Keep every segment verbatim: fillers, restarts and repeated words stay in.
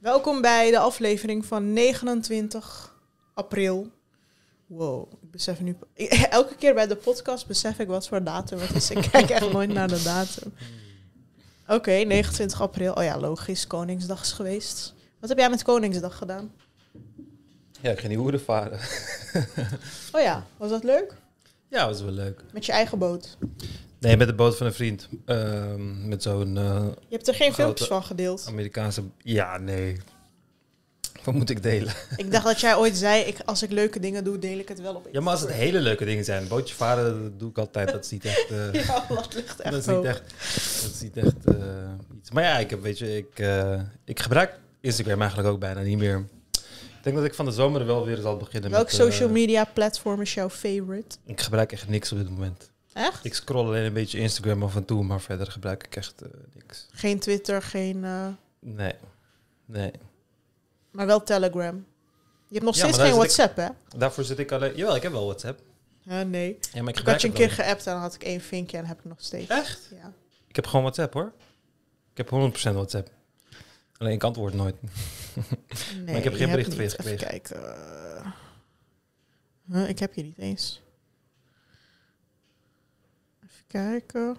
Welkom bij de aflevering van negenentwintig april. Wow, ik besef nu... Elke keer bij de podcast besef ik wat voor datum het is. Ik kijk echt nooit naar de datum. Oké, okay, negenentwintig april. Oh ja, logisch, Koningsdag is geweest. Wat heb jij met Koningsdag gedaan? Ja, ik ging die hoeren varen. Oh ja, was dat leuk? Ja, was wel leuk. Met je eigen boot? Nee, met de boot van een vriend. Uh, met zo'n... Uh, je hebt er geen filmpjes van gedeeld? Amerikaanse... Ja, nee. Wat moet ik delen? Ik dacht dat jij ooit zei, ik, als ik leuke dingen doe, deel ik het wel op Instagram. Ja, maar als het hele leuke dingen zijn. Bootje varen, dat doe ik altijd. Dat is niet echt... Uh, ja, dat ligt echt dat is niet echt, dat is niet echt uh, iets. Maar ja, ik heb, weet je, ik, uh, ik gebruik Instagram eigenlijk ook bijna niet meer. Ik denk dat ik van de zomer wel weer zal beginnen. Welk met... social uh, media platform is jouw favorite? Ik gebruik echt niks op dit moment. Echt? Ik scroll alleen een beetje Instagram af en toe, maar verder gebruik ik echt uh, niks. Geen Twitter, geen... Uh... Nee, nee. Maar wel Telegram. Je hebt nog ja, steeds geen WhatsApp, ik, hè? Daarvoor zit ik alleen... Jawel, ik heb wel WhatsApp. Uh, nee. Ja, maar ik, ik had je een keer geappt en dan had ik één vinkje en heb ik nog steeds. Echt? Ja. Ik heb gewoon WhatsApp, hoor. Ik heb honderd procent WhatsApp. Alleen ik antwoord nooit. Nee, maar ik heb geen bericht van je gekregen. Even kijken. Uh... Huh, ik heb je niet eens. Even kijken.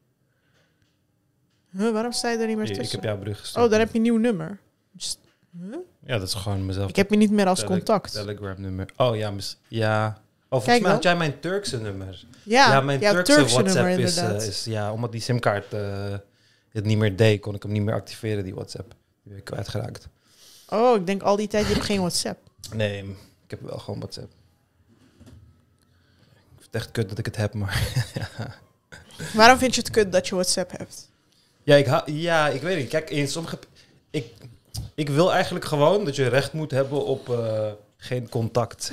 Huh, waarom sta je er niet meer tussen? Ik heb jouw bericht gestuurd. Oh, daar heb je een nieuw nummer. Just, huh? Ja, dat is gewoon mezelf. Ik heb je niet meer als Tele- contact. Telegram nummer. Oh ja, mis- ja. Oh, volgens Kijk mij dan. had jij mijn Turkse nummer. Ja, ja mijn jouw Turkse, Turkse WhatsApp nummer is, uh, inderdaad. is... Ja, omdat die simkaart uh, het niet meer deed, kon ik hem niet meer activeren, die WhatsApp. Die ben ik kwijtgeraakt. Oh, ik denk al die tijd, je hebt geen WhatsApp. Nee, ik heb wel gewoon WhatsApp. Ik vind het echt kut dat ik het heb, maar... ja. Waarom vind je het kut dat je WhatsApp hebt? Ja, ik, ha- ja, ik weet niet. Kijk, in sommige... Ik, ik wil eigenlijk gewoon dat je recht moet hebben op uh, geen contact.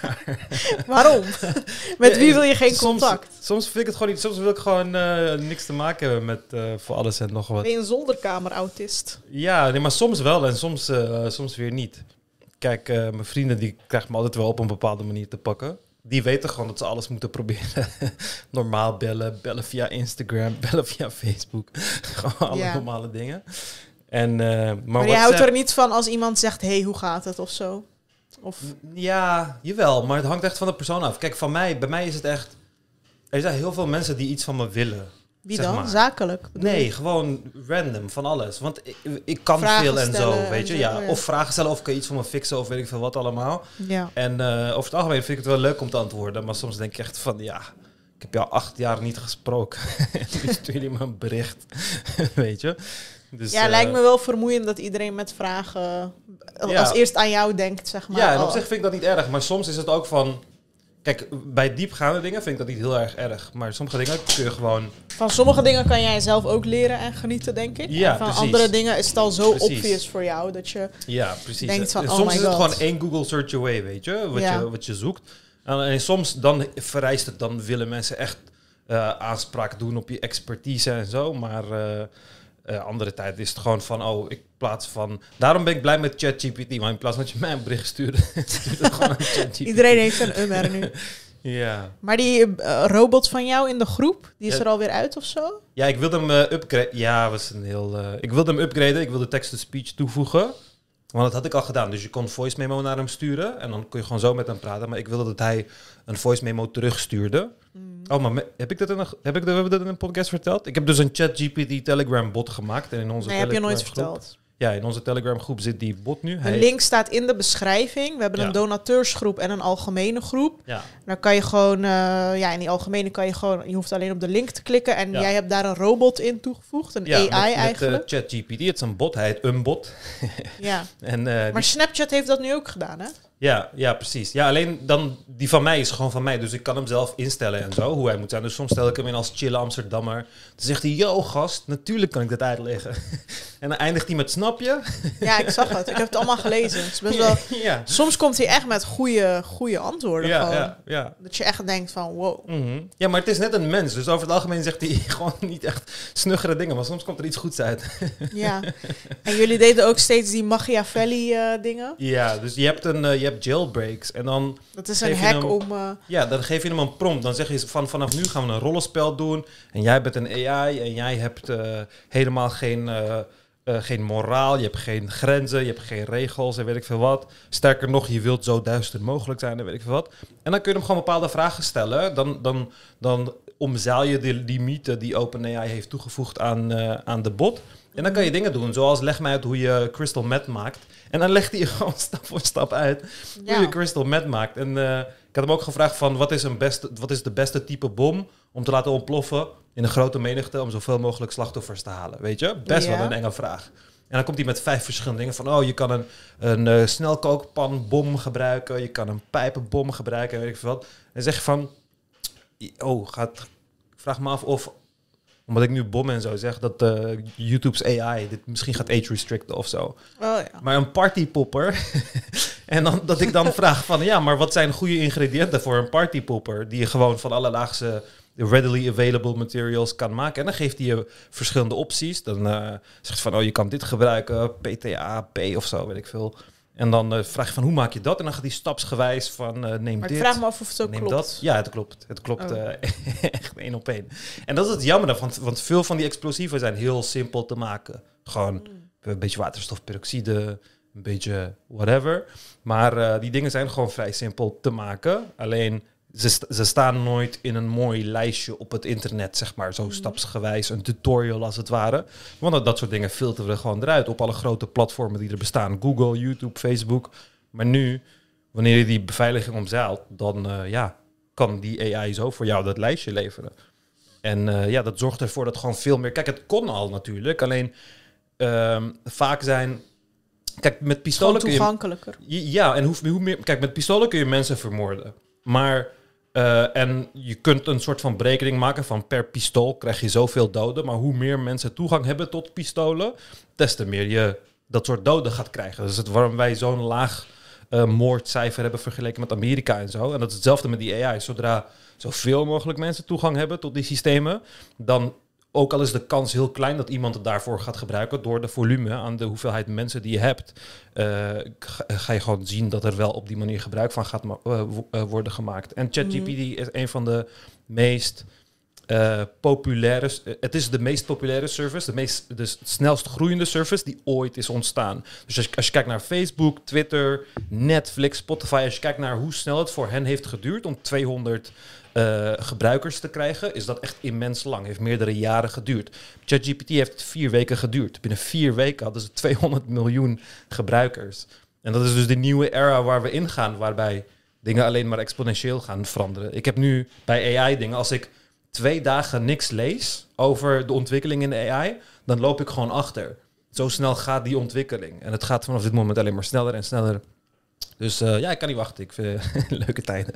Waarom? Met Ja, wie wil je geen soms, contact? Soms vind ik het gewoon niet... Soms wil ik gewoon uh, niks te maken hebben met uh, voor alles en nog wat. Ben je een zolderkamer-autist? Ja, nee, maar soms wel en soms, uh, soms weer niet. Kijk, uh, mijn vrienden die krijgen me altijd wel op een bepaalde manier te pakken. Die weten gewoon dat ze alles moeten proberen. Normaal bellen, bellen via Instagram, bellen via Facebook. Gewoon alle Ja. normale dingen. En, uh, maar Maar je WhatsApp, houdt er niet van als iemand zegt, hey, hoe gaat het of zo? Of... Ja, jawel, maar het hangt echt van de persoon af. Kijk, van mij, bij mij is het echt... Er zijn heel veel mensen die iets van me willen. Wie zeg dan? maar. Zakelijk? Nee, gewoon random, van alles. Want ik, ik kan Vragen veel en zo, stellen weet en je. zo, Ja, ja. of vragen stellen, of kan je iets voor me fixen, of weet ik veel wat allemaal. Ja. En uh, over het algemeen vind ik het wel leuk om te antwoorden. Maar soms denk ik echt van, ja, ik heb jou acht jaar niet gesproken. Nu stuur je me een bericht, weet je. Dus, ja, uh, lijkt me wel vermoeiend dat iedereen met vragen Ja. als eerst aan jou denkt, zeg maar. Ja, en op Oh. zich vind ik dat niet erg. Maar soms is het ook van... Kijk, bij diepgaande dingen vind ik dat niet heel erg erg. Maar sommige dingen kun je gewoon... Van sommige dingen kan jij zelf ook leren en genieten, denk ik. Ja, en van precies. andere dingen is het al zo Precies. obvious voor jou dat je... Ja, precies. Denkt van, En oh soms my is het God. gewoon één Google search away, weet je? Wat, Ja. je, wat je zoekt. En, en soms dan vereist het... Dan willen mensen echt uh, aanspraak doen op je expertise en zo. Maar uh, uh, andere tijd is het gewoon van... Oh, ik plaats van... Daarom ben ik blij met ChatGPT. Maar in plaats van dat je mij een bericht stuurt... stuurt het gewoon aan ChatGPT. Iedereen heeft een ummer nu. Ja. Maar die uh, robot van jou in de groep, die is Ja. er alweer uit of zo? Ja, ik wilde hem uh, upgraden. Ja, was een heel. Uh, ik wilde hem upgraden. Ik wilde text-to-speech toevoegen. Want dat had ik al gedaan. Dus je kon voice memo naar hem sturen. En dan kon je gewoon zo met hem praten. Maar ik wilde dat hij een voice memo terugstuurde. Mm. Oh, maar me, heb ik dat in een, heb ik dat, hebben we dat in een podcast verteld? Ik heb dus een ChatGPT Telegram bot gemaakt. En in onze Nee, heb je Telegram nooit groep- verteld. Ja, in onze Telegram groep zit die bot nu. De Hij- link staat in de beschrijving. We hebben Ja. een donateursgroep en een algemene groep. Ja. Dan kan je gewoon, uh, ja, in die algemene kan je gewoon, je hoeft alleen op de link te klikken. En Ja. jij hebt daar een robot in toegevoegd, een Ja, A I met, met, uh, eigenlijk. ChatGPT. Het is een bot. Hij heet een bot. Ja. En, uh, die- Maar Snapchat heeft dat nu ook gedaan, hè? Ja, ja, precies. Ja, alleen dan die van mij is gewoon van mij. Dus ik kan hem zelf instellen en zo, hoe hij moet zijn. Dus soms stel ik hem in als chille Amsterdammer. Dan zegt hij, yo gast, natuurlijk kan ik dat uitleggen. En dan eindigt hij met, snap je? Ja, ik zag het. Ik heb het allemaal gelezen. Het is best wel... ja. Soms komt hij echt met goede, goede antwoorden. Ja, gewoon. ja, ja. Dat je echt denkt van, wow. Mhm. Ja, maar het is net een mens. Dus over het algemeen zegt hij gewoon niet echt snuggere dingen. Maar soms komt er iets goeds uit. Ja. En jullie deden ook steeds die Machiavelli uh, dingen. Ja, dus je hebt, een, uh, je hebt jailbreaks. En dan, Dat is een Geef je hack hem- om... Uh, ja, dan geef je hem een prompt. Dan zeg je van vanaf nu gaan we een rollenspel doen. En jij bent een A I en jij hebt uh, helemaal geen... Uh, uh, geen moraal, je hebt geen grenzen, je hebt geen regels en weet ik veel wat. Sterker nog, je wilt zo duister mogelijk zijn en weet ik veel wat. En dan kun je hem gewoon bepaalde vragen stellen. Dan, dan, dan omzeil je die, die mythe die OpenAI heeft toegevoegd aan, uh, aan de bot. En dan kan je dingen doen, zoals leg mij uit hoe je crystal meth maakt. En dan legt hij je gewoon stap voor stap uit ja. hoe je crystal meth maakt. En uh, ik had hem ook gevraagd van wat is, een beste, wat is de beste type bom om te laten ontploffen in een grote menigte om zoveel mogelijk slachtoffers te halen. Weet je? Best ja. wel een enge vraag. En dan komt hij met vijf verschillende dingen van, oh, je kan een, een uh, snelkookpanbom gebruiken, je kan een pijpenbom gebruiken en weet ik veel wat. En zeg je van, oh, gaat, vraag me af of, omdat ik nu bom en zo zeg, dat uh, YouTube's A I dit misschien gaat age restricten of zo. Oh, ja. Maar een partypopper. En dan, dat ik dan vraag van, ja, maar wat zijn goede ingrediënten voor een partypopper die je gewoon van allerlaagste readily available materials kan maken. En dan geeft hij je verschillende opties. Dan uh, zegt van, oh, je kan dit gebruiken, P T A, P of zo, weet ik veel. En dan uh, vraag je van, hoe maak je dat? En dan gaat hij stapsgewijs van, uh, neem maar dit. ik vraag me af of het ook neem klopt. Dat. Ja, het klopt. Het klopt oh. uh, echt één op één. En dat is het jammer, want, want veel van die explosieven zijn heel simpel te maken. Gewoon mm. een beetje waterstofperoxide, een beetje whatever. Maar uh, die dingen zijn gewoon vrij simpel te maken. Alleen, ze, st- ze staan nooit in een mooi lijstje op het internet, zeg maar. Zo mm. stapsgewijs, een tutorial als het ware. Want dat, dat soort dingen filteren we gewoon eruit op alle grote platformen die er bestaan. Google, YouTube, Facebook. Maar nu, wanneer je die beveiliging omzeilt, dan uh, ja, kan die A I zo voor jou dat lijstje leveren. En uh, ja, dat zorgt ervoor dat gewoon veel meer... Kijk, het kon al natuurlijk, alleen uh, vaak zijn... Kijk, met pistolen kun je... toegankelijker. Ja, en hoe, hoe meer... Kijk, met pistolen kun je mensen vermoorden. Maar... Uh, en je kunt een soort van berekening maken van per pistool krijg je zoveel doden. Maar hoe meer mensen toegang hebben tot pistolen, des te meer je dat soort doden gaat krijgen. Dus het waarom wij zo'n laag uh, moordcijfer hebben vergeleken met Amerika en zo. En dat is hetzelfde met die A I. Zodra zoveel mogelijk mensen toegang hebben tot die systemen, dan... Ook al is de kans heel klein dat iemand het daarvoor gaat gebruiken... door de volume aan de hoeveelheid mensen die je hebt... Uh, ga, ga je gewoon zien dat er wel op die manier gebruik van gaat ma- uh, w- uh, worden gemaakt. En ChatGPT mm. is een van de meest uh, populaire... Uh, het is de meest populaire service, de, meest, de snelst groeiende service die ooit is ontstaan. Dus als je, als je kijkt naar Facebook, Twitter, Netflix, Spotify... als je kijkt naar hoe snel het voor hen heeft geduurd om tweehonderd... Uh, gebruikers te krijgen, is dat echt immens lang. Heeft meerdere jaren geduurd. ChatGPT heeft vier weken geduurd. Binnen vier weken hadden ze tweehonderd miljoen gebruikers. En dat is dus de nieuwe era waar we ingaan, waarbij dingen alleen maar exponentieel gaan veranderen. Ik heb nu bij A I dingen, als ik twee dagen niks lees over de ontwikkeling in de A I, dan loop ik gewoon achter. Zo snel gaat die ontwikkeling. En het gaat vanaf dit moment alleen maar sneller en sneller. Dus uh, ja, ik kan niet wachten. Ik vind leuke tijden.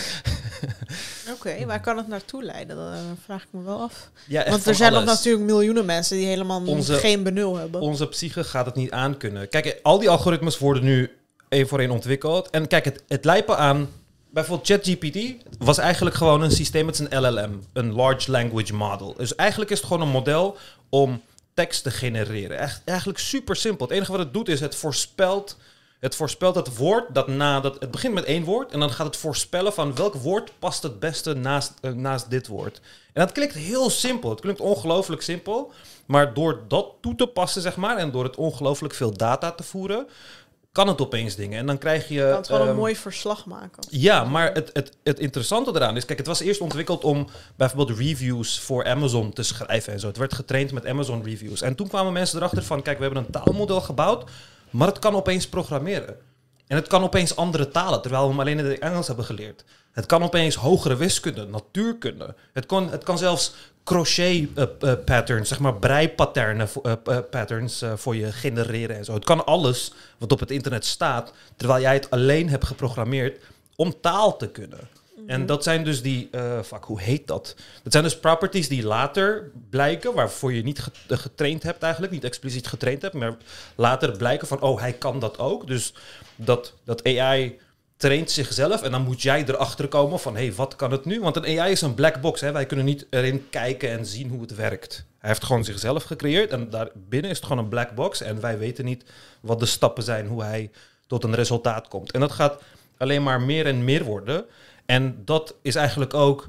Oké, okay, waar kan het naartoe leiden? Dat uh, vraag ik me wel af. Ja, want er zijn nog natuurlijk miljoenen mensen die helemaal onze, geen benul hebben. Onze psyche gaat het niet aankunnen. Kijk, al die algoritmes worden nu één voor één ontwikkeld. En kijk, het, het lijpen aan... Bijvoorbeeld ChatGPT was eigenlijk gewoon een systeem met een L L M. Een Large Language Model. Dus eigenlijk is het gewoon een model om tekst te genereren. Echt, eigenlijk super simpel. Het enige wat het doet is het voorspelt... Het voorspelt het woord dat na dat het begint met één woord en dan gaat het voorspellen van welk woord past het beste naast, uh, naast dit woord. En dat klinkt heel simpel. Het klinkt ongelooflijk simpel, maar door dat toe te passen zeg maar en door het ongelooflijk veel data te voeren, kan het opeens dingen. En dan krijg je... kan het wel um, een mooi verslag maken. Ja, maar het, het, het interessante eraan is... Kijk, het was eerst ontwikkeld om bijvoorbeeld reviews voor Amazon te schrijven en zo. Het werd getraind met Amazon reviews. En toen kwamen mensen erachter van... Kijk, we hebben een taalmodel gebouwd... Maar het kan opeens programmeren. En het kan opeens andere talen, terwijl we hem alleen in het Engels hebben geleerd. Het kan opeens hogere wiskunde, natuurkunde. Het kan, het kan zelfs crochet-patterns, uh, uh, zeg maar breipatternen uh, uh, patterns uh, voor je genereren en zo. Het kan alles wat op het internet staat, terwijl jij het alleen hebt geprogrammeerd om taal te kunnen. En dat zijn dus die, uh, fuck, hoe heet dat? Dat zijn dus properties die later blijken, waarvoor je niet getraind hebt eigenlijk, niet expliciet getraind hebt, maar later blijken van, oh, hij kan dat ook. Dus dat, dat A I traint zichzelf en dan moet jij erachter komen van, hé, hey, wat kan het nu? Want een A I is een black box, hè? Wij kunnen niet erin kijken en zien hoe het werkt. Hij heeft gewoon zichzelf gecreëerd en daarbinnen is het gewoon een black box en wij weten niet wat de stappen zijn, hoe hij tot een resultaat komt. En dat gaat alleen maar meer en meer worden. En dat is eigenlijk ook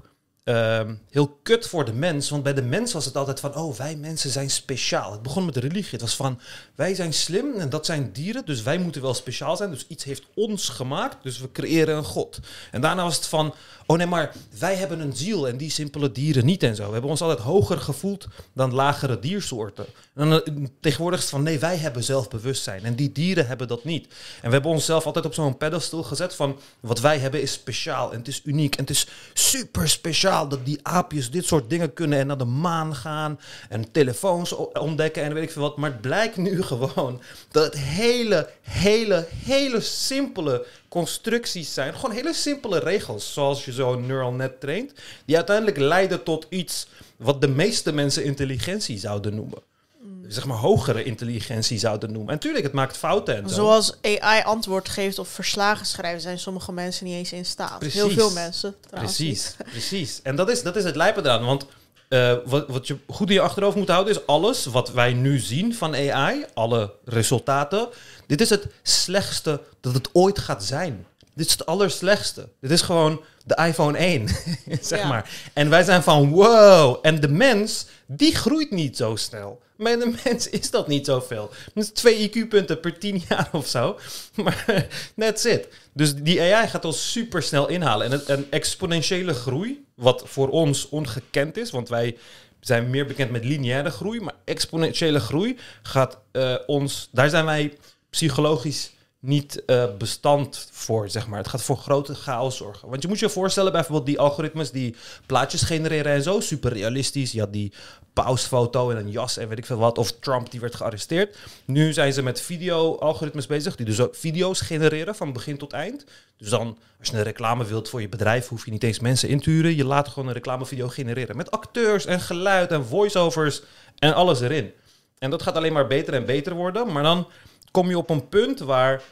Um, heel kut voor de mens. Want bij de mens was het altijd van... oh, wij mensen zijn speciaal. Het begon met de religie. Het was van... wij zijn slim en dat zijn dieren. Dus wij moeten wel speciaal zijn. Dus iets heeft ons gemaakt. Dus we creëren een god. En daarna was het van... oh nee, maar wij hebben een ziel en die simpele dieren niet en zo. We hebben ons altijd hoger gevoeld dan lagere diersoorten. En dan, uh, tegenwoordig is het van... nee, wij hebben zelfbewustzijn. En die dieren hebben dat niet. En we hebben onszelf altijd op zo'n pedestal gezet van... wat wij hebben is speciaal en het is uniek. En het is super speciaal dat die aapjes dit soort dingen kunnen... en naar de maan gaan en telefoons ontdekken en weet ik veel wat. Maar het blijkt nu gewoon dat het hele, hele, hele simpele... constructies zijn. Gewoon hele simpele regels. Zoals je zo'n neural net traint. Die uiteindelijk leiden tot iets wat de meeste mensen intelligentie zouden noemen. Mm. Zeg maar hogere intelligentie zouden noemen. En natuurlijk, het maakt fouten en zo. Zoals A I antwoord geeft op verslagen schrijven... zijn sommige mensen niet eens in staat. Precies. Heel veel mensen. Precies, precies. En dat is, dat is het lijpen eraan. Want uh, wat, wat je goed in je achterhoofd moet houden... is alles wat wij nu zien van A I... alle resultaten... dit is het slechtste dat het ooit gaat zijn. Dit is het allerslechtste. Dit is gewoon de iPhone één, zeg ja. maar. En wij zijn van wow. En de mens, die groeit niet zo snel. Bij de mens is dat niet zoveel. Dat is twee I Q-punten per tien jaar of zo. Maar that's it. Dus die A I gaat ons super snel inhalen. En het, een exponentiële groei, wat voor ons ongekend is, want wij zijn meer bekend met lineaire groei, maar exponentiële groei gaat uh, ons... daar zijn wij psychologisch niet uh, bestand voor, zeg maar. Het gaat voor grote chaos zorgen. Want je moet je voorstellen, bijvoorbeeld die algoritmes die plaatjes genereren en zo, super realistisch. Je had die pausfoto en een jas en weet ik veel wat. Of Trump die werd gearresteerd. Nu zijn ze met video-algoritmes bezig, die dus ook video's genereren van begin tot eind. Dus dan, als je een reclame wilt voor je bedrijf, hoef je niet eens mensen in te huren. Je laat gewoon een reclamevideo genereren met acteurs en geluid en voice-overs en alles erin. En dat gaat alleen maar beter en beter worden, maar dan kom je op een punt waar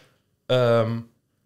um,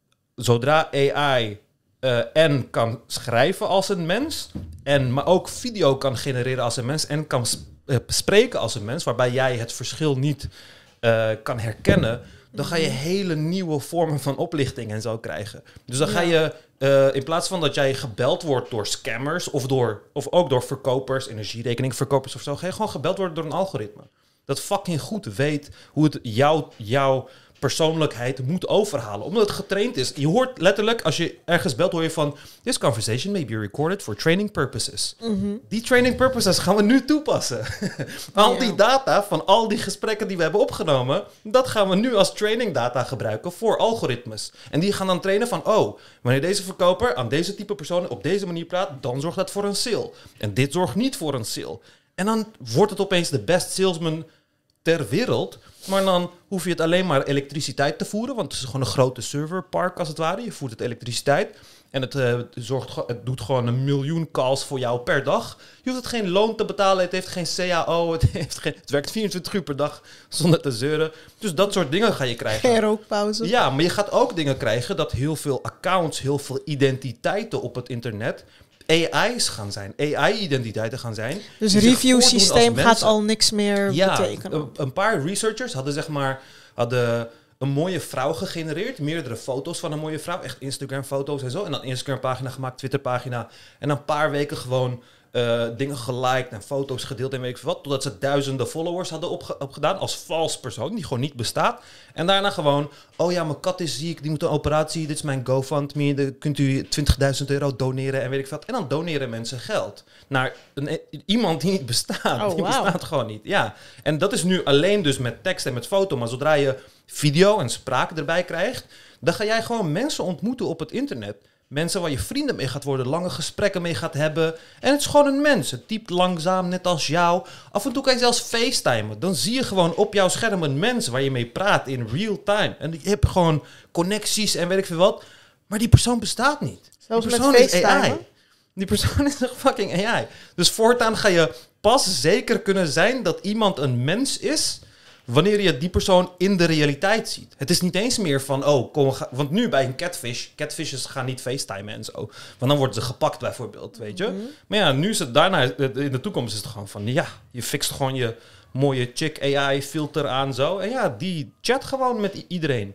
zodra A I uh, en kan schrijven als een mens, en maar ook video kan genereren als een mens en kan sp- uh, spreken als een mens, waarbij jij het verschil niet uh, kan herkennen, dan ga je hele nieuwe vormen van oplichting en zo krijgen. Dus dan ga je, uh, in plaats van dat jij gebeld wordt door scammers of, door, of ook door verkopers, energierekeningverkopers of zo, ga je gewoon gebeld worden door een algoritme. Dat fucking goed weet hoe het jou, jouw persoonlijkheid moet overhalen. Omdat het getraind is. Je hoort letterlijk, als je ergens belt, hoor je van... This conversation may be recorded for training purposes. Mm-hmm. Die training purposes gaan we nu toepassen. al ja. die data van al die gesprekken die we hebben opgenomen... dat gaan we nu als training data gebruiken voor algoritmes. En die gaan dan trainen van... oh, wanneer deze verkoper aan deze type personen op deze manier praat... dan zorgt dat voor een sale. En dit zorgt niet voor een sale. En dan wordt het opeens de best salesman ter wereld. Maar dan hoef je het alleen maar elektriciteit te voeren. Want het is gewoon een grote serverpark als het ware. Je voert het elektriciteit. En het, uh, zorgt, het doet gewoon een miljoen calls voor jou per dag. Je hoeft het geen loon te betalen. Het heeft geen C A O. Het, heeft geen, het werkt vierentwintig uur per dag zonder te zeuren. Dus dat soort dingen ga je krijgen. Geen rookpauze. Ja, maar je gaat ook dingen krijgen dat heel veel accounts, heel veel identiteiten op het internet... A I's gaan zijn, A I-identiteiten gaan zijn. Dus het review-systeem gaat al niks meer ja, betekenen. Een, een paar researchers hadden zeg maar hadden een mooie vrouw gegenereerd. Meerdere foto's van een mooie vrouw. Echt Instagram-foto's en zo. En dan Instagram-pagina gemaakt, Twitter-pagina. En een paar weken gewoon uh, dingen geliked en foto's gedeeld en weet ik veel wat. Totdat ze duizenden followers hadden opge- opgedaan als vals persoon, die gewoon niet bestaat. En daarna gewoon, oh ja, mijn kat is ziek, die moet een operatie, dit is mijn GoFundMe, dan kunt u twintigduizend euro doneren en weet ik wat. En dan doneren mensen geld naar een, iemand die niet bestaat. Oh, die wow. bestaat gewoon niet. Ja. En dat is nu alleen dus met tekst en met foto. Maar zodra je video en spraak erbij krijgt, dan ga jij gewoon mensen ontmoeten op het internet. Mensen waar je vrienden mee gaat worden, lange gesprekken mee gaat hebben. En het is gewoon een mens. Het typt langzaam, net als jou. Af en toe kan je zelfs facetimen. Dan zie je gewoon op jouw scherm een mens waar je mee praat in real time. En je hebt gewoon connecties en weet ik veel wat. Maar die persoon bestaat niet. Zelfs die persoon met is A I. facetimen? Die persoon is een fucking A I. Dus voortaan ga je pas zeker kunnen zijn dat iemand een mens is wanneer je die persoon in de realiteit ziet. Het is niet eens meer van, oh, kom, ga, want nu bij een catfish, catfishes gaan niet facetimen en zo. Want dan worden ze gepakt bijvoorbeeld, weet je. Mm-hmm. Maar ja, nu is het daarna, in de toekomst is het gewoon van, ja, je fixt gewoon je mooie chick A I filter aan zo. En ja, die chat gewoon met i- iedereen.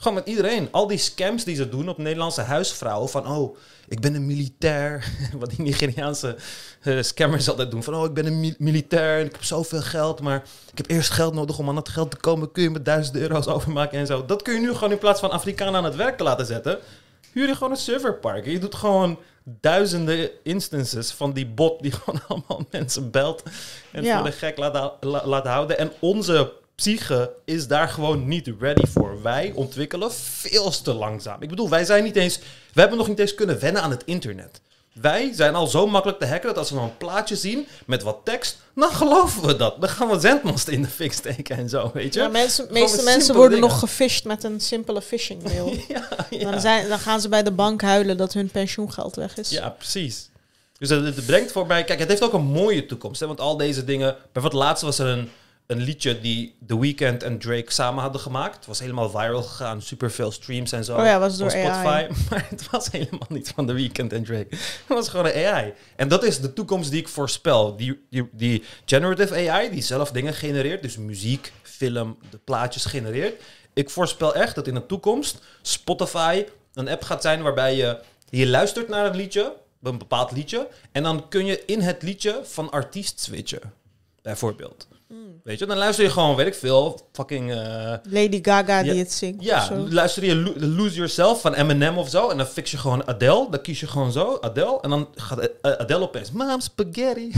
Gewoon met iedereen. Al die scams die ze doen op Nederlandse huisvrouwen. Van, oh, ik ben een militair. Wat die Nigeriaanse uh, scammers altijd doen. Van, oh, ik ben een mi- militair en ik heb zoveel geld. Maar ik heb eerst geld nodig om aan dat geld te komen. Kun je me duizend euro's overmaken en zo. Dat kun je nu gewoon in plaats van Afrikanen aan het werk te laten zetten. Huur je gewoon een serverpark. Je doet gewoon duizenden instances van die bot die gewoon allemaal mensen belt. En Ja. voor de gek laat, la- laat houden. En onze psyche is daar gewoon niet ready voor. Wij ontwikkelen veel te langzaam. Ik bedoel, wij zijn niet eens... We hebben nog niet eens kunnen wennen aan het internet. Wij zijn al zo makkelijk te hacken dat als we nou een plaatje zien met wat tekst, dan geloven we dat. Dan gaan we zendmast in de fik steken en zo, weet je? Ja, mensen, Gewoon meeste met mensen simpele worden dingen. nog gefisht met een simpele phishing mail. ja, ja. Dan, zijn, dan gaan ze bij de bank huilen dat hun pensioengeld weg is. Ja, precies. Dus het, het brengt voor mij... Kijk, het heeft ook een mooie toekomst. Hè? Want al deze dingen... Bijvoorbeeld laatst was er een, een liedje die The Weeknd en Drake samen hadden gemaakt. Het was helemaal viral gegaan. Superveel streams en zo. Oh ja, was door op Spotify. A I. Maar het was helemaal niet van The Weeknd en Drake. Het was gewoon een A I. En dat is de toekomst die ik voorspel. Die, die, die generative A I die zelf dingen genereert. Dus muziek, film, de plaatjes genereert. Ik voorspel echt dat in de toekomst Spotify een app gaat zijn waarbij je... Je luistert naar een liedje, een bepaald liedje, en dan kun je in het liedje van artiest switchen, bijvoorbeeld. Mm. Weet je, dan luister je gewoon, weet ik veel, fucking... uh, Lady Gaga Ja, die het zingt. of ja, zo. luister je Lo- Lose Yourself van Eminem of zo, en dan fix je gewoon Adele, dan kies je gewoon zo, Adele, en dan gaat uh, Adele opeens, Mom, spaghetti.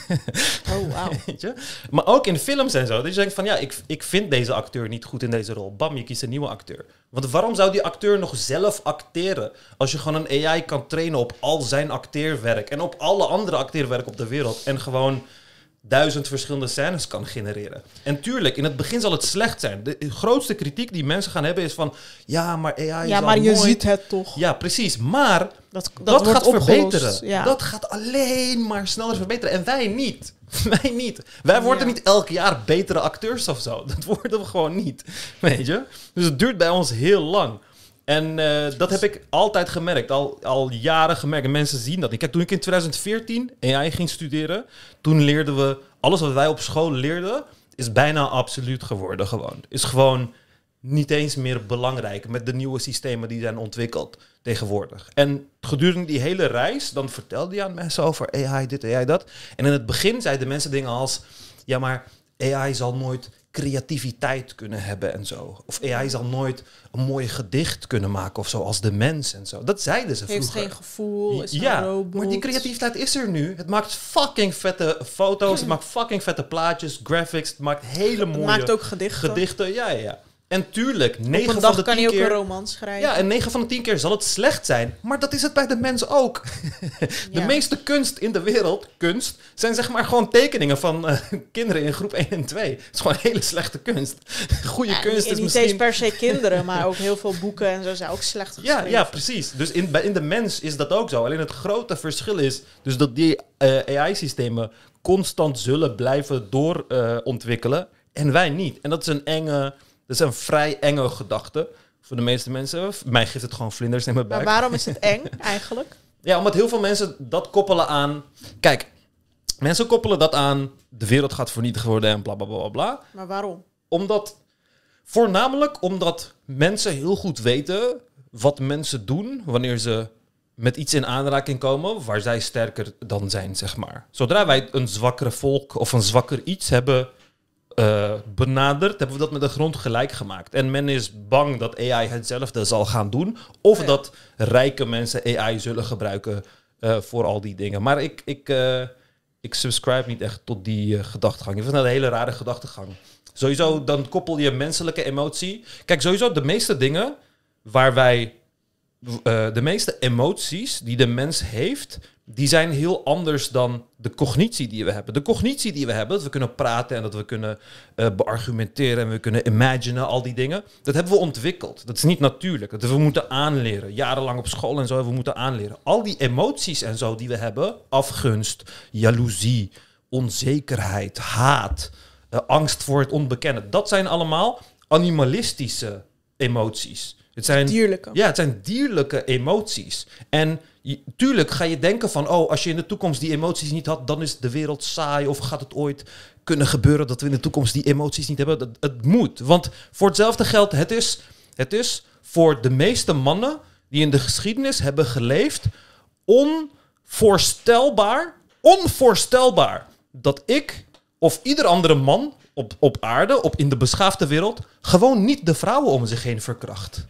Oh, wauw. Weet je? Maar ook in films en zo. Dat je denkt van ja, ik, ik vind deze acteur niet goed in deze rol. Bam, je kiest een nieuwe acteur. Want waarom zou die acteur nog zelf acteren als je gewoon een A I kan trainen op al zijn acteerwerk en op alle andere acteerwerk op de wereld en gewoon duizend verschillende scènes kan genereren. En tuurlijk, in het begin zal het slecht zijn. De grootste kritiek die mensen gaan hebben is van ja, maar A I is Ja, al maar je mooi. ziet het toch. Ja, precies. Maar Dat, dat, dat, wordt gaat opgelost. verbeteren. Ja. Dat gaat alleen maar sneller verbeteren. En wij niet. Wij niet. Wij worden Ja. niet elk jaar betere acteurs of zo. Dat worden we gewoon niet. Weet je? Dus het duurt bij ons heel lang. En uh, dat heb ik altijd gemerkt. Al, al jaren gemerkt. En mensen zien dat niet. Kijk, toen ik in twintig veertien A I ging studeren, toen leerden we... Alles wat wij op school leerden, is bijna absoluut geworden gewoon. Is gewoon niet eens meer belangrijk met de nieuwe systemen die zijn ontwikkeld tegenwoordig. En gedurende die hele reis, dan vertelde je aan mensen over A I dit, A I dat. En in het begin zeiden mensen dingen als, ja, maar A I zal nooit creativiteit kunnen hebben en zo. Of A I zal nooit een mooi gedicht kunnen maken of zo, als de mens en zo. Dat zeiden ze Heeft vroeger. geen gevoel, is Ja, een robot. maar die creativiteit is er nu. Het maakt fucking vette foto's, het maakt fucking vette plaatjes, graphics, het maakt hele Het mooie maakt ook gedichten. gedichten. Ja, ja, ja. En tuurlijk, Op negen een van dag de kan tien hij ook keer... een roman schrijven. Ja, en negen van de tien keer zal het slecht zijn. Maar dat is het bij de mens ook. De Ja. meeste kunst in de wereld, kunst, zijn zeg maar gewoon tekeningen van uh, kinderen in groep één en twee. Het is gewoon hele slechte kunst. Goede Ja, kunst en is niet misschien... eens per se kinderen, maar ook heel veel boeken en zo zijn ook slecht Ja, geschreven. ja, precies. Dus in, bij- in de mens is dat ook zo. Alleen het grote verschil is dus dat die uh, A I-systemen constant zullen blijven doorontwikkelen en wij niet. En dat is een enge, dat is een vrij enge gedachte voor de meeste mensen. Mij geeft het gewoon vlinders in mijn Maar buik. waarom is het eng eigenlijk? Ja, omdat heel veel mensen dat koppelen aan... Kijk, mensen koppelen dat aan de wereld gaat vernietigd worden en bla bla bla bla. Maar waarom? Omdat, voornamelijk omdat mensen heel goed weten wat mensen doen wanneer ze met iets in aanraking komen waar zij sterker dan zijn, zeg maar. Zodra wij een zwakkere volk of een zwakker iets hebben uh, benaderd, hebben we dat met de grond gelijk gemaakt. En men is bang dat A I hetzelfde zal gaan doen, of Ja. dat rijke mensen A I zullen gebruiken uh, voor al die dingen. Maar ik, ik, uh, ik subscribe niet echt tot die uh, gedachtegang. Ik vind dat een hele rare gedachtegang. Sowieso, dan koppel je menselijke emotie. Kijk, sowieso de meeste dingen waar wij... Uh, de meeste emoties die de mens heeft, die zijn heel anders dan de cognitie die we hebben. De cognitie die we hebben, dat we kunnen praten en dat we kunnen uh, beargumenteren en we kunnen imaginen, al die dingen, dat hebben we ontwikkeld. Dat is niet natuurlijk. Dat hebben we moeten aanleren. Jarenlang op school en zo hebben we moeten aanleren. Al die emoties en zo die we hebben, afgunst, jaloezie, onzekerheid, haat, uh, angst voor het onbekende, dat zijn allemaal animalistische emoties. Het zijn, Dierlijke. ja, het zijn dierlijke emoties. En je, tuurlijk ga je denken van... oh, als je in de toekomst die emoties niet had... dan is de wereld saai of gaat het ooit kunnen gebeuren... dat we in de toekomst die emoties niet hebben. Dat, het moet. Want voor hetzelfde geld, het is, het is voor de meeste mannen die in de geschiedenis hebben geleefd onvoorstelbaar, onvoorstelbaar dat ik of ieder andere man op, op aarde, op in de beschaafde wereld, gewoon niet de vrouwen om zich heen verkracht.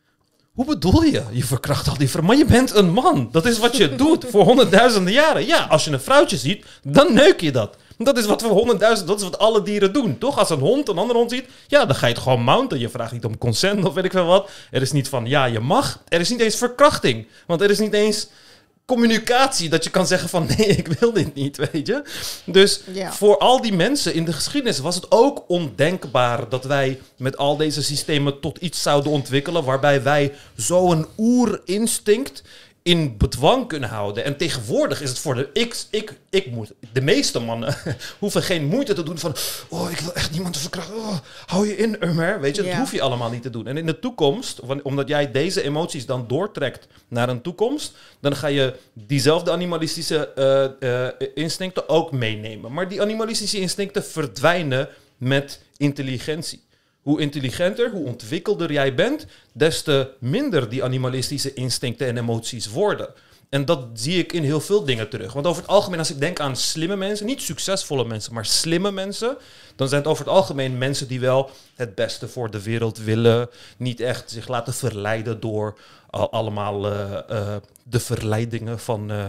Hoe bedoel je? Je verkracht al die vrouwen. Maar je bent een man. Dat is wat je doet voor honderdduizenden jaren. Ja, als je een vrouwtje ziet, dan neuk je dat. Dat is wat voor honderdduizend, dat is wat alle dieren doen, toch? Als een hond een andere hond ziet, ja, dan ga je het gewoon mounten. Je vraagt niet om consent of weet ik veel wat. Er is niet van, ja, je mag. Er is niet eens verkrachting. Want er is niet eens communicatie dat je kan zeggen van, nee, ik wil dit niet, weet je? Dus Ja. voor al die mensen in de geschiedenis was het ook ondenkbaar dat wij met al deze systemen tot iets zouden ontwikkelen waarbij wij zo'n oerinstinct in bedwang kunnen houden. En tegenwoordig is het voor de... Ik, ik, ik moet... De meeste mannen hoeven geen moeite te doen van... Oh, ik wil echt niemand verkrachten. Oh, hou je in, Ummer. Weet je, dat Ja. hoef je allemaal niet te doen. En in de toekomst, wan- omdat jij deze emoties dan doortrekt naar een toekomst, dan ga je diezelfde animalistische eh, eh, instincten ook meenemen. Maar die animalistische instincten verdwijnen met intelligentie. Hoe intelligenter, hoe ontwikkelder jij bent, des te minder die animalistische instincten en emoties worden. En dat zie ik in heel veel dingen terug. Want over het algemeen, als ik denk aan slimme mensen, niet succesvolle mensen, maar slimme mensen, dan zijn het over het algemeen mensen die wel het beste voor de wereld willen. Niet echt zich laten verleiden door al, allemaal uh, uh, de verleidingen van uh,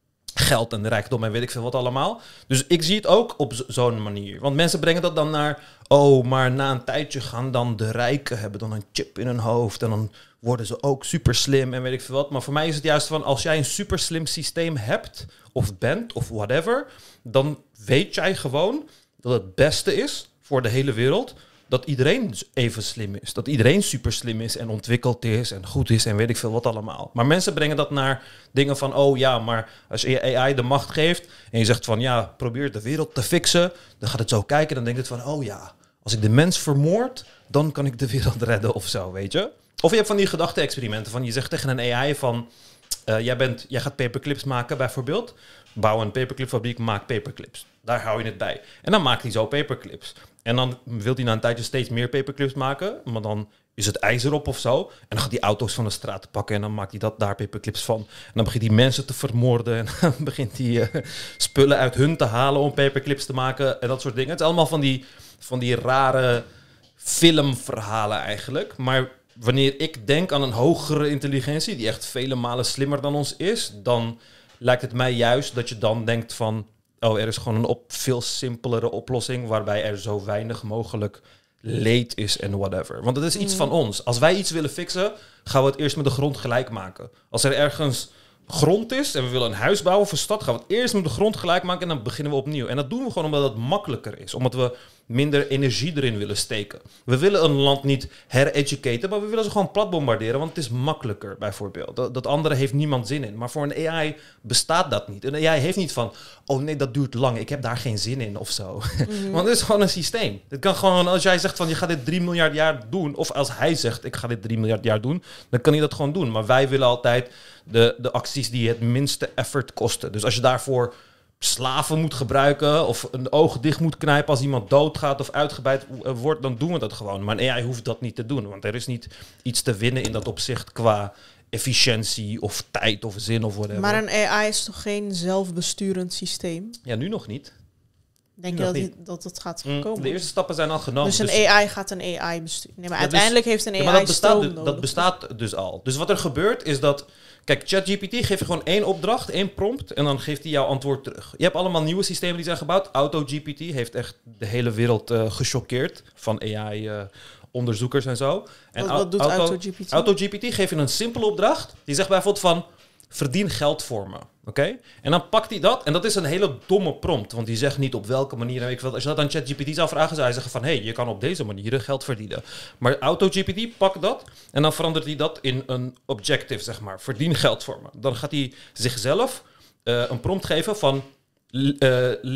geld en rijkdom en weet ik veel wat allemaal. Dus ik zie het ook op zo- zo'n manier. Want mensen brengen dat dan naar, oh, maar na een tijdje gaan dan de rijken hebben dan een chip in hun hoofd en dan worden ze ook super slim en weet ik veel wat. Maar voor mij is het juist van, als jij een super slim systeem hebt of bent of whatever, dan weet jij gewoon dat het beste is voor de hele wereld dat iedereen even slim is. Dat iedereen super slim is en ontwikkeld is en goed is en weet ik veel wat allemaal. Maar mensen brengen dat naar dingen van, oh ja, maar als je A I de macht geeft en je zegt van, ja, probeer de wereld te fixen, dan gaat het zo kijken en dan denkt het van, oh ja, als ik de mens vermoord, dan kan ik de wereld redden of zo, weet je? Of je hebt van die gedachte-experimenten van, je zegt tegen een A I van, uh, jij, bent, jij gaat paperclips maken bijvoorbeeld, bouw een paperclipfabriek, maak paperclips. Daar hou je het bij. En dan maakt hij zo paperclips. En dan wil hij na een tijdje steeds meer paperclips maken, maar dan is het ijzer op of zo. En dan gaat hij auto's van de straat pakken en dan maakt hij dat daar paperclips van. En dan begint hij mensen te vermoorden en dan begint hij uh, spullen uit hun te halen om paperclips te maken en dat soort dingen. Het is allemaal van die, van die rare filmverhalen eigenlijk. Maar wanneer ik denk aan een hogere intelligentie, die echt vele malen slimmer dan ons is, dan lijkt het mij juist dat je dan denkt van, oh, er is gewoon een op, veel simpelere oplossing waarbij er zo weinig mogelijk leed is en whatever. Want het is iets Mm. van ons. Als wij iets willen fixen, gaan we het eerst met de grond gelijk maken. Als er ergens grond is en we willen een huis bouwen of een stad, gaan we het eerst met de grond gelijk maken en dan beginnen we opnieuw. En dat doen we gewoon omdat het makkelijker is. Omdat we minder energie erin willen steken. We willen een land niet her-educaten, maar we willen ze gewoon plat bombarderen, want het is makkelijker, bijvoorbeeld. Dat, dat andere heeft niemand zin in. Maar voor een A I bestaat dat niet. Een A I heeft niet van, oh nee, dat duurt lang, ik heb daar geen zin in of zo. Mhm. Want het is gewoon een systeem. Het kan gewoon, als jij zegt van, je gaat dit drie miljard jaar doen, of als hij zegt, ik ga dit drie miljard jaar doen, dan kan hij dat gewoon doen. Maar wij willen altijd de, de acties die het minste effort kosten. Dus als je daarvoor slaven moet gebruiken of een oog dicht moet knijpen als iemand doodgaat of uitgebreid wordt, dan doen we dat gewoon. Maar een A I hoeft dat niet te doen, want er is niet iets te winnen in dat opzicht qua efficiëntie of tijd of zin of whatever. Maar een A I is toch geen zelfbesturend systeem? Ja, nu nog niet. Denk Nog je dat, niet. die, dat dat gaat Mm, komen? de eerste stappen zijn al genomen. dus een dus- A I gaat een A I besturen. Nee, maar Ja, dus- uiteindelijk heeft een A I Ja, maar dat bestaat, stroom dus, nodig. dat bestaat dus al. Dus wat er gebeurt is dat, kijk, ChatGPT geeft je gewoon één opdracht, één prompt en dan geeft hij jouw antwoord terug. Je hebt allemaal nieuwe systemen die zijn gebouwd. AutoGPT heeft echt de hele wereld uh, gechoqueerd van A I-onderzoekers uh, en zo. En Wat, au- wat doet Auto- AutoGPT? AutoGPT geeft je een simpele opdracht. Die zegt bijvoorbeeld van, verdien geld voor me. Oké? En dan pakt hij dat. En dat is een hele domme prompt. Want die zegt niet op welke manier. Weet ik wel. Als je dat aan ChatGPT zou vragen, zou hij zeggen van, hé, hey, je kan op deze manier geld verdienen. Maar AutoGPT pakt dat. En dan verandert hij dat in een objective, zeg maar. Verdien geld voor me. Dan gaat hij zichzelf uh, een prompt geven van, uh, list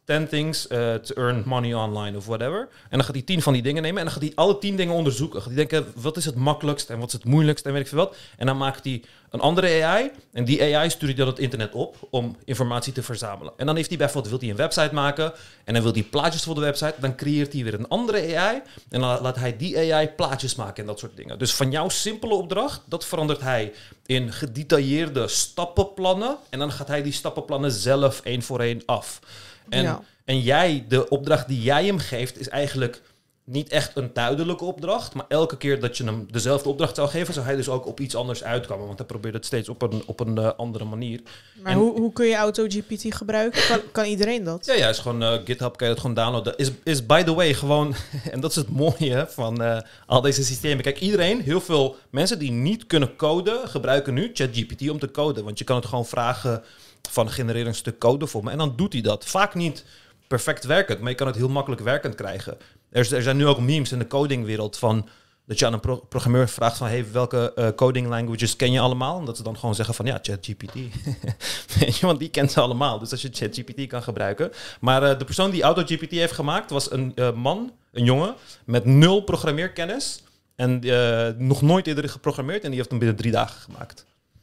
ten things uh, to earn money online of whatever. En dan gaat hij tien van die dingen nemen en dan gaat hij alle tien dingen onderzoeken. Gaat hij denken, wat is het makkelijkst en wat is het moeilijkst en weet ik veel wat. En dan maakt hij een andere A I en die A I stuurt hij dan het internet op om informatie te verzamelen. En dan heeft hij bijvoorbeeld, wil hij een website maken en dan wil hij plaatjes voor de website. Dan creëert hij weer een andere A I en dan laat hij die A I plaatjes maken en dat soort dingen. Dus van jouw simpele opdracht, dat verandert hij in gedetailleerde stappenplannen. En dan gaat hij die stappenplannen zelf één voor één af. En, ja. en jij, de opdracht die jij hem geeft, is eigenlijk niet echt een duidelijke opdracht. Maar elke keer dat je hem dezelfde opdracht zou geven, zou hij dus ook op iets anders uitkomen. Want hij probeert het steeds op een, op een uh, andere manier. Maar en, hoe, hoe kun je AutoGPT gebruiken? Kan, kan iedereen dat? Ja, ja, is gewoon uh, GitHub, kan je dat gewoon downloaden. Is, is by the way gewoon, en dat is het mooie van uh, al deze systemen. Kijk, iedereen, heel veel mensen die niet kunnen coden, gebruiken nu ChatGPT om te coden. Want je kan het gewoon vragen van genereer een stuk code voor me. En dan doet hij dat. Vaak niet perfect werkend, maar je kan het heel makkelijk werkend krijgen. Er, er zijn nu ook memes in de codingwereld van dat je aan een pro- programmeur vraagt van hey, welke uh, coding languages ken je allemaal? En dat ze dan gewoon zeggen van ja, ChatGPT. Weet je, want die kent ze allemaal. Dus als je ChatGPT kan gebruiken. Maar uh, de persoon die AutoGPT heeft gemaakt was een uh, man, een jongen, met nul programmeerkennis. En uh, nog nooit eerder geprogrammeerd en die heeft hem binnen drie dagen gemaakt.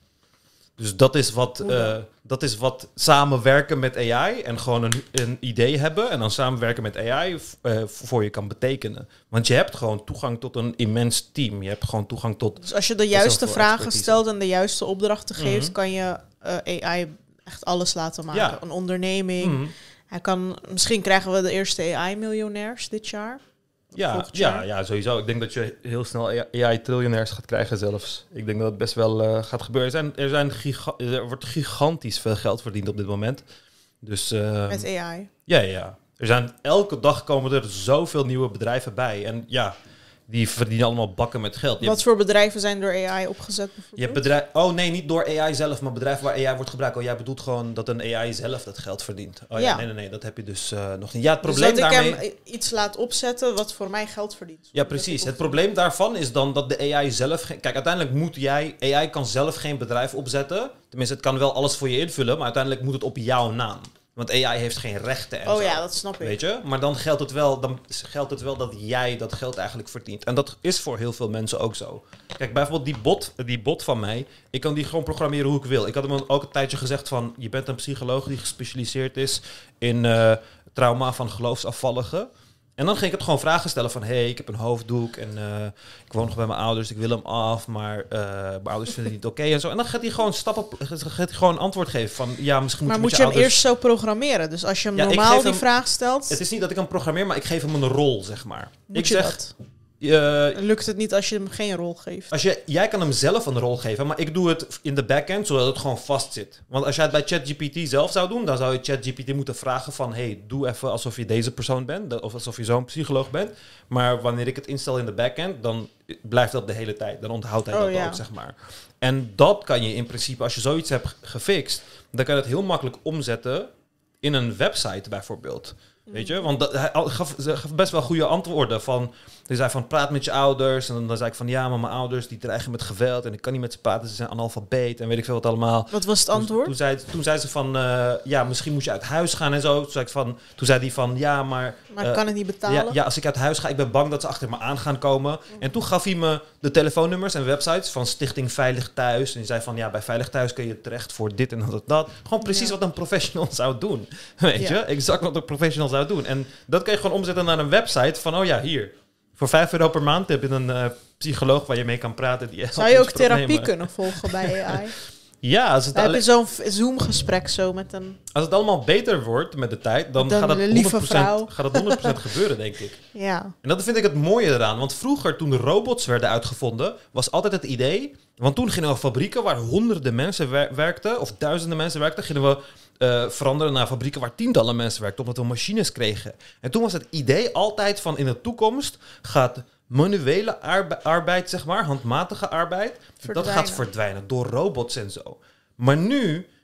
Dus dat is wat, uh, dat is wat samenwerken met A I en gewoon een, een idee hebben en dan samenwerken met A I uh, voor je kan betekenen. Want je hebt gewoon toegang tot een immens team. Je hebt gewoon toegang tot... Dus als je de juiste vragen stelt en de juiste opdrachten geeft, mm-hmm. kan je uh, A I echt alles laten maken. Ja. Een onderneming. Mm-hmm. Hij kan, misschien krijgen we de eerste A I-miljonairs dit jaar. Ja, ja, ja, sowieso. Ik denk dat je heel snel A I-triljonairs gaat krijgen zelfs. Ik denk dat het best wel uh, gaat gebeuren. Er, zijn, er, zijn giga- er wordt gigantisch veel geld verdiend op dit moment. Dus, uh, met A I? Ja, ja. Er zijn, elke dag komen er zoveel nieuwe bedrijven bij. En ja, die verdienen allemaal bakken met geld. Je Wat hebt, voor bedrijven zijn door A I opgezet bijvoorbeeld? Je hebt bedrijf, oh nee, niet door A I zelf, maar bedrijven waar A I wordt gebruikt. Oh, jij bedoelt gewoon dat een A I zelf dat geld verdient. Oh ja, ja. nee, nee, nee, dat heb je dus uh, nog niet. Ja, het probleem dus dat daarmee... ik hem iets laat opzetten wat voor mij geld verdient. Ja, precies. Het probleem daarvan is dan dat de A I zelf... Ge- Kijk, uiteindelijk moet jij... A I kan zelf geen bedrijf opzetten. Tenminste, het kan wel alles voor je invullen, maar uiteindelijk moet het op jouw naam. Want A I heeft geen rechten en oh zo. ja, dat snap ik. Weet je? Maar dan geldt het wel, dan geldt het wel dat jij dat geld eigenlijk verdient. En dat is voor heel veel mensen ook zo. Kijk, bijvoorbeeld die bot, die bot van mij, ik kan die gewoon programmeren hoe ik wil. Ik had hem ook een tijdje gezegd van, je bent een psycholoog die gespecialiseerd is in uh, trauma van geloofsafvalligen. En dan ging ik het gewoon vragen stellen van... hey, ik heb een hoofddoek en uh, ik woon nog bij mijn ouders. Ik wil hem af, maar uh, mijn ouders vinden het niet oké okay en zo. En dan gaat hij gewoon stappen, gaat hij gewoon een antwoord geven van... ja, misschien moet maar je moet je, je hem ouders... eerst zo programmeren? Dus als je hem ja, normaal die hem, vraag stelt... Het is niet dat ik hem programmeer, maar ik geef hem een rol, zeg maar. Moet ik je zeg, dat? Uh, Lukt het niet als je hem geen rol geeft? Als je, jij kan hem zelf een rol geven, maar ik doe het in de backend zodat het gewoon vast zit. Want als jij het bij ChatGPT zelf zou doen, dan zou je ChatGPT moeten vragen van... hey, doe even alsof je deze persoon bent, of alsof je zo'n psycholoog bent. Maar wanneer ik het instel in de backend, dan blijft dat de hele tijd. Dan onthoudt hij oh, dat ja. ook, zeg maar. En dat kan je in principe, als je zoiets hebt gefixt, dan kan je het heel makkelijk omzetten in een website bijvoorbeeld. Weet je, want dat, hij gaf, gaf best wel goede antwoorden van... Hij zei van, praat met je ouders. En dan, dan zei ik van, ja, maar mijn ouders die dreigen met geweld... en ik kan niet met ze praten, ze zijn analfabeet en weet ik veel wat allemaal. Wat was het antwoord? Toen, toen, zei, toen zei ze van, uh, ja, misschien moet je uit huis gaan en zo. Toen zei, ik van, toen zei die van, ja, maar... Maar ik uh, kan het niet betalen? Ja, ja, als ik uit huis ga, ik ben bang dat ze achter me aan gaan komen. Mm. En toen gaf hij me de telefoonnummers en websites van Stichting Veilig Thuis. En die zei van, ja, bij Veilig Thuis kun je terecht voor dit en dat dat. Gewoon precies ja. wat een professional zou doen. Weet ja. je, exact wat een professional zou doen. En dat kan je gewoon omzetten naar een website van, oh ja, hier... Voor vijf euro per maand heb je een uh, psycholoog waar je mee kan praten. Die zou je ook therapie problemen. kunnen volgen bij A I? Ja, als het dan alle... heb je zo'n Zoom-gesprek zo met een... Als het allemaal beter wordt met de tijd, dan, dan gaat, het honderd procent, gaat het honderd procent gebeuren, denk ik. Ja. En dat vind ik het mooie eraan. Want vroeger, toen de robots werden uitgevonden, was altijd het idee... Want toen gingen we fabrieken waar honderden mensen wer- werkten, of duizenden mensen werkten, gingen we uh, veranderen naar fabrieken waar tientallen mensen werkten, omdat we machines kregen. En toen was het idee altijd van in de toekomst gaat manuele arbe- arbeid, zeg maar, handmatige arbeid, verdwijnen. Dat gaat verdwijnen door robots en zo. Maar nu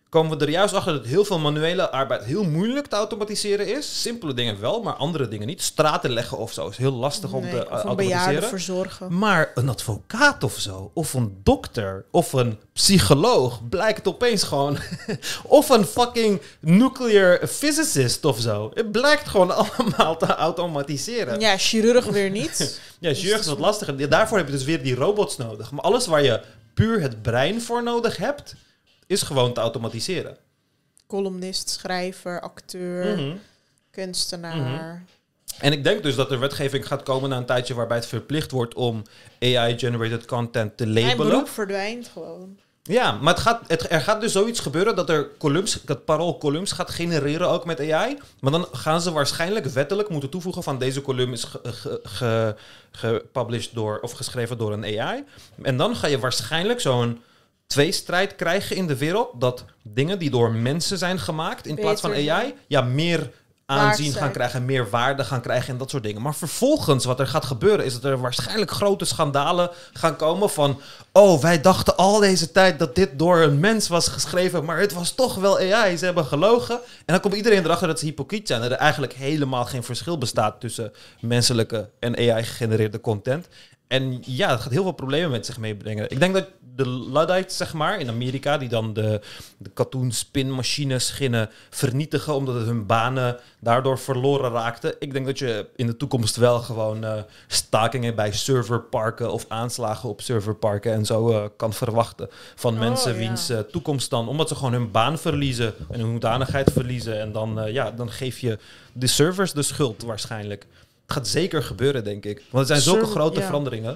komen we er juist achter dat heel veel manuele arbeid heel moeilijk te automatiseren is. Simpele dingen wel, maar andere dingen niet. Straten leggen of zo is heel lastig om Nee, te uh, of een automatiseren. bejaarde verzorgen. Maar een advocaat of zo, of een dokter, of een psycholoog blijkt opeens gewoon... of een fucking nuclear physicist of zo. Het blijkt gewoon allemaal te automatiseren. Ja, chirurg weer niet. Ja, chirurg is wat lastiger. Ja, daarvoor heb je dus weer die robots nodig. Maar alles waar je puur het brein voor nodig hebt, is gewoon te automatiseren. Columnist, schrijver, acteur, Mm-hmm. kunstenaar. Mm-hmm. En ik denk dus dat er wetgeving gaat komen na een tijdje waarbij het verplicht wordt om A I-generated content te Mijn labelen. beroep verdwijnt gewoon. Ja, maar het gaat, het, er gaat dus zoiets gebeuren dat er columns, dat Parool columns gaat genereren ook met A I. Maar dan gaan ze waarschijnlijk wettelijk moeten toevoegen van deze column is ge, ge, ge, gepublished door of geschreven door een A I. En dan ga je waarschijnlijk zo'n tweestrijd krijgen in de wereld dat dingen die door mensen zijn gemaakt in plaats van Beter A I, ja, meer aanzien Waard gaan zijn. krijgen, meer waarde gaan krijgen en dat soort dingen. Maar vervolgens wat er gaat gebeuren is dat er waarschijnlijk grote schandalen gaan komen van, oh, wij dachten al deze tijd dat dit door een mens was geschreven, maar het was toch wel A I. Ze hebben gelogen. En dan komt iedereen erachter dat ze hypocriet zijn. Dat er eigenlijk helemaal geen verschil bestaat tussen menselijke en A I-gegenereerde content. En ja, dat gaat heel veel problemen met zich meebrengen. Ik denk dat de Luddites, zeg maar, in Amerika, die dan de, de katoen spinmachines gingen vernietigen omdat het hun banen daardoor verloren raakten. Ik denk dat je in de toekomst wel gewoon uh, stakingen bij serverparken of aanslagen op serverparken en zo uh, kan verwachten van Oh, mensen ja. wiens uh, toekomst dan, omdat ze gewoon hun baan verliezen en hun hoedanigheid verliezen. En dan, uh, ja, dan geef je de servers de schuld waarschijnlijk. Het gaat zeker gebeuren, denk ik. Want het zijn zulke Server- grote ja. veranderingen.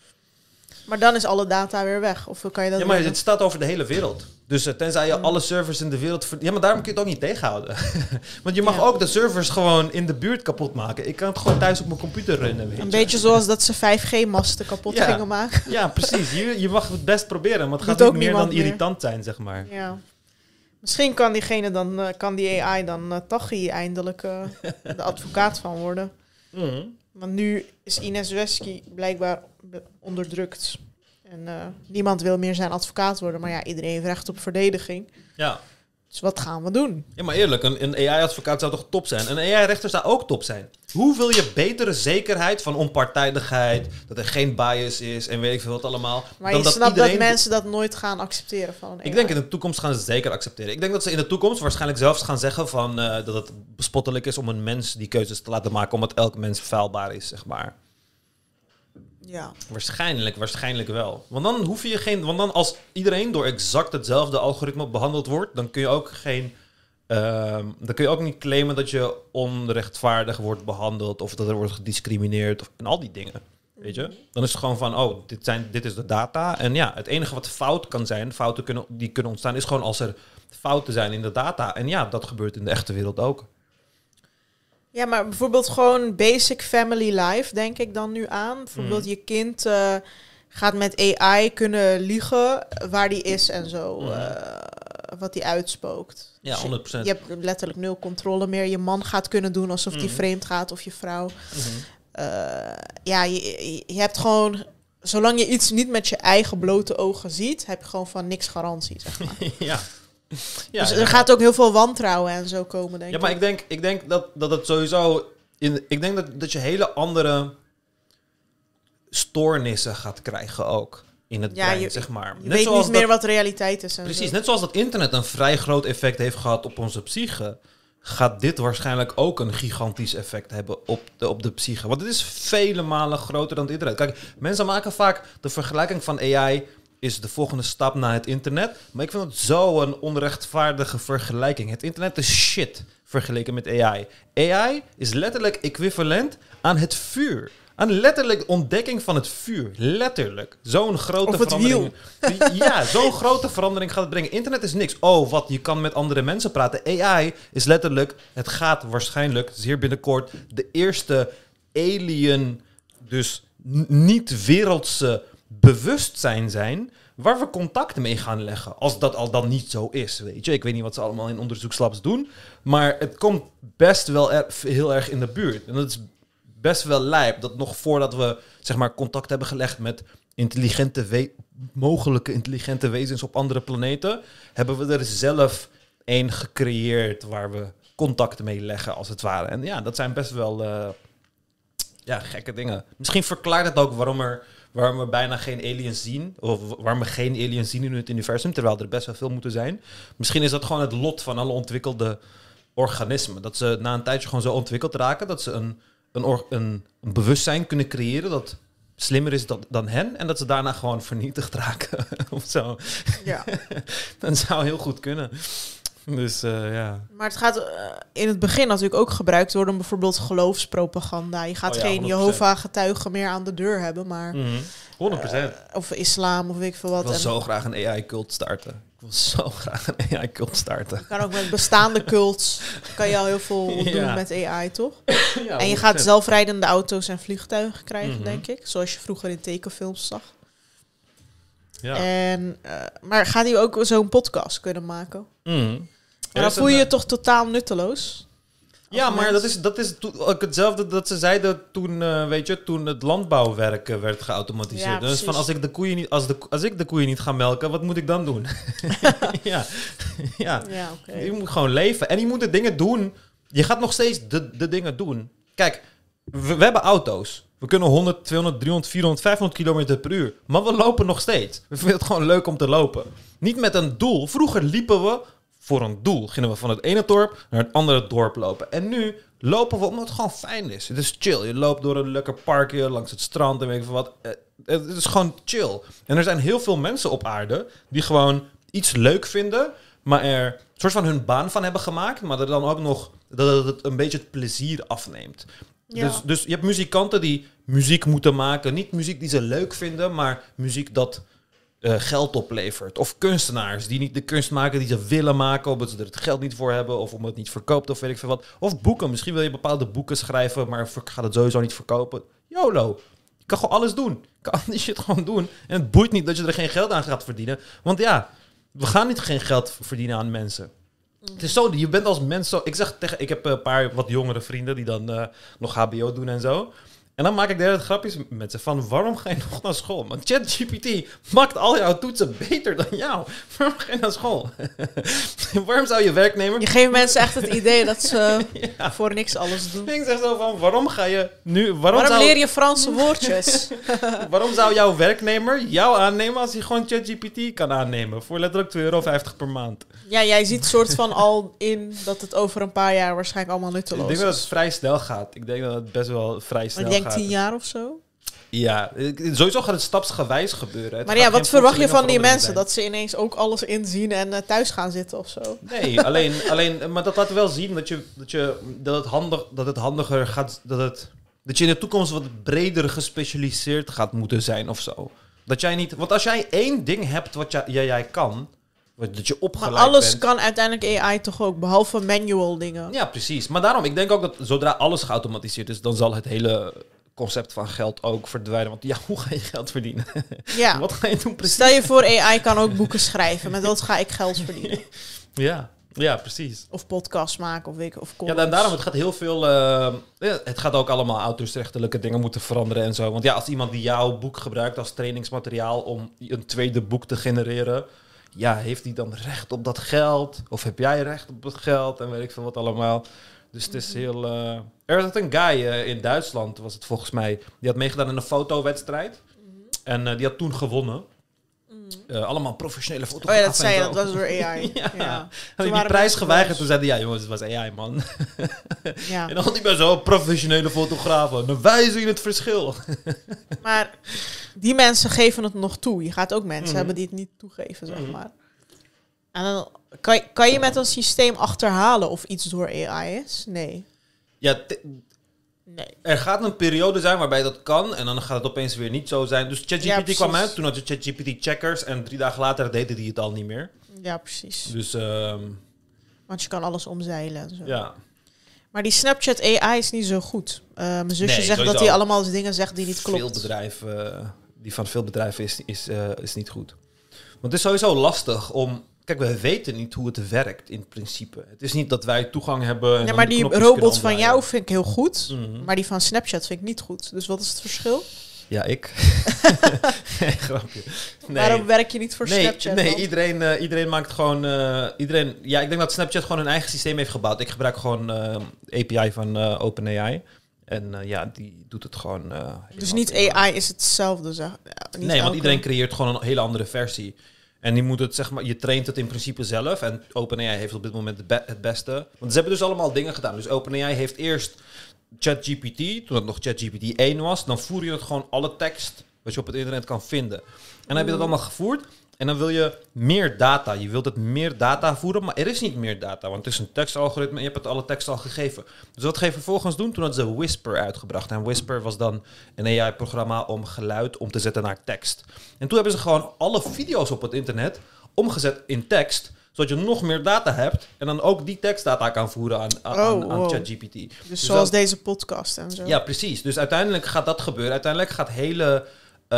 Maar dan is alle data weer weg. Of hoe kan je dat Ja, maar doen? het staat over de hele wereld. Dus uh, tenzij je alle servers in de wereld... Ver- ja, maar daarom kun je het ook niet tegenhouden. Want je mag Ja. ook de servers gewoon in de buurt kapot maken. Ik kan het gewoon thuis op mijn computer runnen, weet Een je. beetje zoals dat ze vijf G-masten kapot Ja. gingen maken. Ja, precies. Je, je mag het best proberen, maar het Doet gaat niet ook meer dan niemand meer. irritant zijn, zeg maar. Ja. Misschien kan diegene dan, eh, kan die A I dan uh, Taghi eindelijk eh, de advocaat van worden. Mhm. Want nu is Ines Wesky blijkbaar be- onderdrukt. En eh, niemand wil meer zijn advocaat worden. Maar ja, iedereen heeft recht op verdediging. Ja. Dus wat gaan we doen? Ja, maar eerlijk, een, een A I-advocaat zou toch top zijn? Een A I-rechter zou ook top zijn. Hoe wil je betere zekerheid van onpartijdigheid, dat er geen bias is en weet ik veel wat allemaal, Maar dan je dat snapt iedereen... dat mensen dat nooit gaan accepteren van een A I. Ik denk in de toekomst gaan ze het zeker accepteren. Ik denk dat ze in de toekomst waarschijnlijk zelfs gaan zeggen van, uh, dat het bespottelijk is om een mens die keuzes te laten maken, omdat elk mens feilbaar is, zeg maar. Ja. Waarschijnlijk, waarschijnlijk wel. Want dan hoef je geen... Want dan als iedereen door exact hetzelfde algoritme behandeld wordt, dan kun je ook geen... ehm, dan kun je ook niet claimen dat je onrechtvaardig wordt behandeld of dat er wordt gediscrimineerd of, en al die dingen. Weet je? Dan is het gewoon van, oh, dit, zijn, dit is de data. En ja, het enige wat fout kan zijn, fouten kunnen, die kunnen ontstaan, is gewoon als er fouten zijn in de data. En ja, dat gebeurt in de echte wereld ook. Ja, maar bijvoorbeeld gewoon basic family life, denk ik dan nu aan. Bijvoorbeeld Mhm. je kind eh, gaat met A I kunnen liegen waar die is en zo. Mhm. eh, wat die uitspookt. Ja, Dus je- honderd procent. Je hebt letterlijk nul controle meer. Je man gaat kunnen doen alsof die Mhm. vreemd gaat of je vrouw. Mhm. Eh, ja, je, je- je hebt gewoon... Zolang je iets niet met je eigen blote ogen ziet, heb je gewoon van niks garantie, zeg maar. ja. Ja, dus ja. er gaat ook heel veel wantrouwen en zo komen, denk Ja, maar ik denk, ik denk dat, dat het sowieso... In, ik denk dat, dat je hele andere stoornissen gaat krijgen ook in het Ja, brein, je- zeg maar. Je weet niet meer wat realiteit is. En Precies, zo. net zoals dat internet een vrij groot effect heeft gehad op onze psyche, gaat dit waarschijnlijk ook een gigantisch effect hebben op de, op de psyche. Want het is vele malen groter dan het internet. Kijk, mensen maken vaak de vergelijking van A I is de volgende stap naar het internet. Maar ik vind het zo'n onrechtvaardige vergelijking. Het internet is shit vergeleken met A I. A I is letterlijk equivalent aan het vuur. Aan letterlijk ontdekking van het vuur. Letterlijk. Zo'n grote Of het verandering. Ja, zo'n grote verandering gaat het brengen. Internet is niks. Oh, wat, je kan met andere mensen praten. A I is letterlijk, het gaat waarschijnlijk zeer binnenkort de eerste alien, dus n- niet-wereldse bewustzijn zijn, waar we contacten mee gaan leggen. Als dat al dan niet zo is, weet je. Ik weet niet wat ze allemaal in onderzoekslabs doen, maar het komt best wel er, heel erg in de buurt. En dat is best wel lijp, dat nog voordat we, zeg maar, contact hebben gelegd met intelligente we- mogelijke intelligente wezens op andere planeten, hebben we er zelf één gecreëerd waar we contact mee leggen, als het ware. En ja, dat zijn best wel uh, ja, gekke dingen. Misschien verklaart het ook waarom, er, waarom we bijna geen aliens zien, of waarom we geen aliens zien in het universum, terwijl er best wel veel moeten zijn. Misschien is dat gewoon het lot van alle ontwikkelde organismen. Dat ze na een tijdje gewoon zo ontwikkeld raken, dat ze een, een, or, een, een bewustzijn kunnen creëren dat slimmer is dan, dan hen, en dat ze daarna gewoon vernietigd raken. Of zo. Ja. Dat zou heel goed kunnen. Dus uh, ja. Maar het gaat uh, in het begin natuurlijk ook gebruikt worden om bijvoorbeeld geloofspropaganda. Je gaat Oh ja, geen Jehovah-getuigen meer aan de deur hebben, maar... Mm-hmm. honderd procent. Uh, of islam, of weet ik veel wat. Ik wil en zo graag een A I-cult starten. Ik wil zo graag een A I-cult starten. Je kan ook met bestaande cults, kan je al heel veel doen Ja. met A I, toch? Ja, En je honderd procent. gaat zelfrijdende auto's en vliegtuigen krijgen, Mm-hmm. denk ik. Zoals je vroeger in tekenfilms zag. Ja. En, uh, maar gaat hij ook zo'n podcast kunnen maken? Mm-hmm. Maar Er dan is voel je een- je toch totaal nutteloos? Ja, Als maar mens. dat is, dat is to- ook hetzelfde dat ze zeiden toen, uh, weet je, toen het landbouwwerk uh, werd geautomatiseerd. Ja, dus precies. van als ik de koeien niet, als, de, als ik de koeien niet ga melken, wat moet ik dan doen? ja, ja. Ja, oké. Je moet gewoon leven. En je moet de dingen doen. Je gaat nog steeds de, de dingen doen. Kijk, we, we hebben auto's. We kunnen honderd, tweehonderd, driehonderd, vierhonderd, vijfhonderd kilometer per uur. Maar we lopen nog steeds. We vinden het gewoon leuk om te lopen. Niet met een doel. Vroeger liepen we voor een doel. Gingen we van het ene dorp naar het andere dorp lopen. En nu lopen we omdat het gewoon fijn is. Het is chill. Je loopt door een lekker parkje langs het strand en weet ik veel wat. Eh, Het is gewoon chill. En er zijn heel veel mensen op aarde die gewoon iets leuk vinden, maar er een soort van hun baan van hebben gemaakt, maar er dan ook nog dat het een beetje het plezier afneemt. Ja. Dus, dus je hebt muzikanten die muziek moeten maken. Niet muziek die ze leuk vinden, maar muziek dat uh, geld oplevert. Of kunstenaars die niet de kunst maken die ze willen maken, omdat ze er het geld niet voor hebben, of omdat het niet verkoopt, of weet ik veel wat. Of boeken. Misschien wil je bepaalde boeken schrijven, maar gaat het sowieso niet verkopen. YOLO. Je kan gewoon alles doen. Je kan die shit gewoon doen. En het boeit niet dat je er geen geld aan gaat verdienen. Want ja, we gaan niet geen geld verdienen aan mensen. Het is zo, je bent als mens zo... Ik zeg tegen, ik heb een paar wat jongere vrienden die dan uh, nog H B O doen en zo. En dan maak ik de hele tijd grapjes met ze van, waarom ga je nog naar school? Want ChatGPT maakt al jouw toetsen beter dan jou. Waarom ga je naar school? Waarom zou je werknemer... Je geeft mensen echt het idee dat ze Ja. voor niks alles doen. Ik zeg zo van, waarom ga je nu... Waarom, Waarom zou, leer je Franse woordjes? waarom zou jouw werknemer jou aannemen als hij gewoon ChatGPT kan aannemen? Voor letterlijk twee euro vijftig per maand. Ja, jij ziet soort van al in dat het over een paar jaar waarschijnlijk allemaal Ik nutteloos denk dat het is. vrij snel gaat. Ik denk dat het best wel vrij snel Maar ik denk gaat. tien jaar of zo. Ja, ik- sowieso gaat het stapsgewijs gebeuren. Het Maar gaat ja, geen wat verwacht je plotselinge van die verandering mensen? zijn. Dat ze ineens ook alles inzien en uh, thuis gaan zitten of zo? Nee, alleen, alleen, maar dat laat wel zien dat, je, dat, je, dat, het handig, dat het handiger gaat, dat, het, dat je in de toekomst wat breder gespecialiseerd gaat moeten zijn of zo. Dat jij niet, want als jij één ding hebt wat jij, jij, jij kan, wat- dat je Maar opgeleid alles bent. kan uiteindelijk A I toch ook, behalve manual dingen. Ja, precies. Maar daarom, ik denk ook dat zodra alles geautomatiseerd is, dan zal het hele concept van geld ook verdwijnen. Want ja, hoe ga je geld verdienen? Ja. Wat ga je doen precies? Stel je voor, A I kan ook boeken schrijven. Met wat ga ik geld verdienen? Ja, ja, precies. Of podcasts maken, of, weet ik, of Ja, columns. dan, daarom, het gaat heel veel... eh, ja, het gaat ook allemaal auteursrechtelijke dingen moeten veranderen en zo. Want ja, als iemand die jouw boek gebruikt als trainingsmateriaal om een tweede boek te genereren, ja, heeft hij dan recht op dat geld? Of heb jij recht op het geld? En weet ik veel wat allemaal. Dus het is heel... eh, Er was een guy eh, in Duitsland, was het volgens mij, die had meegedaan in een fotowedstrijd. En eh, die had toen gewonnen. Eh, allemaal professionele Oh fotografen. ja, dat zei je, en dat zo. was door A I. Ja. ja. Had Toen hij die waren prijs mensen geweigerd, boos. toen zei hij, ja jongens, het was A I, man. Ja. En dan had hij bij zo'n professionele fotografen. Dan wijzen je het verschil. Maar die mensen geven het nog toe. Je gaat ook mensen Mhm. hebben die het niet toegeven, zeg Mhm. maar. En dan kan je, kan je met een systeem achterhalen of iets door A I is? Nee. Ja, t- Nee. er gaat een periode zijn waarbij dat kan. En dan gaat het opeens weer niet zo zijn. Dus Ja, ChatGPT precies. kwam uit. Toen had je ChatGPT checkers. En drie dagen later deden die het al niet meer. Ja, precies. Dus ehm, Want je kan alles omzeilen en zo. ja. Maar die Snapchat A I is niet zo goed. Uh, mijn zusje Nee, zegt dat sowieso. hij allemaal dingen zegt die niet Veel klopt. bedrijven, eh, die van veel bedrijven is, is, eh, is niet goed. Want het is sowieso lastig om... Kijk, we weten niet hoe het werkt in principe. Het is niet dat wij toegang hebben... En Ja, dan maar de die knopjes robot kunnen van omdraaien. jou vind ik heel goed. Mhm. Maar die van Snapchat vind ik niet goed. Dus wat is het verschil? Ja, ik. nee, grapje. Nee. Waarom werk je niet voor nee, Snapchat? Nee, dan? iedereen, uh, iedereen maakt gewoon... Uh, iedereen, ja, ik denk dat Snapchat gewoon een eigen systeem heeft gebouwd. Ik gebruik gewoon uh, A P I van uh, OpenAI. En uh, ja, die doet het gewoon... Uh, dus niet A I is hetzelfde, zeg. Ja, niet nee, want elke... iedereen creëert gewoon een hele andere versie. En die moet het, zeg maar, je traint het in principe zelf. En OpenAI heeft op dit moment het, be- het beste. Want ze hebben dus allemaal dingen gedaan. Dus OpenAI heeft eerst ChatGPT, toen het nog ChatGPT één was. Dan voer je het gewoon alle tekst wat je op het internet kan vinden. En dan heb je dat allemaal gevoerd. En dan wil je meer data. Je wilt het meer data voeren, maar er is niet meer data. Want het is een tekstalgoritme en je hebt het alle tekst al gegeven. Dus wat ga je vervolgens doen? Toen hadden ze Whisper uitgebracht. En Whisper was dan een A I-programma om geluid om te zetten naar tekst. En toen hebben ze gewoon alle video's op het internet omgezet in tekst, zodat je nog meer data hebt en dan ook die tekstdata kan voeren aan, aan, oh, aan wow. ChatGPT. Dus, dus zoals dat, deze podcast en zo. Ja, precies. Dus uiteindelijk gaat dat gebeuren. Uiteindelijk gaat hele...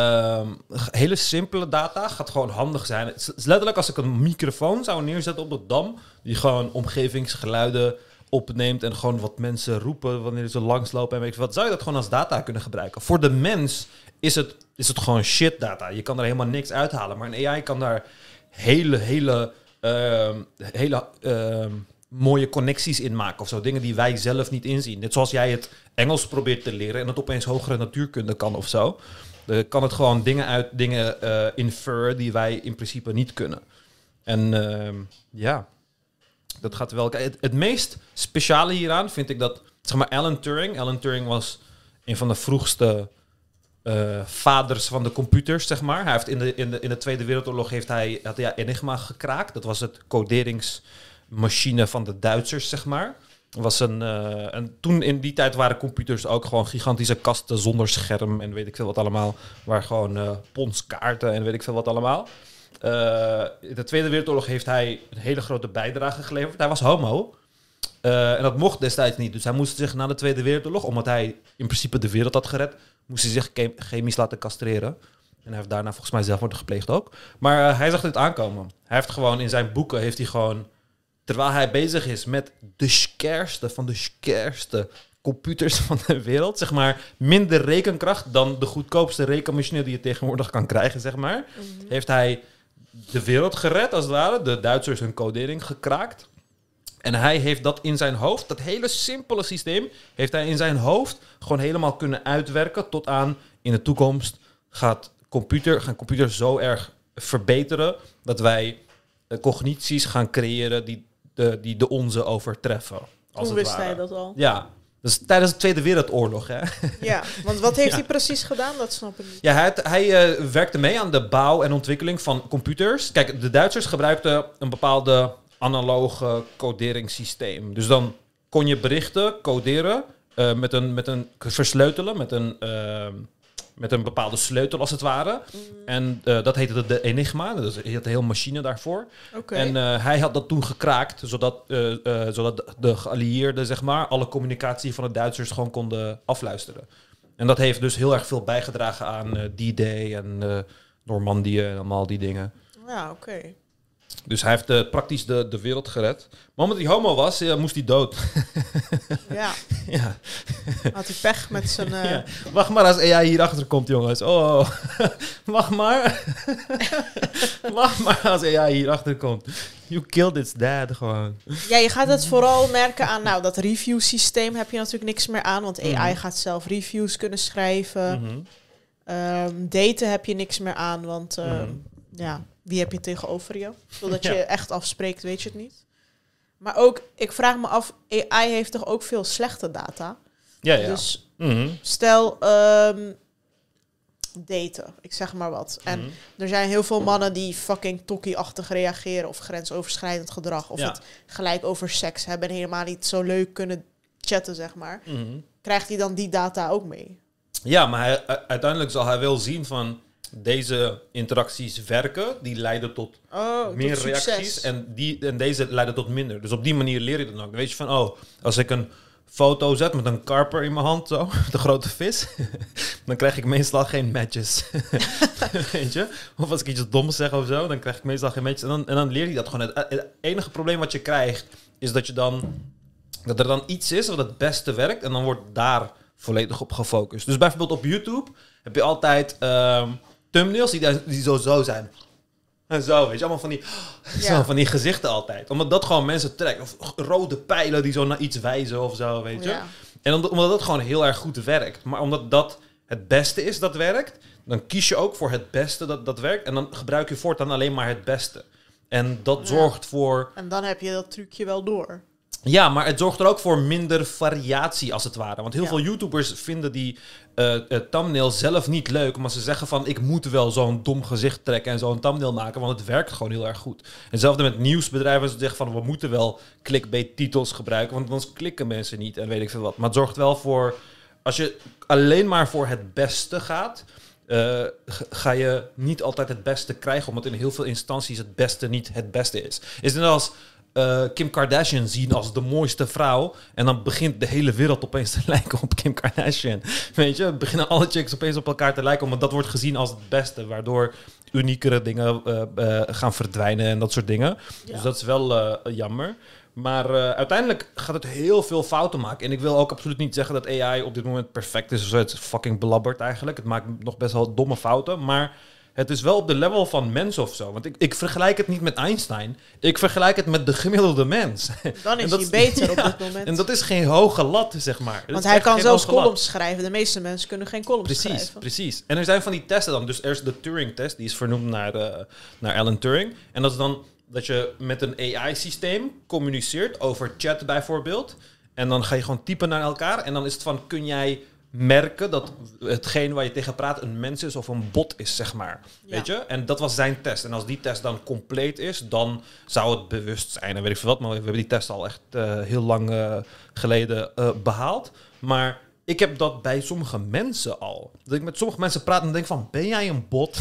Um, hele simpele data gaat gewoon handig zijn. Het is letterlijk als ik een microfoon zou neerzetten op de dam, die gewoon omgevingsgeluiden opneemt en gewoon wat mensen roepen wanneer ze langslopen en weet je wat, zou je dat gewoon als data kunnen gebruiken. Voor de mens is het, is het gewoon shit data. Je kan er helemaal niks uithalen, maar een A I kan daar hele, hele, uh, hele uh, mooie connecties in maken of zo. Dingen die wij zelf niet inzien. Net zoals jij het Engels probeert te leren en het opeens hogere natuurkunde kan of zo. Dan kan het gewoon dingen uit dingen uh, infer die wij in principe niet kunnen. En uh, ja, dat gaat wel... Het, het meest speciale hieraan vind ik dat, zeg maar, Alan Turing. Alan Turing was een van de vroegste uh, vaders van de computers, zeg maar. Hij heeft in de, in de, in de Tweede Wereldoorlog heeft hij, had hij Enigma gekraakt. Dat was het coderingsmachine van de Duitsers, zeg maar. Was een, uh, en toen in die tijd waren computers ook gewoon gigantische kasten zonder scherm en weet ik veel wat allemaal. Waar gewoon uh, ponskaarten en weet ik veel wat allemaal. Uh, in de Tweede Wereldoorlog heeft hij een hele grote bijdrage geleverd. Hij was homo. Uh, en dat mocht destijds niet. Dus hij moest zich na de Tweede Wereldoorlog, omdat hij in principe de wereld had gered, moest hij zich chem- chemisch laten castreren. En hij heeft daarna volgens mij zelfmoord gepleegd ook. Maar uh, hij zag dit aankomen. Hij heeft gewoon in zijn boeken, heeft hij gewoon... Terwijl hij bezig is met de scarste van de scarste computers van de wereld. Zeg maar minder rekenkracht dan de goedkoopste rekenmachine die je tegenwoordig kan krijgen, zeg maar. Mm-hmm. Heeft hij de wereld gered, als het ware. De Duitsers hun codering gekraakt. En hij heeft dat in zijn hoofd, dat hele simpele systeem, heeft hij in zijn hoofd gewoon helemaal kunnen uitwerken tot aan in de toekomst gaat computer, gaan computers zo erg verbeteren dat wij uh, cognities gaan creëren die De, die de onze overtreffen. Als Hoe het wist ware. hij dat al? Ja, dus tijdens de Tweede Wereldoorlog. Hè? Ja, want wat heeft ja. hij precies gedaan? Dat snap ik niet. Ja, hij, hij uh, werkte mee aan de bouw en ontwikkeling van computers. Kijk, de Duitsers gebruikten een bepaalde analoge coderingssysteem. Dus dan kon je berichten coderen uh, met, een, met een versleutelen, met een... Uh, met een bepaalde sleutel, als het ware. Mm. En uh, dat heette de Enigma. Dus je had een hele machine daarvoor. Okay. En uh, hij had dat toen gekraakt, zodat, uh, uh, zodat de geallieerden, zeg maar, alle communicatie van de Duitsers gewoon konden afluisteren. En dat heeft dus heel erg veel bijgedragen aan uh, D-Day en uh, Normandië en allemaal die dingen. Ja, oké. Okay. Dus hij heeft uh, praktisch de, de wereld gered. Maar omdat hij homo was, uh, moest hij dood. Ja. ja. Had hij pech met zijn... Uh... Ja. Wacht maar als A I hierachter komt, jongens. Oh, wacht maar. Wacht maar als A I hierachter komt. You killed its dad, gewoon. Ja, je gaat het vooral merken aan... Nou, dat review systeem heb je natuurlijk niks meer aan. Want A I mm-hmm. gaat zelf reviews kunnen schrijven. Mm-hmm. Um, daten heb je niks meer aan, want... Uh, mm-hmm. Ja, wie heb je tegenover je? Zodat je ja. echt afspreekt, weet je het niet. Maar ook, ik vraag me af, A I heeft toch ook veel slechte data? Ja, ja. Dus mm-hmm. stel, um, daten, ik zeg maar wat. En mm-hmm. er zijn heel veel mannen die fucking tokkie-achtig reageren... of grensoverschrijdend gedrag, of ja. het gelijk over seks hebben... en helemaal niet zo leuk kunnen chatten, zeg maar. Mm-hmm. Krijgt hij dan die data ook mee? Ja, maar hij, uiteindelijk zal hij wel zien van... Deze interacties werken, die leiden tot oh, meer tot reacties en, die, en deze leiden tot minder. Dus op die manier leer je dan ook. Dan weet je van, oh, als ik een foto zet met een karper in mijn hand, zo, de grote vis, dan krijg ik meestal geen matches. Weet je? Of als ik iets doms zeg of zo, dan krijg ik meestal geen matches. En dan, en dan leer je dat gewoon. Het, het enige probleem wat je krijgt, is dat je dan, dat er dan iets is wat het beste werkt en dan wordt daar volledig op gefocust. Dus bijvoorbeeld op YouTube heb je altijd um, thumbnails die, die zo, zo zijn. En zo, weet je, allemaal van die, ja. zo, van die gezichten altijd. Omdat dat gewoon mensen trekt. Of rode pijlen die zo naar iets wijzen of zo, weet je. Ja. En omdat, omdat dat gewoon heel erg goed werkt. Maar omdat dat het beste is dat werkt, dan kies je ook voor het beste dat, dat werkt. En dan gebruik je voortaan alleen maar het beste. En dat ja. zorgt voor... En dan heb je dat trucje wel door. Ja, maar het zorgt er ook voor minder variatie, als het ware. Want heel ja. veel YouTubers vinden die uh, uh, thumbnail zelf niet leuk. Maar ze zeggen van, ik moet wel zo'n dom gezicht trekken en zo'n thumbnail maken. Want het werkt gewoon heel erg goed. En hetzelfde met nieuwsbedrijven. Ze zeggen van, we moeten wel clickbait-titels gebruiken. Want anders klikken mensen niet en weet ik veel wat. Maar het zorgt wel voor, als je alleen maar voor het beste gaat... Uh, ga je niet altijd het beste krijgen. Omdat in heel veel instanties het beste niet het beste is. Is het net als... Uh, Kim Kardashian zien als de mooiste vrouw. En dan begint de hele wereld opeens te lijken op Kim Kardashian. Weet je, beginnen alle chicks opeens op elkaar te lijken. Omdat dat wordt gezien als het beste. Waardoor uniekere dingen uh, uh, gaan verdwijnen en dat soort dingen. Ja. Dus dat is wel uh, jammer. Maar uh, uiteindelijk gaat het heel veel fouten maken. En ik wil ook absoluut niet zeggen dat A I op dit moment perfect is. Het is fucking belabberd eigenlijk. Het maakt nog best wel domme fouten. Maar... het is wel op de level van mens of zo. Want ik, ik vergelijk het niet met Einstein. Ik vergelijk het met de gemiddelde mens. Dan is hij beter ja, op dit moment. En dat is geen hoge lat, zeg maar. Want hij kan zelfs columns schrijven. De meeste mensen kunnen geen columns precies, schrijven. Precies, precies. En er zijn van die testen dan. Dus er is de Turing-test. Die is vernoemd naar, uh, naar Alan Turing. En dat is dan dat je met een A I-systeem communiceert over chat bijvoorbeeld. En dan ga je gewoon typen naar elkaar. En dan is het van, kun jij... merken dat hetgeen waar je tegen praat een mens is of een bot is, zeg maar. Ja. Weet je? En dat was zijn test. En als die test dan compleet is, dan zou het bewust zijn. En weet ik veel wat, maar we hebben die test al echt uh, heel lang uh, geleden uh, behaald. Maar ik heb dat bij sommige mensen al. Dat ik met sommige mensen praat en denk van, ben jij een bot?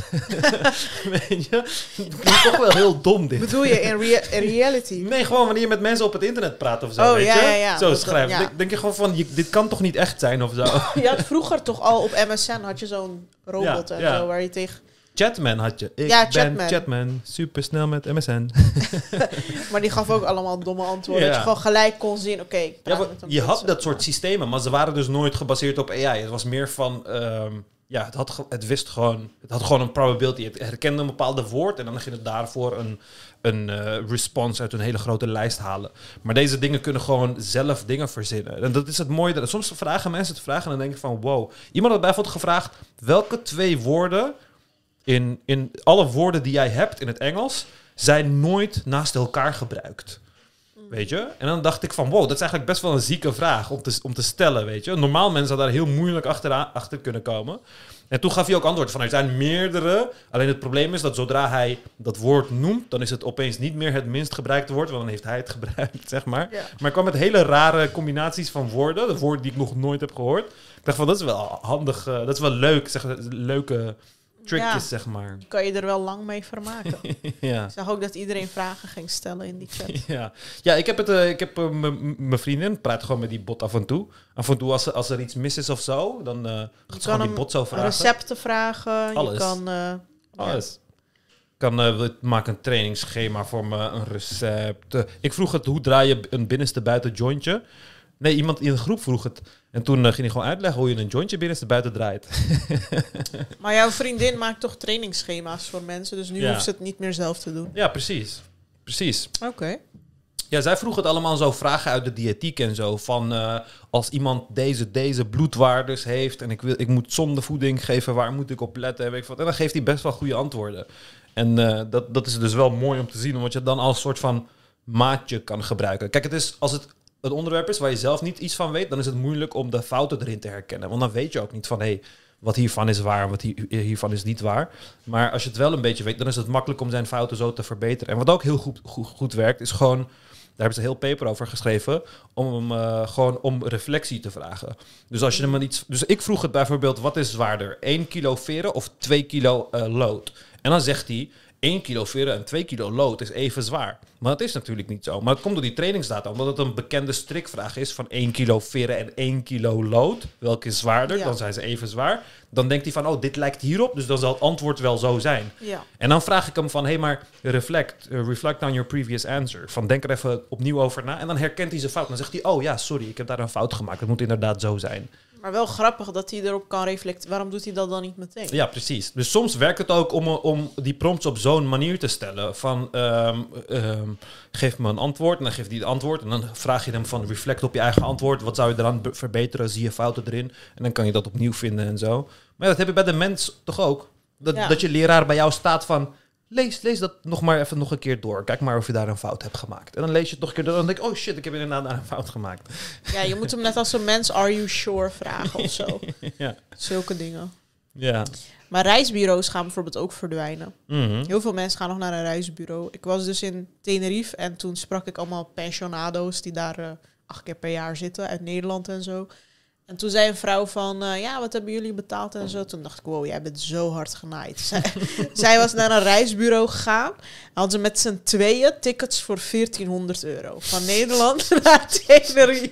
Weet je? Dat is toch wel heel dom dit. Bedoel je in, rea- in reality? Nee, gewoon wanneer je met mensen op het internet praat of zo, oh, weet ja, je? Ja, ja. Zo dat, schrijf. ja. Denk, denk je gewoon van, je, dit kan toch niet echt zijn of zo? Je had vroeger toch al op M S N had je zo'n robot ja, en ja. zo, waar je tegen... Chatman had je. Ik ja, ben Chatman. Chatman. Super snel met M S N. Maar die gaf ook allemaal domme antwoorden. Ja. Dat je gewoon gelijk kon zien, oké. Okay, ja, je had dat soort systemen, maar ze waren dus nooit gebaseerd op A I. Het was meer van... Um, ja, het, had ge- het wist gewoon... Het had gewoon een probability. Het herkende een bepaalde woord en dan ging het daarvoor een, een uh, response uit een hele grote lijst halen. Maar deze dingen kunnen gewoon zelf dingen verzinnen. En dat is het mooie. Dat, soms vragen mensen het vragen en dan denk ik van... Wow. Iemand had bijvoorbeeld gevraagd... Welke twee woorden... In, in alle woorden die jij hebt in het Engels... zijn nooit naast elkaar gebruikt. Weet je? En dan dacht ik van... Wow, dat is eigenlijk best wel een zieke vraag om te, om te stellen, weet je? Normaal mensen zouden daar heel moeilijk achteraan, achter kunnen komen. En toen gaf hij ook antwoord van... Er zijn meerdere... Alleen het probleem is dat zodra hij dat woord noemt... dan is het opeens niet meer het minst gebruikte woord... want dan heeft hij het gebruikt, zeg maar. Ja. Maar ik kwam met hele rare combinaties van woorden. De woorden die ik nog nooit heb gehoord. Ik dacht van, dat is wel handig... Uh, dat is wel leuk, zeg, leuke... trickjes, ja, zeg maar. Kan je er wel lang mee vermaken. Ja. Ik zag ook dat iedereen vragen ging stellen in die chat. Ja, ja ik heb het. Uh, ik heb uh, mijn vriendin praat gewoon met die bot af en toe. Af en toe als, als er iets mis is of zo, dan uh, gaat ze gewoon die bot zo vragen. Recepten vragen. Alles. Je kan. Uh, Alles. Ja. Kan uh, maak een trainingsschema voor me, een recept. Uh, ik vroeg het, hoe draai je een binnenste buiten jointje? Nee, iemand in de groep vroeg het. En toen uh, ging hij gewoon uitleggen hoe je een jointje binnenste buiten draait. Maar jouw vriendin maakt toch trainingsschema's voor mensen, dus nu ja. hoeft ze het niet meer zelf te doen. Ja, precies. Precies. Oké. Okay. Ja, zij vroeg het allemaal zo vragen uit de diëtiek en zo. Van uh, als iemand deze, deze bloedwaardes heeft en ik, wil, ik moet zondevoeding geven, waar moet ik op letten? Weet ik wat. En dan geeft hij best wel goede antwoorden. En uh, dat, dat is dus wel mooi om te zien, omdat je dan als soort van maatje kan gebruiken. Kijk, het is als het een onderwerp is waar je zelf niet iets van weet, dan is het moeilijk om de fouten erin te herkennen. Want dan weet je ook niet van, hé, hey, wat hiervan is waar, wat hier, hiervan is niet waar. Maar als je het wel een beetje weet, dan is het makkelijk om zijn fouten zo te verbeteren. En wat ook heel goed, goed, goed werkt, is gewoon, daar hebben ze een heel paper over geschreven, om uh, gewoon om reflectie te vragen. Dus als je hem iets, dus ik vroeg het bijvoorbeeld, wat is zwaarder? één kilo veren of twee kilo uh, lood? En dan zegt hij, één kilo veren en twee kilo lood is even zwaar. Maar dat is natuurlijk niet zo. Maar het komt door die trainingsdata. Omdat het een bekende strikvraag is van één kilo veren en één kilo lood. Welke is zwaarder? Ja. Dan zijn ze even zwaar. Dan denkt hij van, oh, dit lijkt hierop. Dus dan zal het antwoord wel zo zijn. Ja. En dan vraag ik hem van, hé, hey, maar reflect. Uh, reflect on your previous answer. Van, denk er even opnieuw over na. En dan herkent hij zijn fout. Dan zegt hij, oh ja, sorry, ik heb daar een fout gemaakt. Het moet inderdaad zo zijn. Maar wel grappig dat hij erop kan reflecteren. Waarom doet hij dat dan niet meteen? Ja, precies. Dus soms werkt het ook om, om die prompts op zo'n manier te stellen. Van, um, um, geef me een antwoord en dan geeft hij het antwoord. En dan vraag je hem van, reflect op je eigen antwoord. Wat zou je eraan be- verbeteren? Zie je fouten erin? En dan kan je dat opnieuw vinden en zo. Maar ja, dat heb je bij de mens toch ook? Dat, Ja. dat je leraar bij jou staat van... Lees, lees dat nog maar even nog een keer door. Kijk maar of je daar een fout hebt gemaakt. En dan lees je het nog een keer door. En dan denk ik, oh shit, ik heb inderdaad daar een fout gemaakt. Ja, je moet hem net als een mens, are you sure, vragen of zo. Ja. Zulke dingen. Ja. Maar reisbureaus gaan bijvoorbeeld ook verdwijnen. Mhm. Heel veel mensen gaan nog naar een reisbureau. Ik was dus in Tenerife en toen sprak ik allemaal pensionado's die daar uh, acht keer per jaar zitten, uit Nederland en zo. En toen zei een vrouw van, uh, ja, wat hebben jullie betaald en zo. Toen dacht ik, wow, jij bent zo hard genaaid. Zij, zij was naar een reisbureau gegaan. Hadden ze met z'n tweeën tickets voor veertienhonderd euro. Van Nederland naar Tenerife.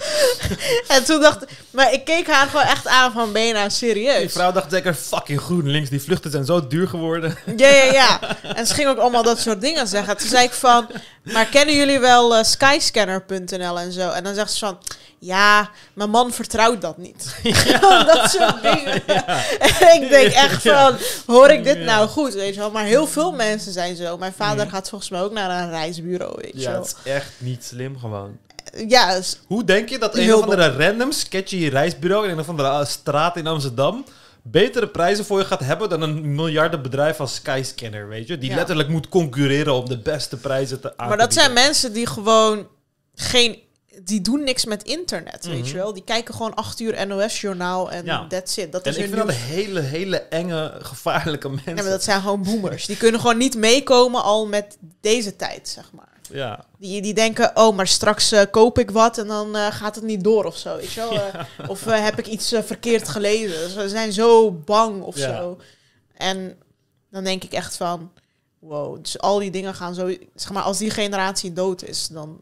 En toen dacht ik, maar ik keek haar gewoon echt aan van, ben je nou serieus? Die vrouw dacht zeker, fucking GroenLinks, die vluchten zijn zo duur geworden. Ja, ja, ja. En ze ging ook allemaal dat soort dingen zeggen. Toen zei ik van, maar kennen jullie wel uh, skyscanner punt n l en zo? En dan zegt ze van, ja, mijn man vertrouwt dat niet. Ja. Dat soort dingen. Ja. En ik denk echt van, hoor ik dit ja. nou goed, weet je wel? Maar heel veel mensen zijn zo. Mijn vader mm. gaat volgens mij ook naar een reisbureau, weet je ja, wel. het is echt niet slim gewoon. Ja, dus hoe denk je dat een of andere random sketchy reisbureau in een of andere straat in Amsterdam betere prijzen voor je gaat hebben dan een miljardenbedrijf als Skyscanner, weet je? Die ja. letterlijk moet concurreren om de beste prijzen te aanbieden. Maar dat zijn mensen die gewoon geen... Die doen niks met internet, weet mm-hmm. je wel. Die kijken gewoon acht uur N O S-journaal en ja. that's it. Dat en is ik vind nieuws. Dat hele, hele enge, gevaarlijke mensen. Ja, maar dat zijn gewoon boomers. Die kunnen gewoon niet meekomen al met deze tijd, zeg maar. Ja. Die, die denken, oh, maar straks uh, koop ik wat en dan uh, gaat het niet door of zo, weet je wel. Ja. Uh, of uh, heb ik iets uh, verkeerd gelezen. Ze zijn zo bang of ja. zo. En dan denk ik echt van, wow, dus al die dingen gaan zo... Zeg maar, als die generatie dood is, dan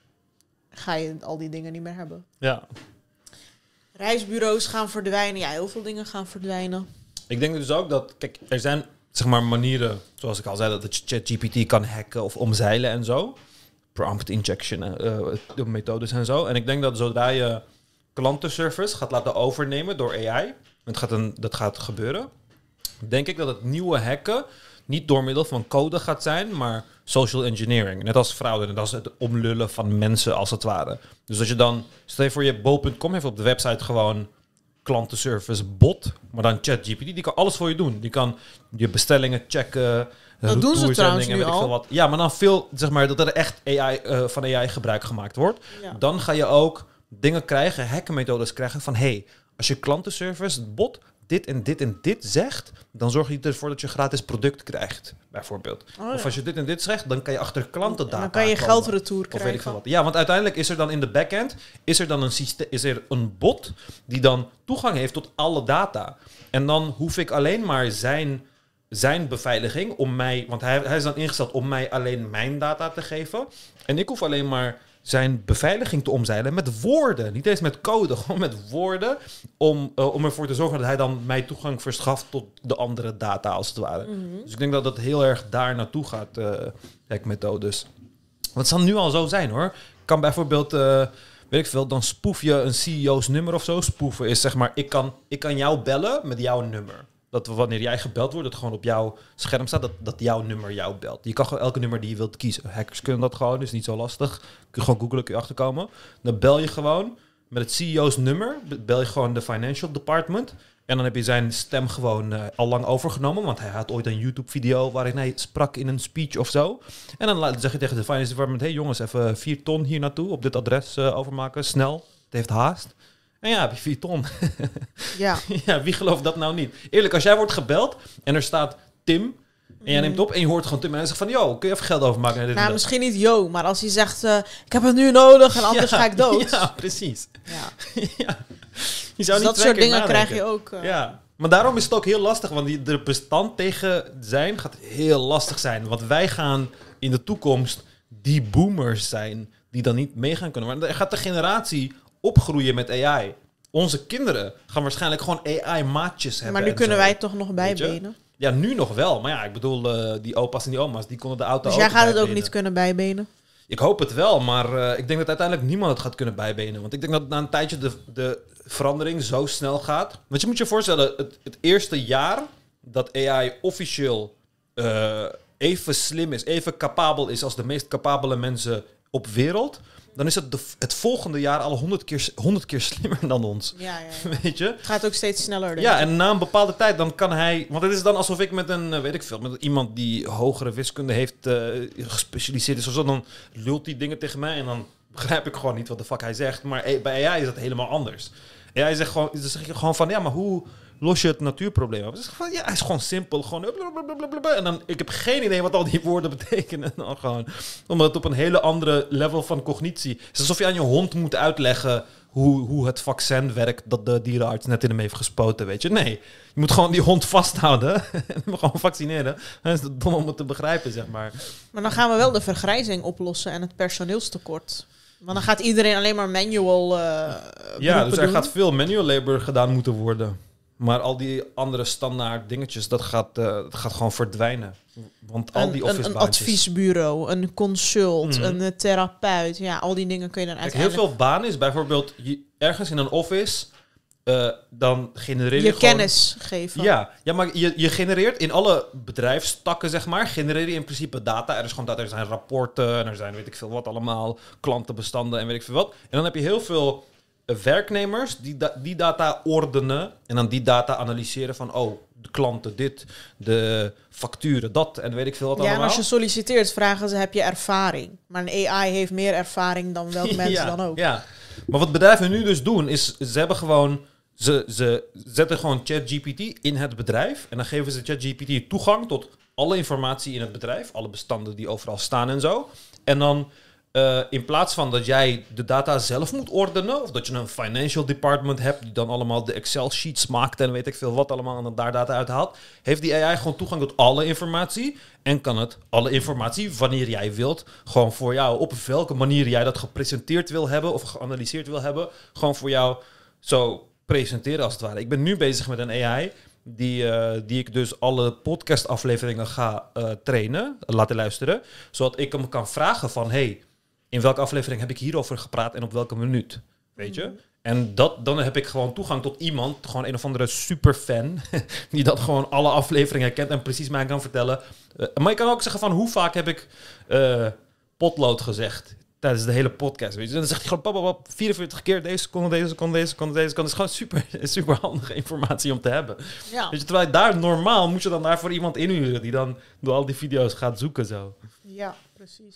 ga je al die dingen niet meer hebben. Ja. Reisbureaus gaan verdwijnen. Ja, heel veel dingen gaan verdwijnen. Ik denk dus ook dat, kijk, er zijn zeg maar manieren, zoals ik al zei, dat je ChatGPT kan hacken of omzeilen en zo. Prompt injection, uh, de methodes en zo. En ik denk dat zodra je klantenservice gaat laten overnemen door A I, het gaat een, dat gaat gebeuren, denk ik dat het nieuwe hacken niet door middel van code gaat zijn, maar social engineering. Net als fraude, net als het omlullen van mensen als het ware. Dus als je dan, stel je voor je bol punt com heeft op de website gewoon klantenservice bot, maar dan ChatGPT, die kan alles voor je doen. Die kan je bestellingen checken. Dat doen ze trouwens nu al. Wat. Ja, maar dan veel, zeg maar, dat er echt A I, uh, van A I gebruik gemaakt wordt. Ja. Dan ga je ook dingen krijgen, hackenmethodes krijgen van, hey, als je klantenservice bot dit en dit en dit zegt, dan zorg je ervoor dat je gratis product krijgt, bijvoorbeeld. Oh, ja. Of als je dit en dit zegt, dan kan je achter klantendata en dan kan je komen, geldretour krijgen. Of weet ik veel wat. Ja, want uiteindelijk is er dan in de backend is er dan een systeem, is er een bot die dan toegang heeft tot alle data. En dan hoef ik alleen maar zijn, zijn beveiliging om mij, want hij, hij is dan ingesteld om mij alleen mijn data te geven. En ik hoef alleen maar zijn beveiliging te omzeilen met woorden. Niet eens met code, gewoon met woorden. Om, uh, om ervoor te zorgen dat hij dan mij toegang verschaft tot de andere data, als het ware. Mm-hmm. Dus ik denk dat dat heel erg daar naartoe gaat, uh, hackmethodes. Want het zal nu al zo zijn, hoor. Kan bijvoorbeeld, uh, weet ik veel, dan spoef je een C E O's nummer of zo. Spoeven is zeg maar, ik kan, ik kan jou bellen met jouw nummer. Dat wanneer jij gebeld wordt, dat gewoon op jouw scherm staat, dat, dat jouw nummer jou belt. Je kan gewoon elke nummer die je wilt kiezen. Hackers kunnen dat gewoon, is niet zo lastig. Kun je gewoon googlen, kun je achterkomen. Dan bel je gewoon met het C E O's nummer, bel je gewoon de financial department. En dan heb je zijn stem gewoon uh, al lang overgenomen, want hij had ooit een YouTube-video waarin hij sprak in een speech of zo. En dan zeg je tegen de finance department, hey jongens, even vier ton hier naartoe, op dit adres uh, overmaken, snel. Het heeft haast. En ja, heb je vier ton. Ja. Ja, wie gelooft dat nou niet? Eerlijk, als jij wordt gebeld en er staat Tim en jij neemt op en je hoort gewoon Tim en hij zegt van, yo, kun je even geld overmaken? Nou, misschien niet yo, maar als hij zegt, uh, ik heb het nu nodig en anders ja, ga ik dood. Ja, precies. Ja. Ja. Je dus zou niet dat soort dingen nadenken. Krijg je ook. Uh... Ja, maar daarom is het ook heel lastig, want die, er bestand tegen zijn gaat heel lastig zijn. Want wij gaan in de toekomst die boomers zijn die dan niet mee gaan kunnen. Maar er gaat de generatie opgroeien met A I. Onze kinderen gaan waarschijnlijk gewoon A I-maatjes hebben. Maar nu kunnen zo. Wij toch nog bijbenen? Ja, nu nog wel. Maar ja, ik bedoel, uh, die opa's en die oma's, die konden de auto Dus ook jij gaat bijbenen. het ook niet kunnen bijbenen? Ik hoop het wel, maar uh, ik denk dat uiteindelijk niemand het gaat kunnen bijbenen. Want ik denk dat na een tijdje de, de verandering zo snel gaat. Want je moet je voorstellen, het, het eerste jaar dat A I officieel uh, even slim is, even capabel is als de meest capabele mensen op wereld, dan is het de, het volgende jaar al honderd keer, honderd keer slimmer dan ons. Ja, ja, ja. Weet je? Het gaat ook steeds sneller. Denk ja, ik. en na een bepaalde tijd dan kan hij... Want het is dan alsof ik met een, weet ik veel, met iemand die hogere wiskunde heeft uh, gespecialiseerd is of zo, dan lult hij dingen tegen mij en dan begrijp ik gewoon niet wat de fuck hij zegt. Maar bij A I is dat helemaal anders. A I zegt gewoon, dan zeg je gewoon van, ja, maar hoe los je het natuurprobleem op? Dus van, ja, hij is gewoon simpel, gewoon blablabla. En dan, ik heb geen idee wat al die woorden betekenen. Dan gewoon, omdat het op een hele andere level van cognitie. Het is alsof je aan je hond moet uitleggen hoe, hoe het vaccin werkt dat de dierenarts net in hem heeft gespoten, weet je. Nee, je moet gewoon die hond vasthouden en hem gewoon vaccineren. Dat is dom om het te begrijpen, zeg maar. Maar dan gaan we wel de vergrijzing oplossen en het personeelstekort. Want dan gaat iedereen alleen maar manual uh, Ja, dus er doen. gaat veel manual labor gedaan moeten worden. Maar al die andere standaard dingetjes, dat gaat, uh, dat gaat gewoon verdwijnen. Want al die een, office een, een baantjes. adviesbureau, een consult, Mm. een therapeut. Ja, al die dingen kun je dan Kijk, uiteindelijk... heel veel banen is bijvoorbeeld je, ergens in een office, uh, dan genereer je, je gewoon... kennis geven. Ja, ja, maar je, je genereert in alle bedrijfstakken, zeg maar, genereer je in principe data. Er is gewoon data, er zijn rapporten en er zijn weet ik veel wat allemaal, klantenbestanden en weet ik veel wat. En dan heb je heel veel werknemers die da- die data ordenen en dan die data analyseren van, oh, de klanten dit, de facturen dat en weet ik veel wat Ja, en allemaal. als je solliciteert vragen ze, heb je ervaring? Maar een A I heeft meer ervaring dan welk mens ja, dan ook. Ja, maar wat bedrijven nu dus doen, is ze hebben gewoon... Ze, ze zetten gewoon ChatGPT in het bedrijf en dan geven ze ChatGPT toegang tot alle informatie in het bedrijf, alle bestanden die overal staan en zo. En dan uh, in plaats van dat jij de data zelf moet ordenen, of dat je een financial department hebt die dan allemaal de Excel sheets maakt en weet ik veel wat allemaal en dan daar data uithaalt, heeft die A I gewoon toegang tot alle informatie en kan het alle informatie, wanneer jij wilt, gewoon voor jou, op welke manier jij dat gepresenteerd wil hebben of geanalyseerd wil hebben, gewoon voor jou zo presenteren als het ware. Ik ben nu bezig met een A I die, uh, die ik dus alle podcastafleveringen ga uh, trainen, laten luisteren, zodat ik hem kan vragen van, hey, in welke aflevering heb ik hierover gepraat en op welke minuut, weet je? Mm. En dat, dan heb ik gewoon toegang tot iemand, gewoon een of andere superfan, die dat gewoon alle afleveringen kent en precies mij kan vertellen. Uh, maar je kan ook zeggen van, hoe vaak heb ik uh, potlood gezegd tijdens de hele podcast, weet je. Dan zegt hij gewoon, pap, pap, vierenveertig keer deze seconde, deze seconde, deze seconde, deze seconde. Dat is gewoon super, super handige informatie om te hebben. Ja. Weet je, terwijl je daar normaal moet je dan daarvoor iemand inhuren die dan door al die video's gaat zoeken zo. Ja, precies.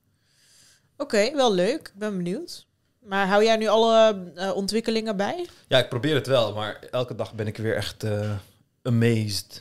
Oké, okay, wel leuk. Ik ben benieuwd. Maar hou jij nu alle uh, ontwikkelingen bij? Ja, ik probeer het wel, maar elke dag ben ik weer echt uh, amazed.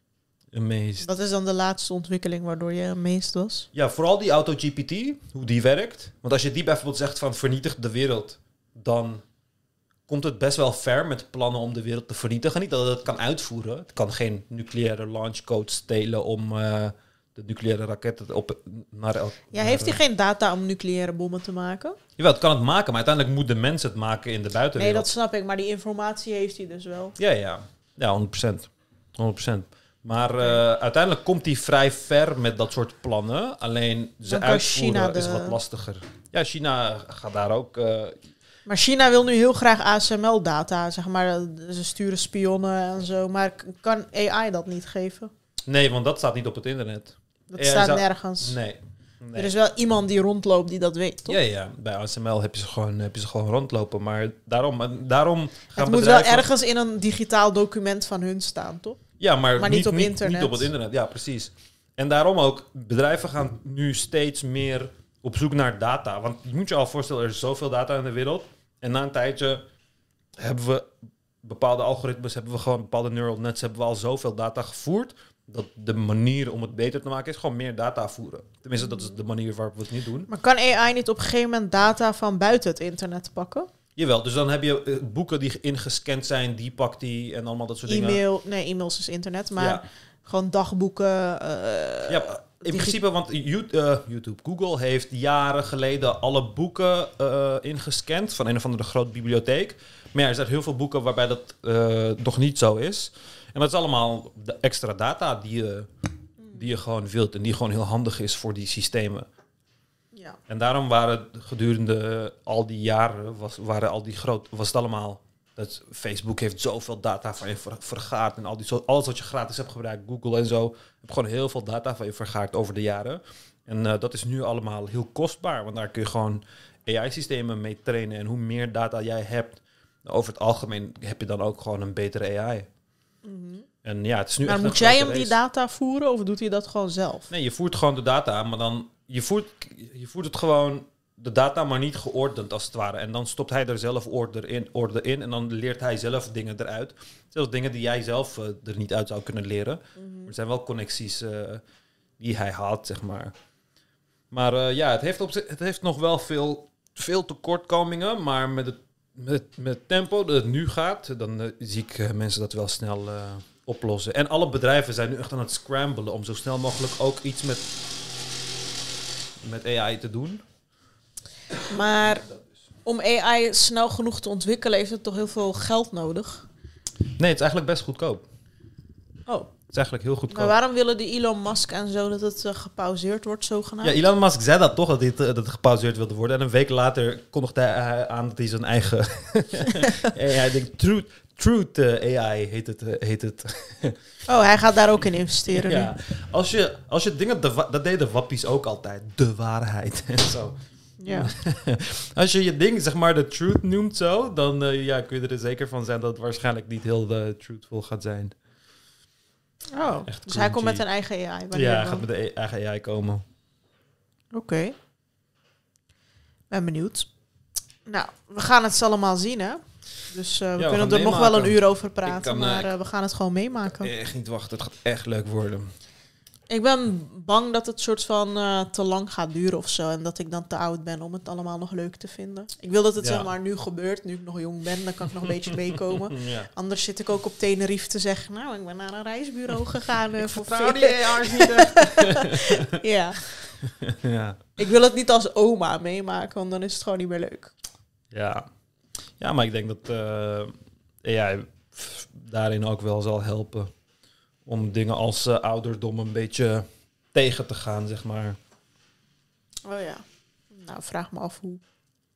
Amazed. Wat is dan de laatste ontwikkeling waardoor je amazed was? Ja, vooral die AutoGPT, hoe die werkt. Want als je die bijvoorbeeld zegt van vernietig de wereld, dan komt het best wel ver met plannen om de wereld te vernietigen. Niet dat het het kan uitvoeren. Het kan geen nucleaire launchcode stelen om uh, de nucleaire raketten op naar... El- ja, heeft hij geen data om nucleaire bommen te maken? Jawel, het kan het maken, maar uiteindelijk moet de mens het maken in de buitenwereld. Nee, dat snap ik, maar die informatie heeft hij dus wel. Ja, ja. Ja, honderd procent. honderd procent. Maar uh, uiteindelijk komt hij vrij ver met dat soort plannen. Alleen ze uitvoeren de... is wat lastiger. Ja, China gaat daar ook... Uh... Maar China wil nu heel graag A S M L-data, zeg maar. Ze sturen spionnen en zo. Maar kan A I dat niet geven? Nee, want dat staat niet op het internet. Dat A I staat zou... nergens. Nee. Nee. Er is wel iemand die rondloopt die dat weet, toch? Ja, ja. Bij A S M L heb je ze gewoon, heb je ze gewoon rondlopen. Maar daarom, daarom gaan het moet bedrijven... wel ergens in een digitaal document van hun staan, toch? Ja, maar, maar niet, niet op niet, internet. Niet op het internet, ja, precies. En daarom ook, bedrijven gaan nu steeds meer op zoek naar data. Want je moet je al voorstellen, er is zoveel data in de wereld. En na een tijdje hebben we bepaalde algoritmes, hebben we gewoon bepaalde neural nets, hebben we al zoveel data gevoerd, dat de manier om het beter te maken is gewoon meer data voeren. Tenminste, dat is de manier waarop we het niet doen. Maar kan A I niet op een gegeven moment data van buiten het internet pakken? Jawel, dus dan heb je uh, boeken die ingescand zijn, die pakt die en allemaal dat soort E-mail, dingen. Nee, e-mails is internet, maar ja. gewoon dagboeken. Uh, ja, in digi- principe, want YouTube, uh, YouTube, Google heeft jaren geleden alle boeken uh, ingescand van een of andere grote bibliotheek. Maar ja, er zijn heel veel boeken waarbij dat uh, nog niet zo is. En dat is allemaal de extra data die je, die je gewoon wilt en die gewoon heel handig is voor die systemen. Ja. En daarom waren gedurende al die jaren, was, waren al die groot, was het allemaal... Dat Facebook heeft zoveel data van je ver, vergaard. En al die, zo, alles wat je gratis hebt gebruikt, Google en zo... heb gewoon heel veel data van je vergaard over de jaren. En uh, dat is nu allemaal heel kostbaar. Want daar kun je gewoon A I-systemen mee trainen. En hoe meer data jij hebt... over het algemeen heb je dan ook gewoon een betere A I. Mm-hmm. En ja, het is nu maar echt moet een jij grote hem die race. data voeren of doet hij dat gewoon zelf? Nee, je voert gewoon de data aan, maar dan... Je voert, je voert het gewoon... De data, maar niet geordend als het ware. En dan stopt hij er zelf order in, order in. En dan leert hij zelf dingen eruit. Zelfs dingen die jij zelf uh, er niet uit zou kunnen leren. Mm-hmm. Er zijn wel connecties uh, die hij haalt, zeg maar. Maar uh, ja, het heeft, op, het heeft nog wel veel, veel tekortkomingen. Maar met het, met, met het tempo dat het nu gaat... dan uh, zie ik uh, mensen dat wel snel uh, oplossen. En alle bedrijven zijn nu echt aan het scramblen... om zo snel mogelijk ook iets met, met A I te doen... Maar om A I snel genoeg te ontwikkelen heeft het toch heel veel geld nodig? Nee, het is eigenlijk best goedkoop. Oh. Het is eigenlijk heel goedkoop. Maar waarom willen die Elon Musk en zo dat het uh, gepauzeerd wordt, zogenaamd? Ja, Elon Musk zei dat toch, dat het, dat het gepauzeerd wilde worden. En een week later kondigde hij aan dat hij zijn eigen... hij denkt, Truth, Truth uh, A I heet het. Uh, heet het. Oh, hij gaat daar ook in investeren ja. nu. Als je, als je dingen... De, dat deden wappies ook altijd. De waarheid en zo. Ja. Als je je ding, zeg maar, de truth noemt zo, dan uh, ja, kun je er zeker van zijn dat het waarschijnlijk niet heel uh, truthful gaat zijn. Oh, echt dus hij komt met een eigen A I. Ja, hij gaat met een eigen A I komen. Oké. Okay. Ben benieuwd. Nou, we gaan het allemaal zien, hè? Dus uh, we ja, kunnen we er nog meemaken. wel een uur over praten, kan, maar uh, uh, we gaan het gewoon meemaken. Ik kan echt niet wachten, het gaat echt leuk worden. Ik ben bang dat het soort van uh, te lang gaat duren of zo. En dat ik dan te oud ben om het allemaal nog leuk te vinden. Ik wil dat het ja. zeg maar nu gebeurt, nu ik nog jong ben. Dan kan ik nog een beetje meekomen. Ja. Anders zit ik ook op Tenerife te zeggen... Nou, ik ben naar een reisbureau gegaan. Uh, voor vertrouw die A I's niet echt. ja. ja. Ik wil het niet als oma meemaken, want dan is het gewoon niet meer leuk. Ja, ja maar ik denk dat uh, A I daarin ook wel zal helpen. Om dingen als uh, ouderdom een beetje tegen te gaan, zeg maar. Oh ja. Nou, vraag me af hoe.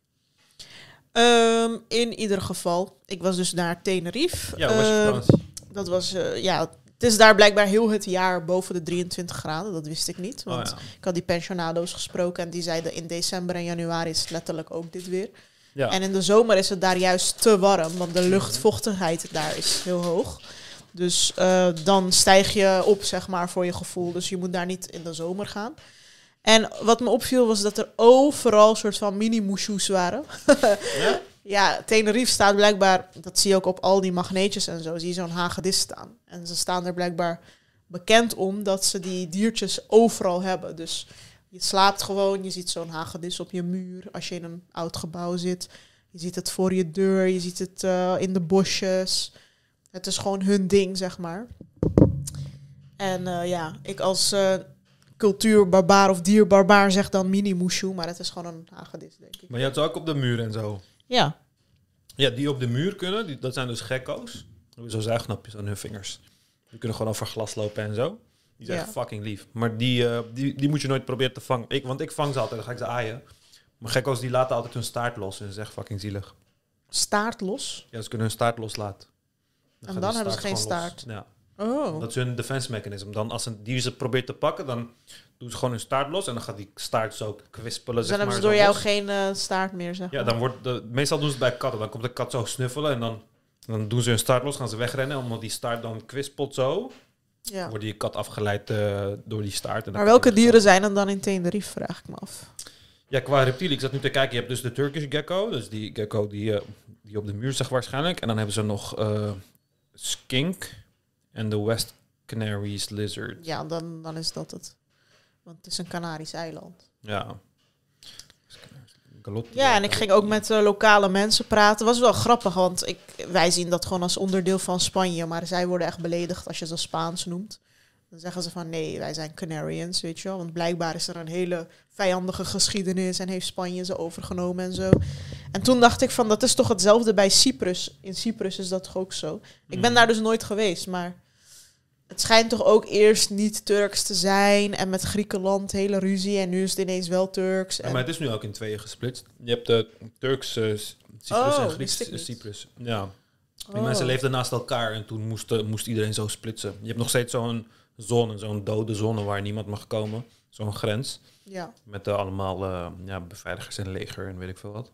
Um, in ieder geval, ik was dus naar Tenerife. Ja, hoe was je uh, Frans? Dat was, uh, ja, het is daar blijkbaar heel het jaar boven de drieëntwintig graden. Dat wist ik niet, want oh, ja. ik had die pensionado's gesproken en die zeiden in december en januari is het letterlijk ook dit weer. Ja. En in de zomer is het daar juist te warm, want de luchtvochtigheid daar is heel hoog. Dus uh, dan stijg je op, zeg maar, voor je gevoel. Dus je moet daar niet in de zomer gaan. En wat me opviel was dat er overal soort van mini-moeshoes waren. ja? Ja, Tenerife staat blijkbaar, dat zie je ook op al die magneetjes en zo, zie je zo'n hagedis staan. En ze staan er blijkbaar bekend om dat ze die diertjes overal hebben. Dus je slaapt gewoon, je ziet zo'n hagedis op je muur als je in een oud gebouw zit. Je ziet het voor je deur, je ziet het uh, in de bosjes. Het is gewoon hun ding, zeg maar. En uh, ja, ik als uh, cultuurbarbaar of dierbarbaar zeg dan mini-moeshoe, maar het is gewoon een hagedis, denk ik. Maar je had ze ook op de muur en zo. Ja. Ja, die op de muur kunnen, die, dat zijn dus gekko's. Die hebben zo zuignapjes aan hun vingers. Die kunnen gewoon over glas lopen en zo. Die zijn ja. echt fucking lief. Maar die, uh, die, die moet je nooit proberen te vangen. Ik, want ik vang ze altijd, dan ga ik ze aaien. Maar gekko's die laten altijd hun staart los en dat is echt fucking zielig. Staart los? Ja, ze kunnen hun staart loslaten. Dan en dan hebben ze geen staart? Ja. Oh. Dat is hun defense mechanism. Dan als een dier ze probeert te pakken, dan doen ze gewoon hun staart los en dan gaat die staart zo kwispelen. Dus dan zeg hebben maar, ze door jou los. geen uh, staart meer, zeg maar. Ja, dan wordt de, meestal doen ze het bij katten. Dan komt de kat zo snuffelen en dan, dan doen ze hun staart los, gaan ze wegrennen. Omdat die staart dan kwispelt zo, ja. wordt die kat afgeleid uh, door die staart. En maar welke dieren zijn er dan in Tenerife, vraag ik me af. Ja, qua reptielen. Ik zat nu te kijken. Je hebt dus de Turkish gecko. Dus die gecko die, uh, die op de muur zag waarschijnlijk. En dan hebben ze nog uh, skink en de West Canaries lizard. Ja, dan, dan is dat het. Want het is een Canarisch eiland. Ja. Ja, en ik ging ook met uh, lokale mensen praten. Was wel grappig, want ik, wij zien dat gewoon als onderdeel van Spanje. Maar zij worden echt beledigd als je ze Spaans noemt. Dan zeggen ze van nee, wij zijn Canarians, weet je wel. Want blijkbaar is er een hele vijandige geschiedenis en heeft Spanje ze overgenomen en zo. En toen dacht ik van, dat is toch hetzelfde bij Cyprus. In Cyprus is dat toch ook zo. Ik ben daar dus nooit geweest, maar het schijnt toch ook eerst niet Turks te zijn. En met Griekenland hele ruzie. En nu is het ineens wel Turks. En... Ja, maar het is nu ook in tweeën gesplitst. Je hebt de Turks, uh, Cyprus oh, en Grieks Cyprus. Ja. Die oh. mensen leefden naast elkaar en toen moest, uh, moest iedereen zo splitsen. Je hebt nog steeds zo'n zone, zo'n dode zone waar niemand mag komen. Zo'n grens. Ja. Met uh, allemaal uh, ja, beveiligers en leger en weet ik veel wat.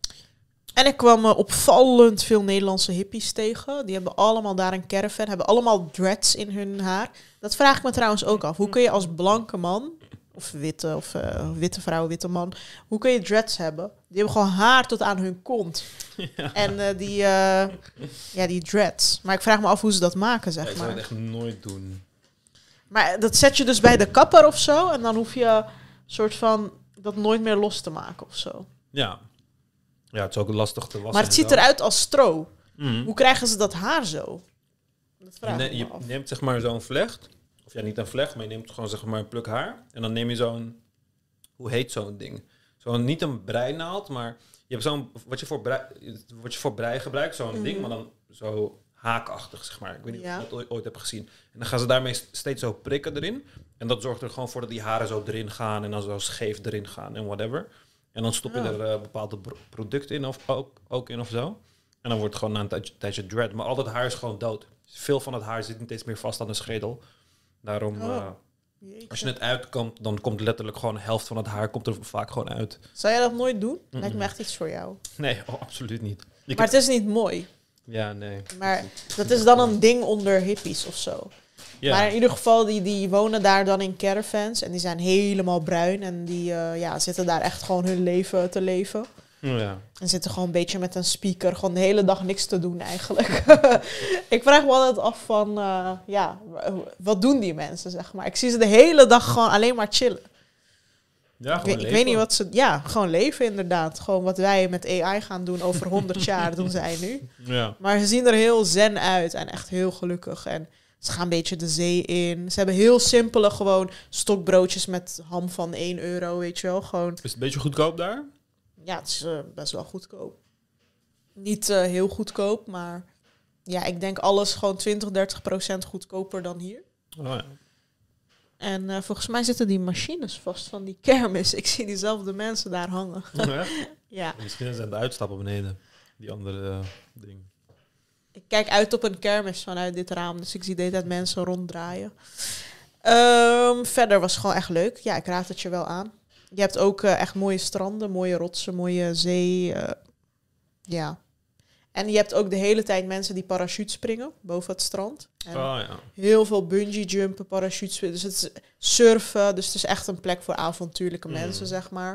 En ik kwam uh, opvallend veel Nederlandse hippies tegen. Die hebben allemaal daar een caravan. Hebben allemaal dreads in hun haar. Dat vraag ik me trouwens ook af. Hoe kun je als blanke man... Of witte, of uh, witte vrouw, witte man. Hoe kun je dreads hebben? Die hebben gewoon haar tot aan hun kont. Ja. En uh, die, uh, ja, die dreads. Maar ik vraag me af hoe ze dat maken, zeg ja, ik maar. zou het echt nooit doen. Maar dat zet je dus bij de kapper of zo. En dan hoef je soort van dat nooit meer los te maken of zo. Ja. Ja, het is ook lastig te wassen. Maar het ziet eruit als stro. Mm. Hoe krijgen ze dat haar zo? Dat vraag je, ik me je af. neemt zeg maar zo'n vlecht. Of ja, niet een vlecht, maar je neemt gewoon zeg maar een pluk haar. En dan neem je zo'n... Hoe heet zo'n ding? Zo'n, niet een breinaald, maar... Je hebt zo'n... Wat je voor brei, wat je voor brei gebruikt, zo'n mm. ding, maar dan zo haakachtig, zeg maar. Ik weet niet ja. of je dat ooit, ooit hebt gezien. En dan gaan ze daarmee steeds zo prikken erin. En dat zorgt er gewoon voor dat die haren zo erin gaan en dan zo scheef erin gaan en whatever. En dan stop je oh. er uh, bepaalde producten in of ook, ook in of zo. En dan wordt het gewoon na een tijdje, tijdje dread. Maar al dat haar is gewoon dood. Veel van het haar zit niet eens meer vast aan de schedel. Daarom, oh, uh, als je het uitkomt, dan komt letterlijk gewoon de helft van het haar komt er vaak gewoon uit. Zou jij dat nooit doen? Mm-mm. Lijkt me echt iets voor jou. Nee, oh, absoluut niet. Je maar het is niet mooi. Ja, nee. Maar dat is dan een ding onder hippies of zo. Ja. Maar in ieder geval, die, die wonen daar dan in caravans. En die zijn helemaal bruin. En die uh, ja, zitten daar echt gewoon hun leven te leven. Ja. En zitten gewoon een beetje met een speaker. Gewoon de hele dag niks te doen eigenlijk. Ik vraag me altijd af van... Uh, ja, wat doen die mensen, zeg maar. Ik zie ze de hele dag gewoon alleen maar chillen. Ja, ik, weet, ik weet niet wat ze... Ja, gewoon leven inderdaad. Gewoon wat wij met A I gaan doen over honderd jaar doen zij nu. Ja. Maar ze zien er heel zen uit. En echt heel gelukkig. En... Ze gaan een beetje de zee in. Ze hebben heel simpele gewoon stokbroodjes met ham van één euro, weet je wel. Gewoon. Is het een beetje goedkoop daar? Ja, het is uh, best wel goedkoop. Niet uh, heel goedkoop, maar ja, ik denk alles gewoon twintig, dertig procent goedkoper dan hier. Oh ja. En uh, volgens mij zitten die machines vast van die kermis. Ik zie diezelfde mensen daar hangen. Oh ja? Ja. Misschien zijn ze aan het uitstappen beneden, die andere uh, dingen. Ik kijk uit op een kermis vanuit dit raam, dus ik zie de hele tijd mensen ronddraaien. Um, verder was het gewoon echt leuk. Ja, ik raad het je wel aan. Je hebt ook uh, echt mooie stranden, mooie rotsen, mooie zee. Uh, ja. En je hebt ook de hele tijd mensen die parachute springen boven het strand. En oh, ja. Heel veel bungee jumpen, parachute springen. Dus het is surfen, dus het is echt een plek voor avontuurlijke mm. mensen, zeg maar.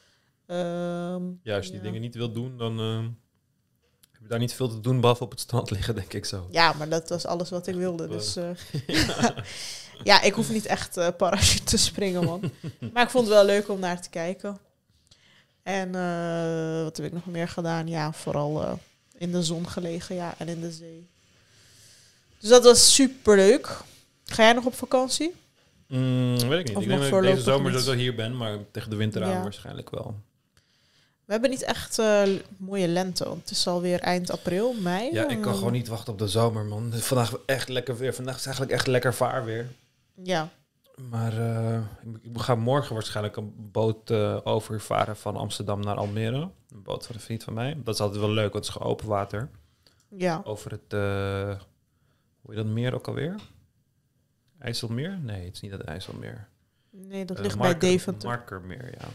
Um, ja, als je die ja. dingen niet wilt doen, dan... Uh... Heb je daar niet veel te doen, behalve op het strand liggen, denk ik zo. Ja, maar dat was alles wat ik wilde. Dus uh, ja. ja, ik hoef niet echt uh, parachute te springen, man. Maar ik vond het wel leuk om naar te kijken. En uh, wat heb ik nog meer gedaan? Ja, vooral uh, in de zon gelegen, ja, en in de zee. Dus dat was super leuk. Ga jij nog op vakantie? Mm, weet ik niet. Of ik denk dat ik deze zomer sowieso hier ben, maar tegen de winter aan ja. waarschijnlijk wel. We hebben niet echt uh, mooie lente, want het is alweer eind april, mei. Ja, ik kan uh, gewoon niet wachten op de zomer, man. Vandaag echt lekker weer. Vandaag is eigenlijk echt lekker vaar weer. Ja. Maar uh, ik ga morgen waarschijnlijk een boot uh, overvaren van Amsterdam naar Almere. Een boot van een vriend van mij. Dat is altijd wel leuk, want het is gewoon open water. Ja. Over het, uh, hoe heet dat meer ook alweer? IJsselmeer? Nee, het is niet het IJsselmeer. Nee, dat uh, ligt Marker, bij Deventer. Markermeer, ja.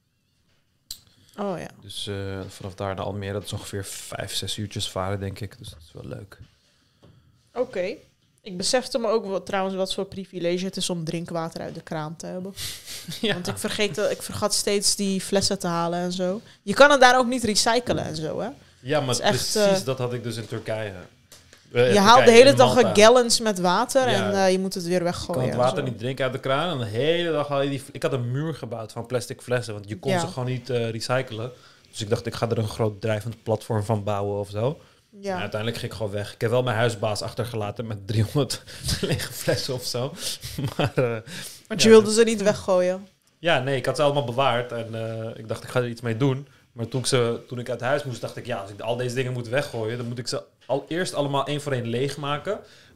Oh ja. Dus uh, vanaf daar naar Almere, dat is ongeveer vijf, zes uurtjes varen, denk ik. Dus dat is wel leuk. Oké. Okay. Ik besefte me ook wat, trouwens wat voor privilege het is om drinkwater uit de kraan te hebben. Ja. Want ik, vergeet, ik vergat steeds die flessen te halen en zo. Je kan het daar ook niet recyclen en zo, hè? Ja, maar precies echt, uh, dat had ik dus in Turkije. Uh, je haalt de hele dag gallons met water ja. en uh, je moet het weer weggooien. Je kan het water niet drinken uit de kraan. En de hele dag had je die... Ik had een muur gebouwd van plastic flessen, want je kon ja. ze gewoon niet uh, recyclen. Dus ik dacht, ik ga er een groot drijvend platform van bouwen of zo. Ja. En uiteindelijk ging ik gewoon weg. Ik heb wel mijn huisbaas achtergelaten met driehonderd lege flessen of zo. maar, uh, Want je ja, wilde ze niet weggooien? Ja, nee, ik had ze allemaal bewaard. En uh, ik dacht, ik ga er iets mee doen. Maar toen ik, ze, toen ik uit huis moest, dacht ik... Ja, als ik al deze dingen moet weggooien... dan moet ik ze al eerst allemaal één voor één leegmaken.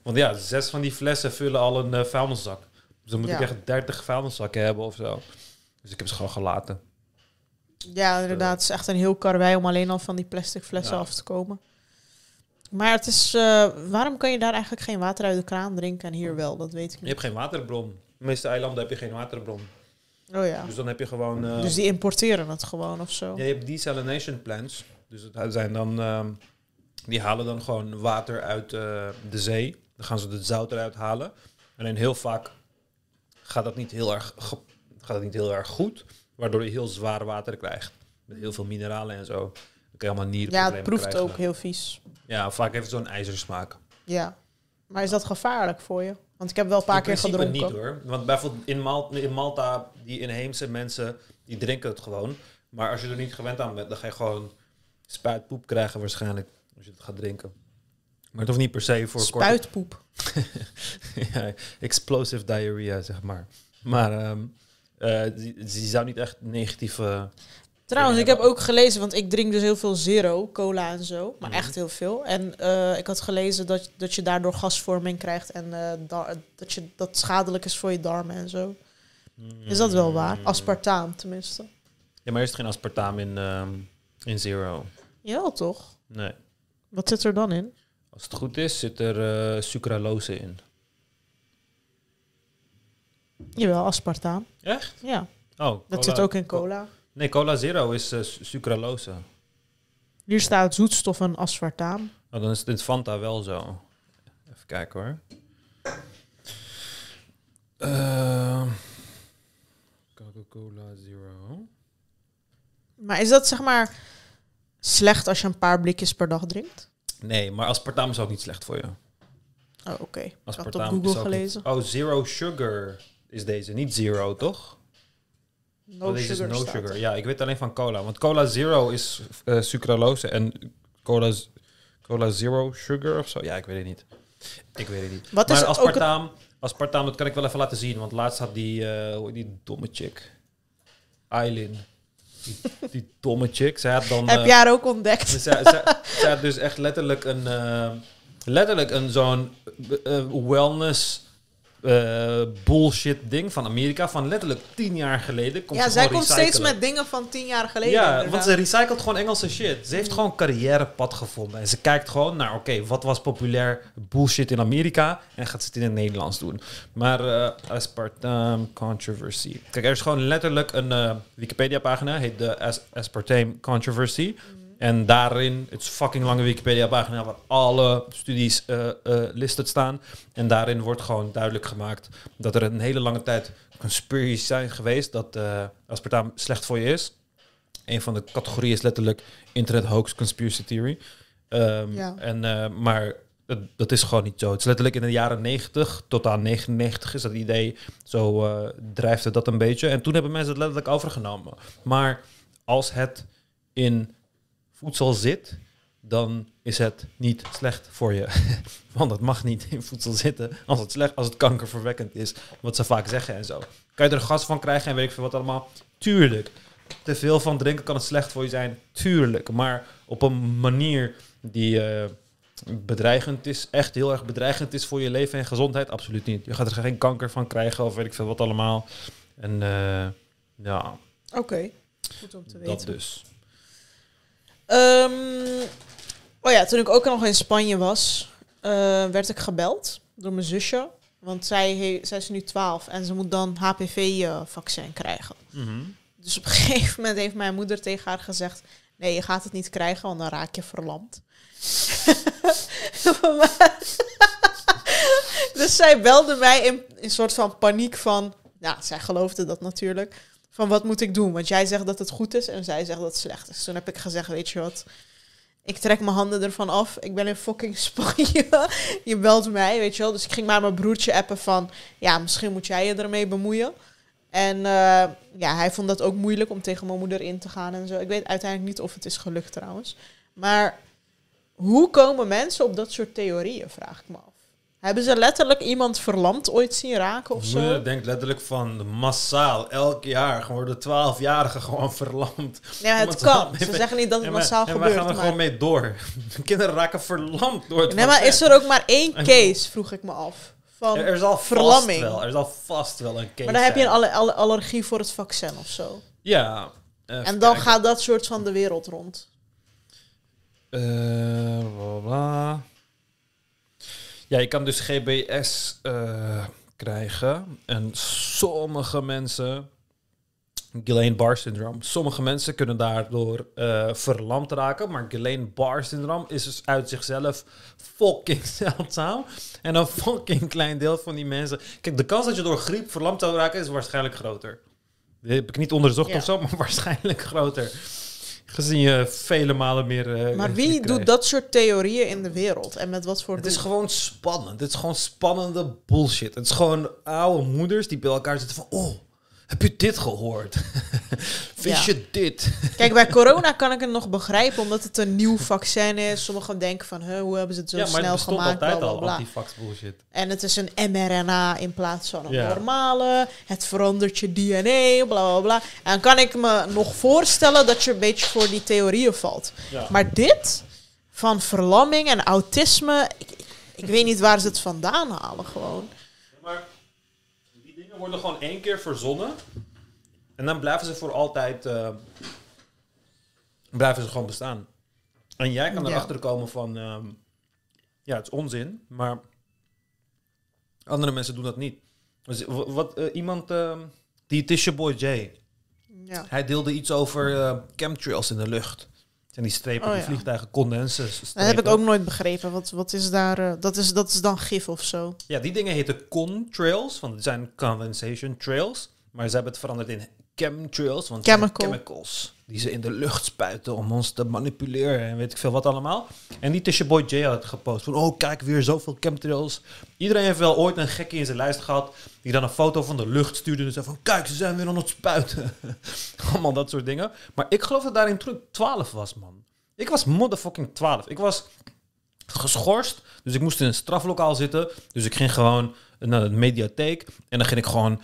Want ja, zes van die flessen vullen al een uh, vuilniszak. Dus dan moet Ja. ik echt dertig vuilniszakken hebben of zo. Dus ik heb ze gewoon gelaten. Ja, inderdaad. Het is echt een heel karwei om alleen al van die plastic flessen Ja. af te komen. Maar het is... Uh, waarom kan je daar eigenlijk geen water uit de kraan drinken en hier wel? Dat weet ik Je niet. hebt geen waterbron. Op de meeste eilanden heb je geen waterbron. Oh ja. Dus dan heb je gewoon... Uh, Dus die importeren het gewoon of zo? ja, je hebt desalination plants. Dus het zijn dan... Um, die halen dan gewoon water uit uh, de zee. Dan gaan ze het zout eruit halen. Alleen heel vaak gaat dat niet heel erg, ge- gaat dat niet heel erg goed. Waardoor je heel zwaar water krijgt. Met heel veel mineralen en zo. Dan kan je allemaal Ja, nierenproblemen het proeft krijgen. ook heel vies. Ja, vaak heeft het zo'n ijzersmaak. Ja. Maar is dat gevaarlijk voor je? Want ik heb wel een paar in keer principe gedronken. niet hoor. Want bijvoorbeeld in, Mal- in Malta, die inheemse mensen, die drinken het gewoon. Maar als je er niet gewend aan bent, dan ga je gewoon spuitpoep krijgen waarschijnlijk. Als je het gaat drinken. Maar het hoeft niet per se voor korte... Spuitpoep. ja, explosive diarrhea, zeg maar. Maar um, uh, die, die zou niet echt negatieve... Trouwens, Ja, ik heb wel. ook gelezen, want ik drink dus heel veel zero, cola en zo. Maar Mhm. echt heel veel. En uh, ik had gelezen dat, dat je daardoor gasvorming krijgt en uh, da- dat je, dat schadelijk is voor je darmen en zo. Is dat wel waar? Aspartaam tenminste. Ja, maar er is geen aspartaam in, um, in zero. Ja, toch? Nee. Wat zit er dan in? Als het goed is, zit er uh, sucralose in. Jawel, aspartaam. Echt? Ja, Oh, dat cola- zit ook in cola. Nee, cola zero is uh, su- sucralose. Hier staat zoetstof en aspartaam. Oh, dan is het in Fanta wel zo. Even kijken hoor. Uh, Coca-Cola Zero. Maar is dat zeg maar slecht als je een paar blikjes per dag drinkt? Nee, maar aspartaam is ook niet slecht voor je. Oh, oké. Okay. Ik had het op Aspartaam Google is ook gelezen. niet- Oh, zero sugar is deze. Niet zero, toch? No Oh, deze sugar is no staat sugar. er. Ja, ik weet alleen van cola. Want cola zero is uh, sucralose en cola, z- cola zero sugar of zo. Ja, ik weet het niet. Ik weet het niet. Wat maar is ook aspartaam, aspartaam, dat kan ik wel even laten zien. Want laatst had die, uh, hoe heet die domme chick. Eileen. Die, die domme chick. Zij had dan... Heb uh, jij haar ook ontdekt? zij, zij, zij had dus echt letterlijk een... Uh, letterlijk een zo'n uh, wellness... Uh, bullshit ding van Amerika van letterlijk tien jaar geleden. Komt Ja, ze zij gewoon komt steeds recyclen. met dingen van tien jaar geleden. Ja, inderdaad. want ze recycelt gewoon Engelse shit. Ze heeft gewoon een carrièrepad gevonden. En ze kijkt gewoon naar, oké, okay, wat was populair bullshit in Amerika? En gaat ze het in het Nederlands doen. Maar uh, aspartame controversy. Kijk, er is gewoon letterlijk een uh, Wikipedia-pagina. Heet de As- Aspartame Controversy. Mm. En daarin, het is een fucking lange Wikipedia-pagina... waar alle studies uh, uh, listed staan. En daarin wordt gewoon duidelijk gemaakt... dat er een hele lange tijd conspiracies zijn geweest... dat uh, aspartame slecht voor je is. Een van de categorieën is letterlijk internet hoax conspiracy theory. Um, Ja. en, uh, maar dat, dat is gewoon niet zo. Het is letterlijk in de jaren negentig tot aan negenennegentig is dat idee. Zo uh, drijft het dat een beetje. En toen hebben mensen het letterlijk overgenomen. Maar als het in voedsel zit, dan is het niet slecht voor je. Want het mag niet in voedsel zitten als het, slecht, als het kankerverwekkend is. Wat ze vaak zeggen en zo. Kan je er gas van krijgen en weet ik veel wat allemaal? Tuurlijk. Te veel van drinken kan het slecht voor je zijn. Tuurlijk. Maar op een manier die uh, bedreigend is. Echt heel erg bedreigend is voor je leven en gezondheid. Absoluut niet. Je gaat er geen kanker van krijgen of weet ik veel wat allemaal. En uh, ja. Oké. Okay. Goed om te weten. Dat dus. Um, oh ja, toen ik ook nog in Spanje was, uh, werd ik gebeld door mijn zusje. Want zij, he- zij is nu twaalf en ze moet dan H P V-vaccin krijgen. Mm-hmm. Dus op een gegeven moment heeft mijn moeder tegen haar gezegd... nee, je gaat het niet krijgen, want dan raak je verlamd. Dus zij belde mij in een soort van paniek van... ja, zij geloofde dat natuurlijk... van wat moet ik doen? Want jij zegt dat het goed is en zij zegt dat het slecht is. Toen heb ik gezegd, weet je wat... ik trek mijn handen ervan af. Ik ben in fucking Spanje. Je belt mij, weet je wel. Dus ik ging maar mijn broertje appen van... ja, misschien moet jij je ermee bemoeien. En uh, ja, hij vond dat ook moeilijk om tegen mijn moeder in te gaan en zo. Ik weet uiteindelijk niet of het is gelukt trouwens. Maar hoe komen mensen op dat soort theorieën, vraag ik me af. Hebben ze letterlijk iemand verlamd ooit zien raken of zo? Je denkt letterlijk van massaal, elk jaar worden twaalfjarigen gewoon verlamd. Ja, het kan. Ze zeggen niet dat het en wij, massaal en gebeurt. wij gaan er maar... gewoon mee door. Kinderen raken verlamd door het Nee, maar is er ook maar één case, vroeg ik me af. Van er, er zal verlamming. Vast wel, er zal vast wel een case Maar dan heb je een zijn. alle, alle, allergie voor het vaccin of zo. Ja. Uh, en dan kijken. gaat dat soort van de wereld rond. Uh, bla bla. Ja, je kan dus G B S uh, krijgen. En sommige mensen... Guillain-Barré syndroom. Sommige mensen kunnen daardoor uh, verlamd raken. Maar Guillain-Barré syndroom is dus uit zichzelf fucking zeldzaam. En een fucking klein deel van die mensen... Kijk, de kans dat je door griep verlamd zou raken is waarschijnlijk groter. Dat heb ik niet onderzocht ja. of zo, maar waarschijnlijk groter. Gezien je vele malen meer... Uh, maar wie doet dat soort theorieën in de wereld? En met wat voor Het doel? is gewoon spannend. Het is gewoon spannende bullshit. Het is gewoon oude moeders die bij elkaar zitten van... Oh, heb je dit gehoord? Wist ja. je dit? Kijk, bij corona kan ik het nog begrijpen, omdat het een nieuw vaccin is. Sommigen denken van, huh, hoe hebben ze het zo ja, maar snel het bestond gemaakt? altijd bla, bla, al bla. antivax bullshit. En het is een mRNA in plaats van een Ja. normale. Het verandert je D N A, bla bla bla. En dan kan ik me nog voorstellen dat je een beetje voor die theorieën valt. Ja. Maar dit, van verlamming en autisme, ik, ik, ik weet niet waar ze het vandaan halen gewoon. Maar die dingen worden gewoon één keer verzonnen. En dan blijven ze voor altijd... Uh, blijven ze gewoon bestaan. En jij kan Ja. erachter komen van... Um, ja, het is onzin, maar... Andere mensen doen dat niet. Dus, w- wat, uh, iemand... Uh, die Tisha Boy J... Ja. Hij deelde iets over uh, chemtrails in de lucht. En die strepen, Oh, die ja. vliegtuigen, condensen. Dat heb ik ook nooit begrepen. Wat, wat is daar... Uh, dat, is, dat is dan gif of zo. Ja, die dingen heten contrails, want het zijn condensation trails. Maar ze hebben het veranderd in chemtrails, want het zijn Chemical. chemicals die ze in de lucht spuiten om ons te manipuleren en weet ik veel wat allemaal. En die Tisha Boy J had het gepost van, oh kijk, weer zoveel chemtrails. Iedereen heeft wel ooit een gekkie in zijn lijst gehad die dan een foto van de lucht stuurde en zei van, kijk, ze zijn weer aan het spuiten. Allemaal dat soort dingen. Maar ik geloof dat daarin toen ik twaalf was, man. Ik was motherfucking twaalf. Ik was geschorst, dus ik moest in een straflokaal zitten. Dus ik ging gewoon naar de mediatheek en dan ging ik gewoon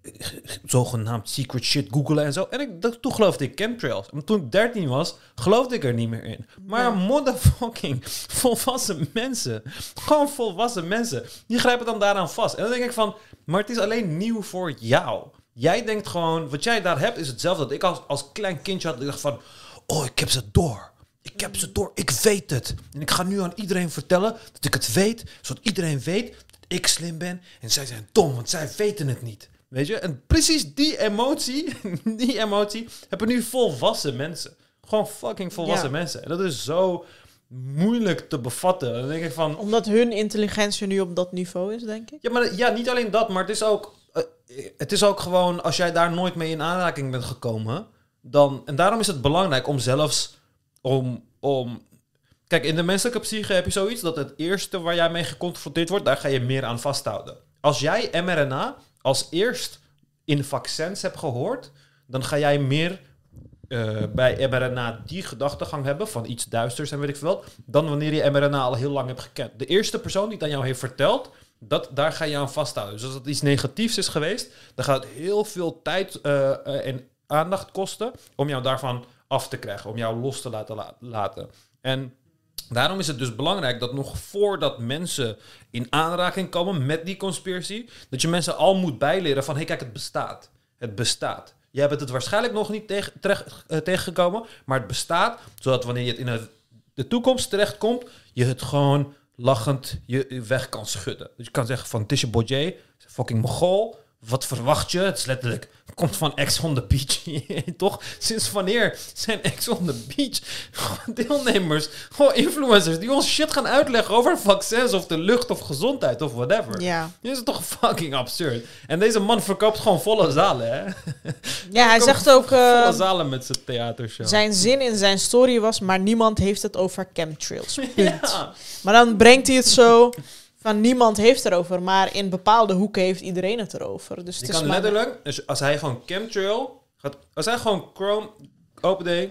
zogenaamd secret shit googlen en zo. En ik, dat, toen geloofde ik chemtrails. En toen ik dertien was, geloofde ik er niet meer in. Maar Ja. motherfucking volwassen mensen, gewoon volwassen mensen, die grijpen dan daaraan vast. En dan denk ik van, maar het is alleen nieuw voor jou. Jij denkt gewoon, wat jij daar hebt is hetzelfde dat ik als, als klein kindje had. Ik dacht van, oh, ik heb ze door. Ik heb ze door, ik weet het. En ik ga nu aan iedereen vertellen dat ik het weet, zodat iedereen weet dat ik slim ben en zij zijn dom, want zij weten het niet. Weet je? En precies die emotie, die emotie hebben nu volwassen mensen. Gewoon fucking volwassen Ja. mensen. En dat is zo moeilijk te bevatten. Dan denk ik van, Omdat hun intelligentie nu op dat niveau is, denk ik. ja, maar ja, niet alleen dat, maar het is ook, uh, het is ook gewoon, als jij daar nooit mee in aanraking bent gekomen, dan, en daarom is het belangrijk om zelfs, om, om, kijk, in de menselijke psyche heb je zoiets, dat het eerste waar jij mee geconfronteerd wordt, daar ga je meer aan vasthouden. Als jij mRNA als eerst in vaccins hebt gehoord, dan ga jij meer uh, bij mRNA die gedachtegang hebben van iets duisters en weet ik veel, dan wanneer je mRNA al heel lang hebt gekend. De eerste persoon die het aan jou heeft verteld, dat, daar ga je aan vasthouden. Dus als het iets negatiefs is geweest, dan gaat het heel veel tijd uh, uh, en aandacht kosten om jou daarvan af te krijgen, om jou los te laten la- laten. En daarom is het dus belangrijk dat nog voordat mensen in aanraking komen met die conspiracy, dat je mensen al moet bijleren van, hé, hey, kijk, het bestaat. Het bestaat. Je hebt het waarschijnlijk nog niet tegen, terecht, uh, tegengekomen, maar het bestaat, zodat wanneer je het in de, de toekomst terechtkomt, je het gewoon lachend je weg kan schudden. Dus je kan zeggen van, Tisha Boy J, fucking Mogol, wat verwacht je? Het is letterlijk, komt van Ex on the Beach, toch? Sinds wanneer zijn Ex on the Beach deelnemers, gewoon influencers, die ons shit gaan uitleggen over vaccins of de lucht of gezondheid of whatever? Ja. Dit is toch fucking absurd? En deze man verkoopt gewoon volle zalen, hè? Ja, hij zegt ook... Volle Uh, zalen met zijn theatershow. zijn zin in zijn story was, maar niemand heeft het over chemtrails. Punt. Ja. Maar dan brengt hij het zo van niemand heeft erover, maar in bepaalde hoeken heeft iedereen het erover. Dus Je het is kan maar- letterlijk, dus als hij gewoon chemtrail gaat, als hij gewoon Chrome opende,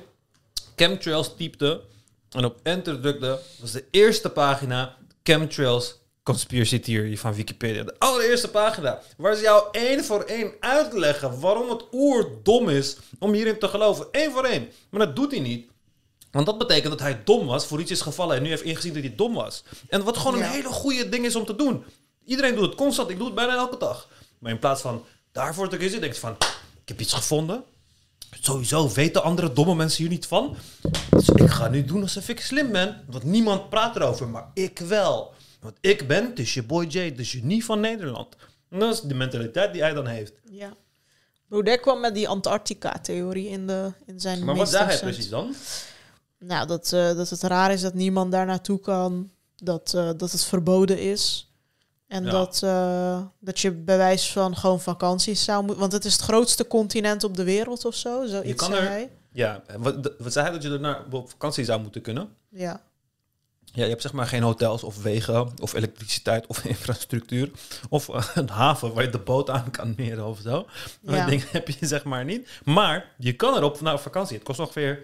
chemtrails typte en op enter drukte, was de eerste pagina chemtrails conspiracy theory van Wikipedia. De allereerste pagina. Waar ze jou één voor één uitleggen waarom het oerdom is om hierin te geloven. Eén voor één. Maar dat doet hij niet. Want dat betekent dat hij dom was, voor iets is gevallen en nu heeft ingezien dat hij dom was. En wat gewoon ja. een hele goede ding is om te doen. Iedereen doet het constant. Ik doe het bijna elke dag. Maar in plaats van daarvoor te kiezen, denk je van, ik heb iets gevonden. Sowieso weten andere domme mensen hier niet van. Dus ik ga nu doen alsof ik slim ben. Want niemand praat erover, maar ik wel. Want ik ben, dus je boy Jay, de genie van Nederland. En dat is de mentaliteit die hij dan heeft. Ja. Baudet kwam met die Antarctica-theorie in, de, in zijn Maar wat zei hij precies dan? Nou, dat, uh, dat het raar is dat niemand daar naartoe kan. Dat, uh, dat het verboden is. En ja. dat, uh, dat je bewijs van gewoon vakanties zou moeten... Want het is het grootste continent op de wereld of zo. Zoiets je kan zei er, hij. Ja, wat, wat zei hij dat je er naar op vakantie zou moeten kunnen? Ja. Ja, je hebt zeg maar geen hotels of wegen of elektriciteit of infrastructuur. Of uh, een haven waar je de boot aan kan meren of zo. Ja. Dat ding heb je zeg maar niet. Maar je kan erop naar vakantie. Het kost ongeveer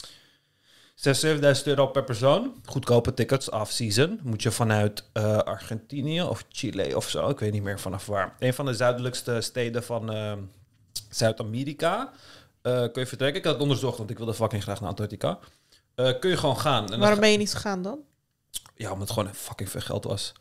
zes, zevenduizend euro per persoon. Goedkope tickets, off-season. Moet je vanuit uh, Argentinië of Chile of zo. Ik weet niet meer vanaf waar. Een van de zuidelijkste steden van uh, Zuid-Amerika. Uh, kun je vertrekken. Ik had het onderzocht, want ik wilde fucking graag naar Antarctica. Uh, kun je gewoon gaan. En Waarom ga- ben je niet gegaan dan? Ja, omdat het gewoon fucking veel geld was.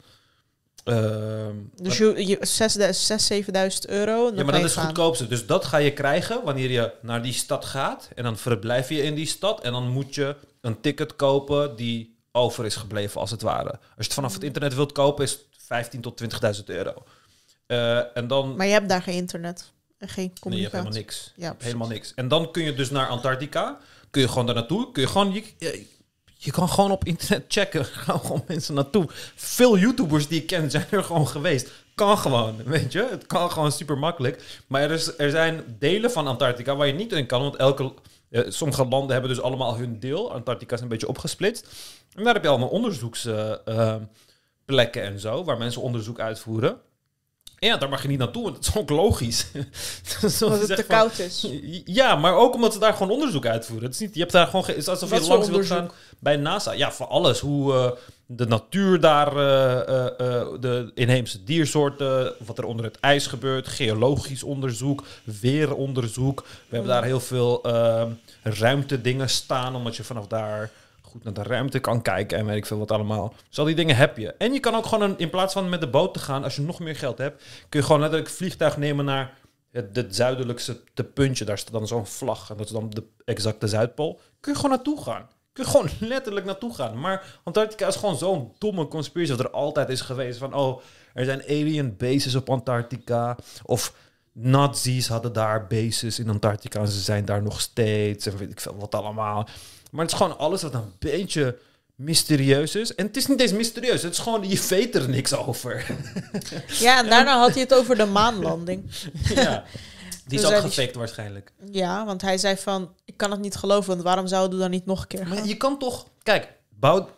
Uh, dus je, je zes, zevenduizend euro. Dan ja, maar dat is het gaan. goedkoopste. Dus dat ga je krijgen wanneer je naar die stad gaat. En dan verblijf je in die stad. En dan moet je een ticket kopen die over is gebleven, als het ware. Als je het vanaf het internet wilt kopen, is het vijftien tot twintigduizend euro. Uh, en dan... Maar je hebt daar geen internet en geen communicatie. Nee, je hebt helemaal niks. Ja, helemaal niks. En dan kun je dus naar Antarctica. Kun je gewoon daar naartoe. Kun je gewoon... Je, je, Je kan gewoon op internet checken. Er gaan gewoon mensen naartoe. Veel YouTubers die ik ken zijn er gewoon geweest. Kan gewoon, weet je. Het kan gewoon super makkelijk. Maar er, is, er zijn delen van Antarctica waar je niet in kan. Want elke, eh, sommige landen hebben dus allemaal hun deel. Antarctica is een beetje opgesplitst. En daar heb je allemaal onderzoeksplekken uh, en zo. Waar mensen onderzoek uitvoeren. En ja, daar mag je niet naartoe, want het is ook logisch. Omdat het te van, koud is. Ja, maar ook omdat ze daar gewoon onderzoek uitvoeren. Het is niet, je hebt daar gewoon, het is alsof Wat je langs wilt gaan bij NASA. Ja, voor alles. Hoe uh, de natuur daar, uh, uh, uh, de inheemse diersoorten, wat er onder het ijs gebeurt, geologisch onderzoek, weeronderzoek. We mm. hebben daar heel veel uh, ruimtedingen staan, omdat je vanaf daar goed naar de ruimte kan kijken en weet ik veel wat allemaal. Dus al die dingen heb je. En je kan ook gewoon, een, in plaats van met de boot te gaan, als je nog meer geld hebt, kun je gewoon letterlijk een vliegtuig nemen naar het, het zuidelijkste te puntje. Daar staat dan zo'n vlag en dat is dan de exacte Zuidpool. Kun je gewoon naartoe gaan. Kun je gewoon letterlijk naartoe gaan. Maar Antarctica is gewoon zo'n domme conspiracy dat er altijd is geweest van, oh, er zijn alien bases op Antarctica. Of Nazis hadden daar bases in Antarctica en ze zijn daar nog steeds. En weet ik veel wat allemaal. Maar het is gewoon alles wat een beetje mysterieus is. En het is niet eens mysterieus. Het is gewoon, je weet er niks over. Ja, en daarna had hij het over de maanlanding. Ja, die is ook gefaked waarschijnlijk. Ja, want hij zei van, ik kan het niet geloven, want waarom zouden we dan niet nog een keer gaan? Maar je kan toch... Kijk, Baudet,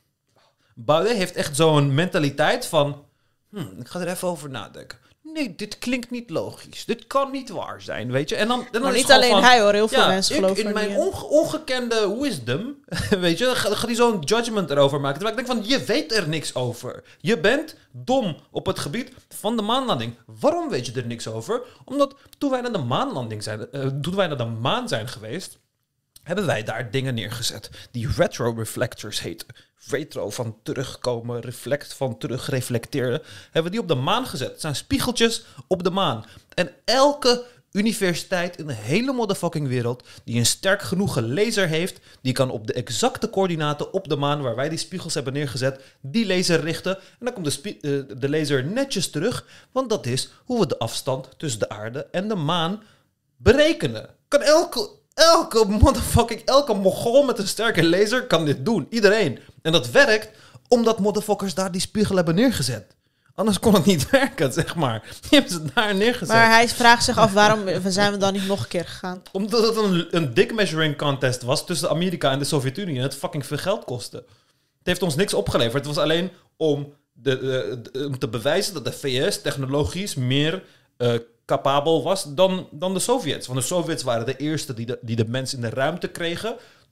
Baudet heeft echt zo'n mentaliteit van, hm, ik ga er even over nadenken. Nee, dit klinkt niet logisch. Dit kan niet waar zijn, weet je. En dan, en dan maar is niet alleen van, hij hoor, heel veel ja, mensen ik, geloven in mijn niet. onge- ongekende wisdom, weet je, dan gaat hij zo'n judgment erover maken. Terwijl ik denk van, je weet er niks over. Je bent dom op het gebied van de maanlanding. Waarom weet je er niks over? Omdat toen wij naar de maanlanding zijn, uh, toen wij naar de maan zijn geweest, hebben wij daar dingen neergezet die retroreflectors heten. Retro van terugkomen, reflect van terugreflecteren. Hebben we die op de maan gezet. Het zijn spiegeltjes op de maan. En elke universiteit in de hele motherfucking wereld die een sterk genoeg laser heeft, die kan op de exacte coördinaten op de maan waar wij die spiegels hebben neergezet, die laser richten. En dan komt de, spie- uh, de laser netjes terug, want dat is hoe we de afstand tussen de aarde en de maan berekenen. Kan elke... Elke motherfucking, elke mogol met een sterke laser kan dit doen. Iedereen. En dat werkt omdat motherfuckers daar die spiegel hebben neergezet. Anders kon het niet werken, zeg maar. Die hebben ze daar neergezet. Maar hij vraagt zich af, waarom zijn we dan niet nog een keer gegaan? Omdat het een, een dick measuring contest was tussen Amerika en de Sovjet-Unie. En het fucking veel geld kostte. Het heeft ons niks opgeleverd. Het was alleen om, de, de, de, om te bewijzen dat de V S technologisch meer Uh, capabel was dan, dan de Sovjets. Want de Sovjets waren de eerste die de, die de mens in de ruimte kregen. Dus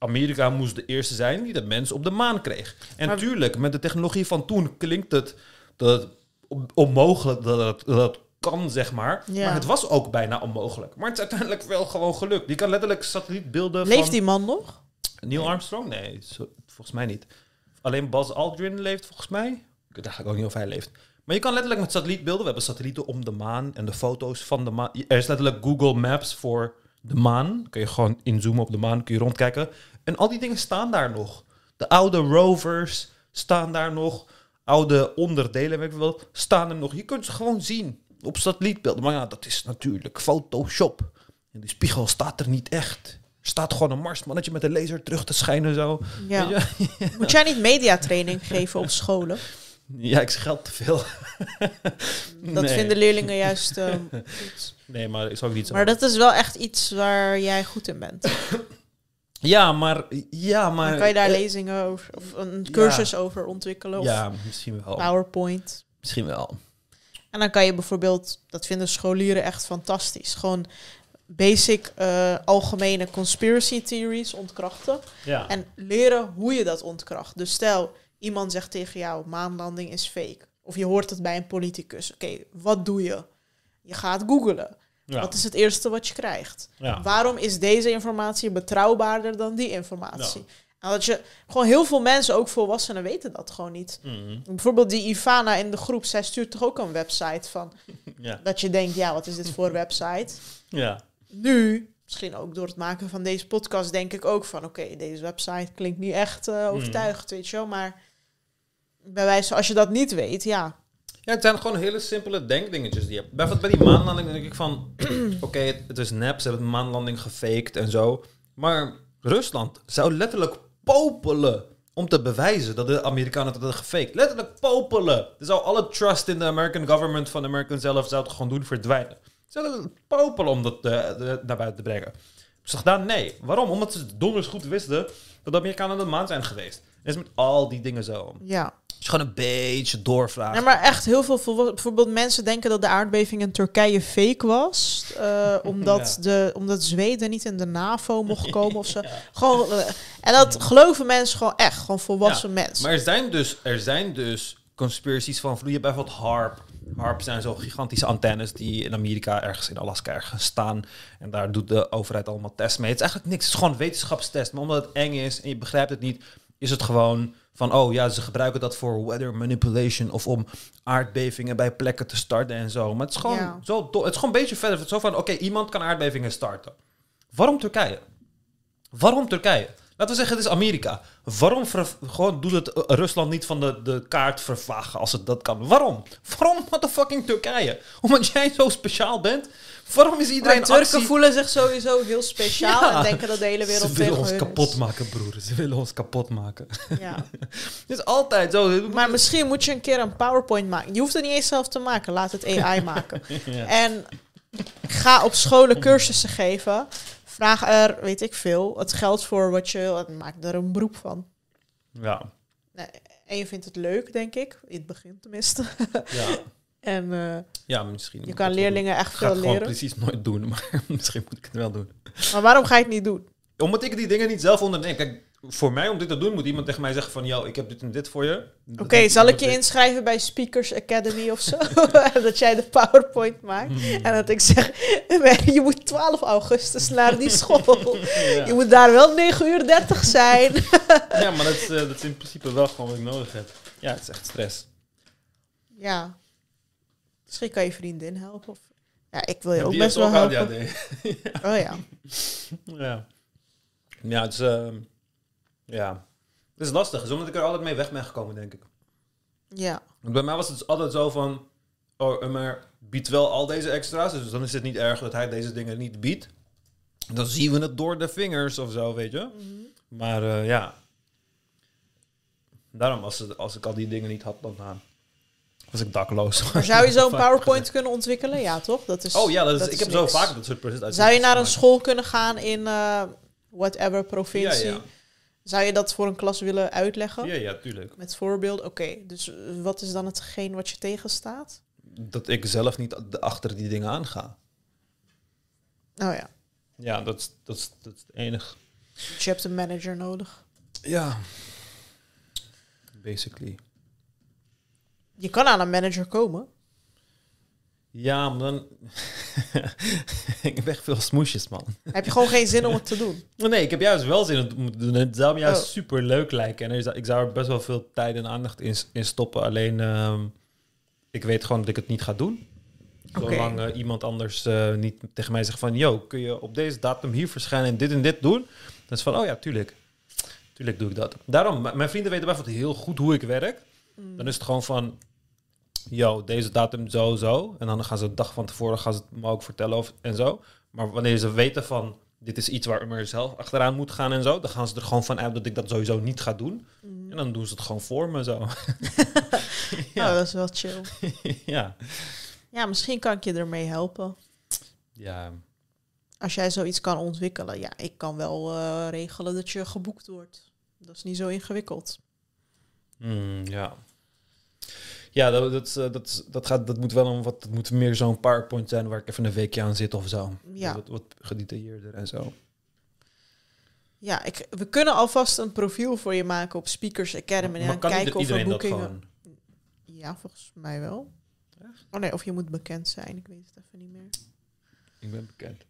Amerika moest de eerste zijn die de mens op de maan kreeg. En Maar- tuurlijk, met de technologie van toen klinkt het dat het on- onmogelijk dat het, dat het kan, zeg maar. Ja. Maar het was ook bijna onmogelijk. Maar het is uiteindelijk wel gewoon gelukt. Die kan letterlijk satellietbeelden Leeft van... die man nog? Neil Armstrong? Nee, zo- volgens mij niet. Alleen Buzz Aldrin leeft volgens mij. Ik weet eigenlijk ook niet of hij leeft. Maar je kan letterlijk met satellietbeelden... We hebben satellieten om de maan en de foto's van de maan. Er is letterlijk Google Maps voor de maan. Kun je gewoon inzoomen op de maan, kun je rondkijken. En al die dingen staan daar nog. De oude rovers staan daar nog. Oude onderdelen, weet ik wel, staan er nog. Je kunt ze gewoon zien op satellietbeelden. Maar ja, dat is natuurlijk Photoshop. En die spiegel staat er niet echt. Er staat gewoon een marsmannetje met een laser terug te schijnen zo. Ja. Weet je? Moet jij niet mediatraining geven op scholen? Ja, ik scheld te veel. Dat Nee. vinden leerlingen juist uh, goed. Nee, maar is ook niet zo. Maar dat is wel echt iets waar jij goed in bent. Ja, maar... Ja, maar... Dan kan je daar eh, lezingen over, of een cursus over ontwikkelen. Of Ja, misschien wel. PowerPoint. Misschien wel. En dan kan je bijvoorbeeld, dat vinden scholieren echt fantastisch, gewoon basic uh, algemene conspiracy theories ontkrachten. Ja. En leren hoe je dat ontkracht. Dus stel, iemand zegt tegen jou, maanlanding is fake. Of je hoort het bij een politicus. Oké, okay, wat doe je? Je gaat googlen. Ja. Wat is het eerste wat je krijgt? Ja. Waarom is deze informatie betrouwbaarder dan die informatie? Ja. En dat je, gewoon heel veel mensen, ook volwassenen, weten dat gewoon niet. Mhm. Bijvoorbeeld die Ivana in de groep, zij stuurt toch ook een website van... Ja. Dat je denkt, ja, wat is dit voor website? Ja. Nu, misschien ook door het maken van deze podcast, denk ik ook van... Oké, okay, deze website klinkt niet echt uh, overtuigend, mm. weet je wel. Maar bij wijze, als je dat niet weet, ja... Ja, het zijn gewoon hele simpele denkdingetjes die je hebt. Bijvoorbeeld bij die maanlanding denk ik van... Oké, okay, het, het is nep, ze hebben de maanlanding gefaked en zo. Maar Rusland zou letterlijk popelen om te bewijzen dat de Amerikanen het hadden gefaked. Letterlijk popelen. Er zou alle trust in de American government van de American zelf zou het gewoon doen verdwijnen. Ze zouden popelen om dat uh, de, naar buiten te brengen. Ze gedaan? Nee. Waarom? Omdat ze donders goed wisten dat de Amerikanen aan de maan zijn geweest. En is met al die dingen zo. Ja. Als je gewoon een beetje doorvraagt. Ja, maar echt heel veel... Volwa- bijvoorbeeld mensen denken dat de aardbeving in Turkije fake was. Uh, omdat, ja. de, omdat Zweden niet in de NAVO mocht komen of zo. Ja. Gewoon, uh, en dat geloven mensen gewoon echt. Gewoon volwassen ja. mensen. Maar er zijn dus, er zijn dus conspiracies van... Je hebt bijvoorbeeld HARP. HARP zijn zo gigantische antennes die in Amerika ergens in Alaska ergens staan. En daar doet de overheid allemaal tests mee. Het is eigenlijk niks. Het is gewoon een wetenschapstest. Maar omdat het eng is en je begrijpt het niet... is het gewoon van, oh ja, ze gebruiken dat voor weather manipulation... of om aardbevingen bij plekken te starten en zo. Maar het is gewoon, ja. zo do- het is gewoon een beetje verder. Zo van, oké, okay, iemand kan aardbevingen starten. Waarom Turkije? Waarom Turkije? Laten we zeggen, het is Amerika. Waarom ver- gewoon doet het uh, Rusland niet van de, de kaart vervagen als het dat kan? Waarom? Waarom motherfucking Turkije? Omdat jij zo speciaal bent? Waarom is iedereen maar Turken actie... voelen zich sowieso heel speciaal ja. en denken dat de hele wereld tegen hun is. Ze willen ons kapot is. maken, broer. Ze willen ons kapot maken. Ja. Het is altijd zo. Maar misschien moet je een keer een PowerPoint maken. Je hoeft het niet eens zelf te maken. Laat het A I maken. Ja. En ga op scholen cursussen geven. Vraag er, weet ik veel, het geld voor wat je wil. En maak er een beroep van. Ja. Nee, en je vindt het leuk, denk ik. In het begin tenminste. Ja. En uh, ja, misschien je kan leerlingen echt veel leren. Ik ga het gewoon precies nooit doen, maar misschien moet ik het wel doen. Maar waarom ga je het niet doen? Omdat ik die dingen niet zelf onderneem. Kijk, voor mij om dit te doen moet iemand tegen mij zeggen van... Yo, ik heb dit en dit voor je. Oké, okay, zal ik je dit... inschrijven bij Speakers Academy of zo? Dat jij de PowerPoint maakt. Mm. En dat ik zeg... Je moet twaalf augustus naar die school. Ja. Je moet daar wel negen uur dertig zijn. Ja, maar dat is, uh, dat is in principe wel gewoon wat ik nodig heb. Ja, het is echt stress. Ja. Misschien kan je vriendin helpen. Of... Ja, ik wil je ja, ook best wel helpen. Out, ja, nee. Oh ja. Ja. Ja, het is... Uh, ja. Het is lastig. Het is omdat ik er altijd mee weg ben gekomen, denk ik. Ja. Want bij mij was het altijd zo van... Oh, maar biedt wel al deze extra's. Dus dan is het niet erg dat hij deze dingen niet biedt. Dan zien we het door de vingers of zo, weet je. Mm-hmm. Maar uh, ja. Daarom, als, het, als ik al die dingen niet had, dan... Uh, was ik dakloos. Maar zou je zo'n PowerPoint kunnen ontwikkelen? Ja, toch? Dat is, oh ja, dat is, dat ik is heb niks. zo vaak dat soort presentaties. Zou je naar een school kunnen gaan in uh, whatever provincie? Ja, ja. Zou je dat voor een klas willen uitleggen? Ja, ja, tuurlijk. Met voorbeeld? Oké, okay, dus wat is dan hetgeen wat je tegenstaat? Dat ik zelf niet achter die dingen aanga. Oh ja. Ja, dat is, dat is, dat is het enige. Dus je hebt een manager nodig. Ja. Basically. Je kan aan een manager komen. Ja, maar dan... ik heb echt veel smoesjes, man. Heb je gewoon geen zin om het te doen? Nee, ik heb juist wel zin om te doen. Het zou me juist Oh. super leuk lijken. En er is- ik zou er best wel veel tijd en aandacht in, in stoppen. Alleen, ehm, ik weet gewoon dat ik het niet ga doen. Oké. Zolang eh, iemand anders eh, niet tegen mij zegt van... Yo, kun je op deze datum hier verschijnen en dit en dit doen? Dan is van, oh ja, tuurlijk. Tuurlijk doe ik dat. Daarom, m- mijn vrienden weten bijvoorbeeld heel goed hoe ik werk. Mm. Dan is het gewoon van... Yo, deze datum zo, zo. En dan gaan ze de dag van tevoren gaan ze het me ook vertellen of, en zo. Maar wanneer ze weten van... Dit is iets waar ik maar zelf achteraan moet gaan en zo... dan gaan ze er gewoon van uit dat ik dat sowieso niet ga doen. Mm. En dan doen ze het gewoon voor me zo. Ja. Oh, dat is wel chill. ja. Ja, misschien kan ik je ermee helpen. Ja. Als jij zoiets kan ontwikkelen. Ja, ik kan wel eh, regelen dat je geboekt wordt. Dat is niet zo ingewikkeld. Hmm, ja. Ja, dat, dat, eh, dat, dat, gaat, dat moet wel een wat... Dat moet meer zo'n PowerPoint zijn... waar ik even een weekje aan zit of zo. Ja. Wat, wat gedetailleerder en zo. Ja, ik, we kunnen alvast een profiel voor je maken op Speakers Academy. En Maar kan kijken ieder- of er iedereen dat boekingen... gewoon... Ja, volgens mij wel. Echt? Oh nee, of je moet bekend zijn. Ik weet het even niet meer. Ik ben bekend.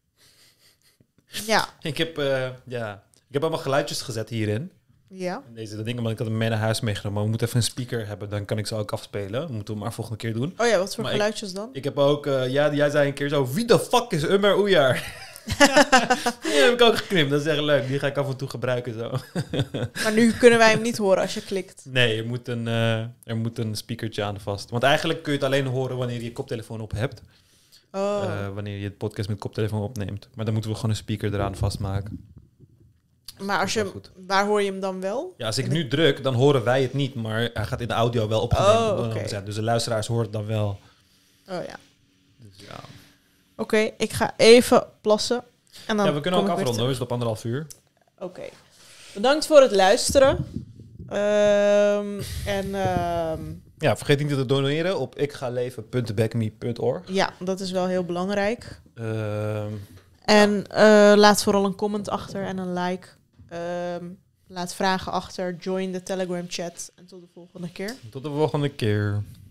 Ja, Ik heb, eh, ja, ik heb allemaal geluidjes gezet hierin. ja. In deze dingen, maar ik had hem mee naar huis meegenomen. Maar we moeten even een speaker hebben, dan kan ik ze ook afspelen. Dat moeten we maar volgende keer doen. Oh ja, wat voor Maar ik- geluidjes dan? Ik heb ook, eh, ja, jij zei een keer zo, wie de fuck is Ummer Oejaar? Die heb ik ook geknipt, dat is echt leuk. Die ga ik af en toe gebruiken zo. Maar nu kunnen wij hem niet horen als je klikt. Nee, er moet een, eh, er moet een speakertje aan vast. Want eigenlijk kun je het alleen horen wanneer je je koptelefoon op hebt. Oh, Eh, wanneer je het podcast met koptelefoon opneemt. Maar dan moeten we gewoon een speaker eraan vastmaken. maar als wel je, goed. waar hoor je hem dan wel? Ja, als ik nu druk, dan horen wij het niet. Maar hij gaat in de audio wel opgenomen Oh, oké. zijn. Dus de luisteraars horen het dan wel. Oh ja. Dus ja. Oké, ik ga even plassen. En dan ja, we kunnen kom ook ik weer afronden. We zitten op anderhalf uur. terug. Oké. Bedankt voor het luisteren. Ehm, en ehm, Ja, vergeet niet te doneren op ikgaleven punt backme punt org. ja, dat is wel heel belangrijk. Ehm En eh, laat vooral een comment achter en een like. Ehm, laat vragen achter. Join de Telegram chat. En tot de volgende keer. tot de volgende keer.